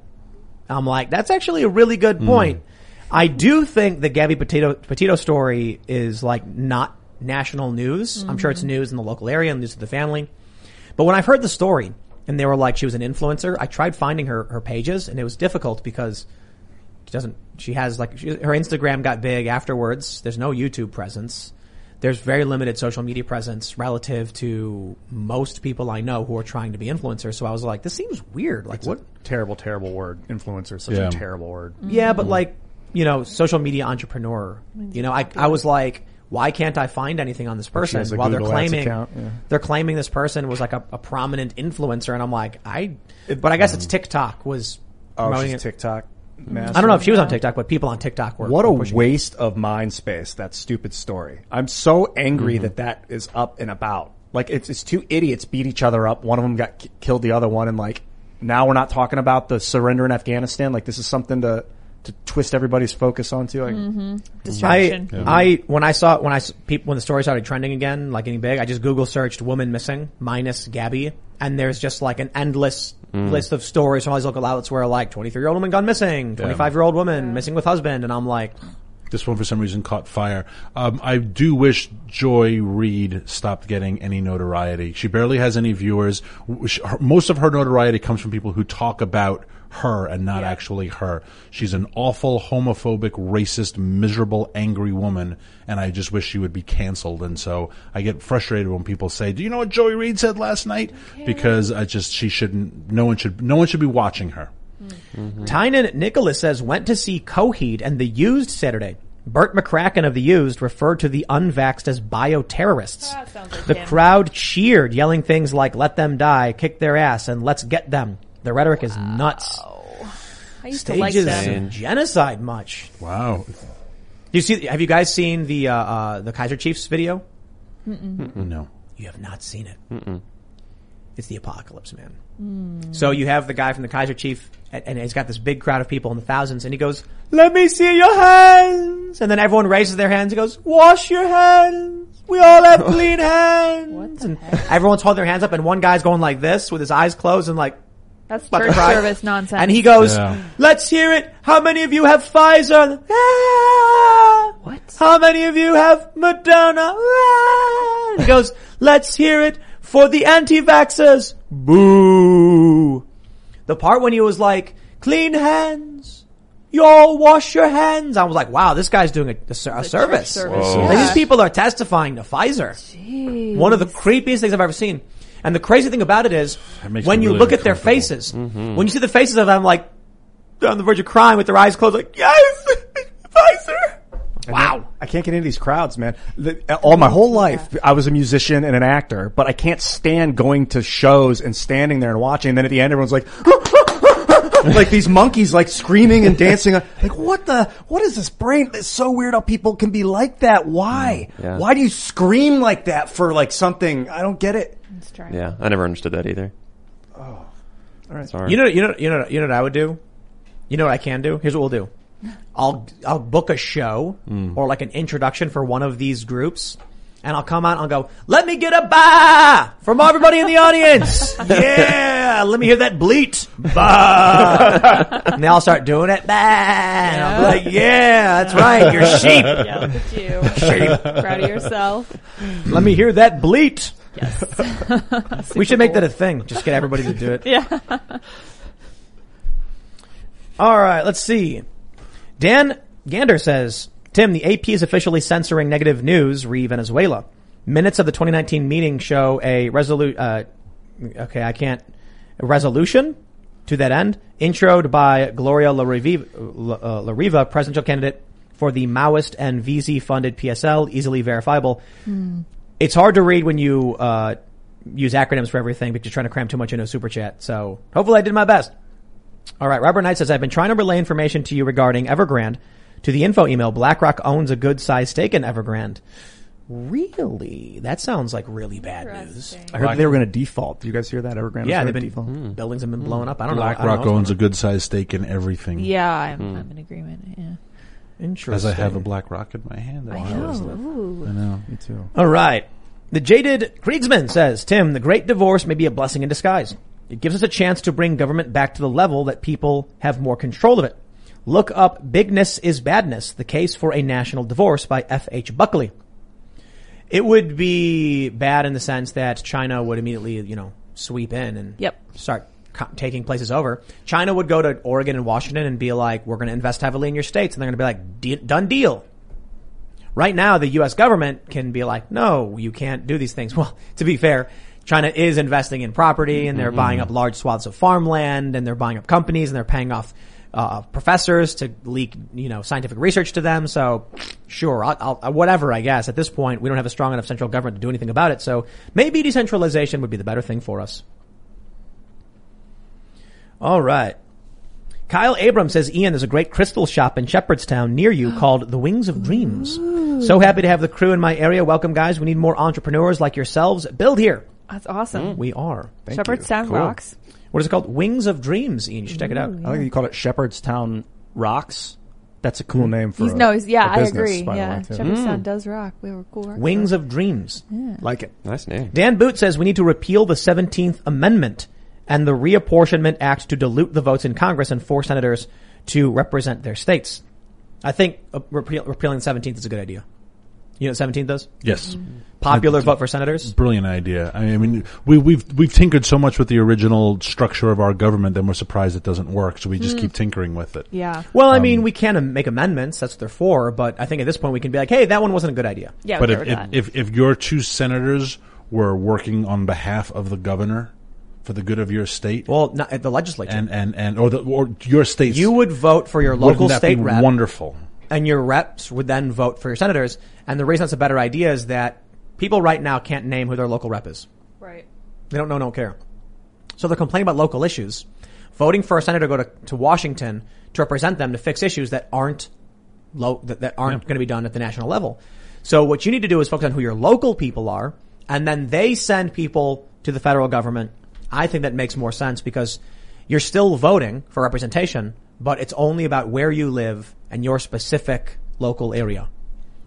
I'm like, that's actually a really good point. I do think the Gabby Petito story is not national news. I'm sure it's news in the local area and news to the family. But when I've heard the story and they were like, she was an influencer, I tried finding her pages and it was difficult because her Instagram got big afterwards. There's no YouTube presence. There's very limited social media presence relative to most people I know who are trying to be influencers. So I was like, this seems weird. Like, what? Terrible, terrible word. Influencer is such a terrible word. Yeah, but social media entrepreneur. I was like, why can't I find anything on this person? While they're claiming this person was like a prominent influencer, and I'm like, but I guess it's TikTok was promoting it. TikTok. Master. I don't know if she was on TikTok, but people on TikTok were. What a waste of mind space, that stupid story. I'm so angry that is up and about. Like, it's two idiots beat each other up. One of them killed the other one, and now we're not talking about the surrender in Afghanistan. Like, this is something to twist everybody's focus onto. Distraction. When the story started trending again, getting big, I just Google searched woman missing minus Gabby, and there's just an endless list of stories from all these local outlets where 23-year-old woman gone missing, 25-year-old woman missing with husband, and I'm like, this one for some reason caught fire. I do wish Joy Reid stopped getting any notoriety. She barely has any viewers. Most of her notoriety comes from people who talk about her and not actually her. She's an awful, homophobic, racist, miserable, angry woman, and I just wish she would be canceled. And so I get frustrated when people say, "Do you know what Joy Reid said last night?" Because she shouldn't. No one should be watching her. Tynan Nicholas says, went to see Coheed and The Used Saturday. Burt McCracken of The Used referred to the unvaxxed as bioterrorists. The crowd cheered, yelling things like, let them die, kick their ass, and let's get them. The rhetoric is nuts. I used to like them. Stages of genocide much. Wow. Have you guys seen the Kaiser Chiefs video? No. You have not seen it. It's the apocalypse, man. So you have the guy from the Kaiser Chief, and he's got this big crowd of people in the thousands, and he goes, let me see your hands! And then everyone raises their hands and goes, wash your hands! We all have clean hands. And everyone's holding their hands up, and one guy's going like this with his eyes closed and like, that's church service nonsense. And he goes, let's hear it. How many of you have Pfizer? What? How many of you have Moderna? He goes, let's hear it for the anti-vaxxers. Boo. The part when he was like, clean hands. You all wash your hands. I was like, wow, this guy's doing a service. Like, these people are testifying to Pfizer. Jeez. One of the creepiest things I've ever seen. And the crazy thing about it is, when you look at their faces, when you see the faces of them, like, they're on the verge of crying with their eyes closed, like, yes, Pfizer. Wow. I can't get into these crowds, man. All my whole life, I was a musician and an actor, but I can't stand going to shows and standing there and watching. And then at the end, everyone's like, like these monkeys, like screaming and dancing. Like, what is this brain? It's so weird how people can be like that. Why? Yeah. Why do you scream like that for like something? I don't get it. Yeah, I never understood that either. Oh, all right. Sorry. You know what I would do? You know what I can do? Here's what we'll do. I'll book a show or like an introduction for one of these groups, and I'll come out and I'll go, let me get a bah from everybody in the audience. Yeah, let me hear that bleat. Bah. And they all start doing it. Bah. And I'll be like, yeah, that's right, you're sheep. Yeah, look at you. Sheep. Proud of yourself. Let me hear that bleat. Yes. We should make that a thing. Just get everybody to do it. Yeah. All right, let's see. Dan Gander says, Tim, the AP is officially censoring negative news re Venezuela. Minutes of the 2019 meeting show a resolution to that end, introed by Gloria La Riva, presidential candidate for the Maoist and VZ-funded PSL, easily verifiable. It's hard to read when you use acronyms for everything, but you're trying to cram too much into a super chat. So hopefully I did my best. All right, Robert Knight says, I've been trying to relay information to you regarding Evergrande to the info email. BlackRock owns a good-sized stake in Evergrande. Really? That sounds like really bad news. I heard they were going to default. Did you guys hear that? Evergrande? Yeah, they've been buildings have been blowing up. I don't know. BlackRock owns a good-sized stake in everything. Yeah, I'm in agreement. Yeah. Interesting. As I have a BlackRock in my hand. I know. I know. Me too. All right. The Jaded Kriegsman says, Tim, the great divorce may be a blessing in disguise. It gives us a chance to bring government back to the level that people have more control of it. Look up Bigness is Badness, the case for a national divorce by F.H. Buckley. It would be bad in the sense that China would immediately, sweep in and start taking places over. China would go to Oregon and Washington and be like, we're going to invest heavily in your states. And they're going to be like, done deal. Right now, the U.S. government can be like, no, you can't do these things. Well, to be fair, China is investing in property and they're buying up large swaths of farmland and they're buying up companies and they're paying off professors to leak, scientific research to them. So sure, I'll whatever, I guess. At this point, we don't have a strong enough central government to do anything about it. So maybe decentralization would be the better thing for us. All right. Kyle Abrams says, Ian, there's a great crystal shop in Shepherdstown near you called The Wings of Dreams. So happy to have the crew in my area. Welcome, guys. We need more entrepreneurs like yourselves. Build here. That's awesome. We are. Shepherdstown rocks. What is it called? Wings of Dreams, Ian. You should check it out. I think you called it Shepherdstown Rocks. That's a cool name for I business, agree. by the Yeah, way, too. Shepherdstown does rock. We were cool. Wings of Dreams. Yeah. Like it. Nice name. Dan Boot says we need to repeal the 17th Amendment and the Reapportionment Act to dilute the votes in Congress and force senators to represent their states. I think repealing the 17th is a good idea. You know what 17th does? Yes. Popular vote for senators? Brilliant idea. I mean, we've tinkered so much with the original structure of our government that we're surprised it doesn't work, so we just keep tinkering with it. Yeah. Well, I mean, we can make amendments. That's what they're for. But I think at this point we can be like, hey, that one wasn't a good idea. Yeah, but if your two senators were working on behalf of the governor for the good of your state, well, not at the legislature, or your states, you would vote for your local state rep. Wonderful. And your reps would then vote for your senators. And the reason that's a better idea is that people right now can't name who their local rep is. Right. They don't care. So they're complaining about local issues. Voting for a senator to go to Washington to represent them to fix issues that aren't going to be done at the national level. So what you need to do is focus on who your local people are, and then they send people to the federal government. I think that makes more sense because you're still voting for representation, but it's only about where you live and your specific local area.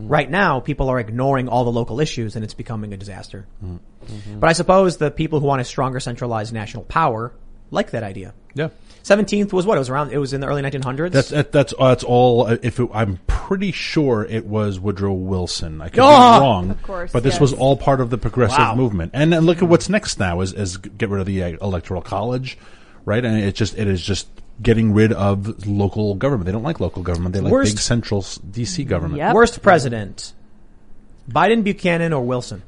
Right now, people are ignoring all the local issues and it's becoming a disaster. But I suppose the people who want a stronger centralized national power like that idea. Yeah. 17th was what? It was in the early 1900s? That's all. I'm pretty sure it was Woodrow Wilson. I could be wrong. Of course, but this was all part of the progressive movement. And then look at what's next now is get rid of the Electoral College, right? And it is just getting rid of local government. They don't like local government. They like big central DC government. Yep. Worst president. Biden, Buchanan, or Wilson?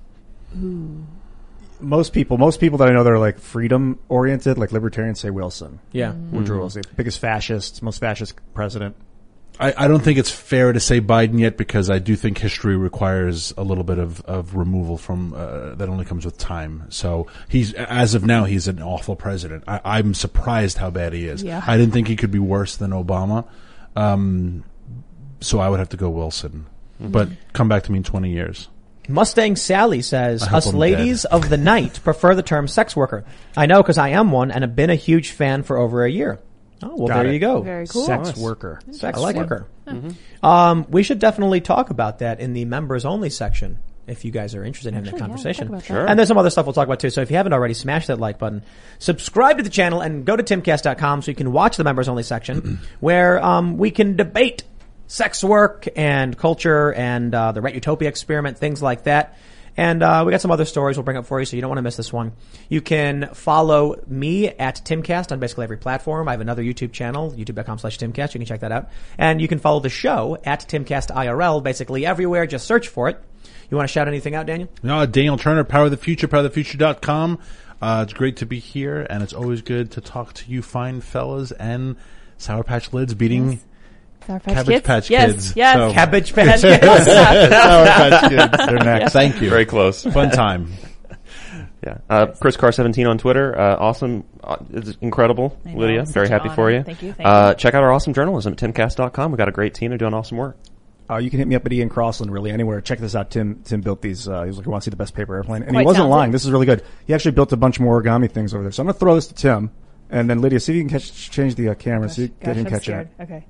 Most people that I know that are like freedom oriented, like libertarians, say Wilson. Yeah. Woodrow Wilson, biggest fascist, most fascist president. I don't think it's fair to say Biden yet because I do think history requires a little bit of removal from that only comes with time. So as of now, he's an awful president. I'm surprised how bad he is. Yeah. I didn't think he could be worse than Obama. So I would have to go Wilson. But come back to me in 20 years. Mustang Sally says, us I'm ladies of the night prefer the term sex worker. I know because I am one and have been a huge fan for over a year. Oh, well, there you go. Very cool. Sex worker. Sex worker. We should definitely talk about that in the members only section if you guys are interested in having that conversation. Talk about that. And there's some other stuff we'll talk about too. So if you haven't already, smash that like button, subscribe to the channel, and go to timcast.com so you can watch the members only section where we can debate sex work and culture and the Ret Utopia experiment, things like that. And we got some other stories we'll bring up for you, so you don't want to miss this one. You can follow me at Timcast on basically every platform. I have another YouTube channel, youtube.com/Timcast. You can check that out. And you can follow the show at Timcast IRL, basically everywhere. Just search for it. You want to shout anything out, Daniel? No, Daniel Turner, Power of the Future, powerofthefuture.com. It's great to be here, and it's always good to talk to you fine fellas and Sour Patch Lids beating... Cabbage Patch Kids. Yes. So. Cabbage Patch Kids. Sour Patch Kids. They're next. Thank you. Very close. Fun time. Yeah. Chris Carr 17 on Twitter. Awesome. It's incredible. Lydia, very happy for you. Thank you. Check out our awesome journalism at timcast.com. We've got a great team. They're doing awesome work. You can hit me up at Ian Crossland, really, anywhere. Check this out. Tim built these. He was like, I want to see the best paper airplane. And Quite he wasn't talented. lying. This is really good. He actually built a bunch more origami things over there. So I'm going to throw this to Tim. And then Lydia, see if you can change the camera. So you get him catching it. Okay.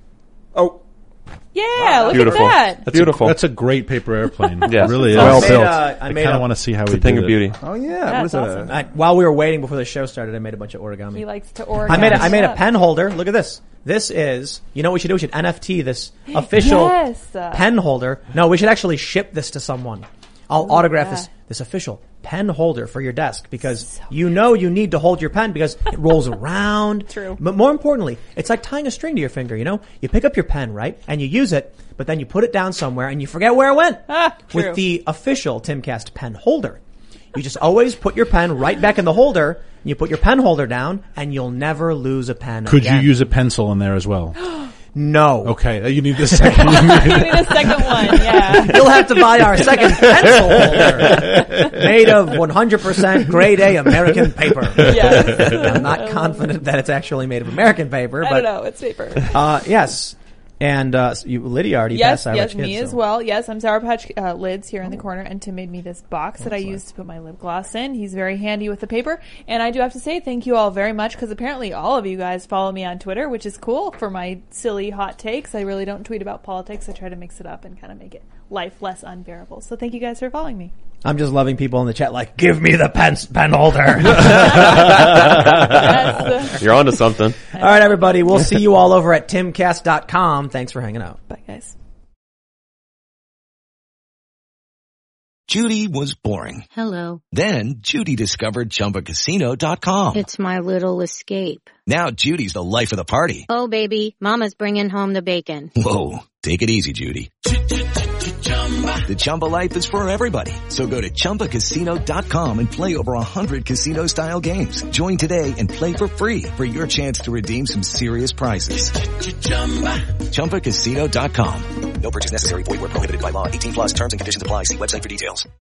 Oh. Yeah, look Beautiful. at that. Beautiful. That's a great paper airplane. Yeah. It really is. Well built. I I kind of want to see how It's we a thing did of it. beauty. Oh, yeah. That's what is awesome. while we were waiting before the show started, I made a bunch of origami. He likes to origami. I made a pen holder. Look at this. This is, you know what we should do? We should NFT this official pen holder. No, we should actually ship this to someone. I'll autograph this official pen holder for your desk because you know you need to hold your pen because it rolls around. True. But more importantly, it's like tying a string to your finger, you know? You pick up your pen, right? And you use it, but then you put it down somewhere and you forget where it went. True. With the official Timcast pen holder. You just always put your pen right back in the holder, and you put your pen holder down, and you'll never lose a pen Could again. you use a pencil in there as well? No. Okay, you need the second. You need a second one, yeah. You'll have to buy our second pencil holder made of 100% grade A American paper. Yes. I'm not confident that it's actually made of American paper, I but don't know, it's paper. yes. And Lydia already passed Sour Patch Kids. Me as well. Yes, I'm Sour Patch Lids here in the corner, and Tim made me this box that I use to put my lip gloss in. He's very handy with the paper, and I do have to say thank you all very much because apparently all of you guys follow me on Twitter, which is cool for my silly hot takes. I really don't tweet about politics. I try to mix it up and kind of make it life less unbearable. So thank you guys for following me. I'm just loving people in the chat like, give me the pen holder. You're onto something. All right, everybody. We'll see you all over at timcast.com. Thanks for hanging out. Bye, guys. Judy was boring. Hello. Then Judy discovered ChumbaCasino.com. It's my little escape. Now Judy's the life of the party. Oh, baby, mama's bringing home the bacon. Whoa, take it easy, Judy. The Chumba life is for everybody. So go to ChumbaCasino.com and play over 100 casino-style games. Join today and play for free for your chance to redeem some serious prizes. ChumbaCasino.com. No purchase necessary. Void where prohibited by law. 18+ terms and conditions apply. See website for details.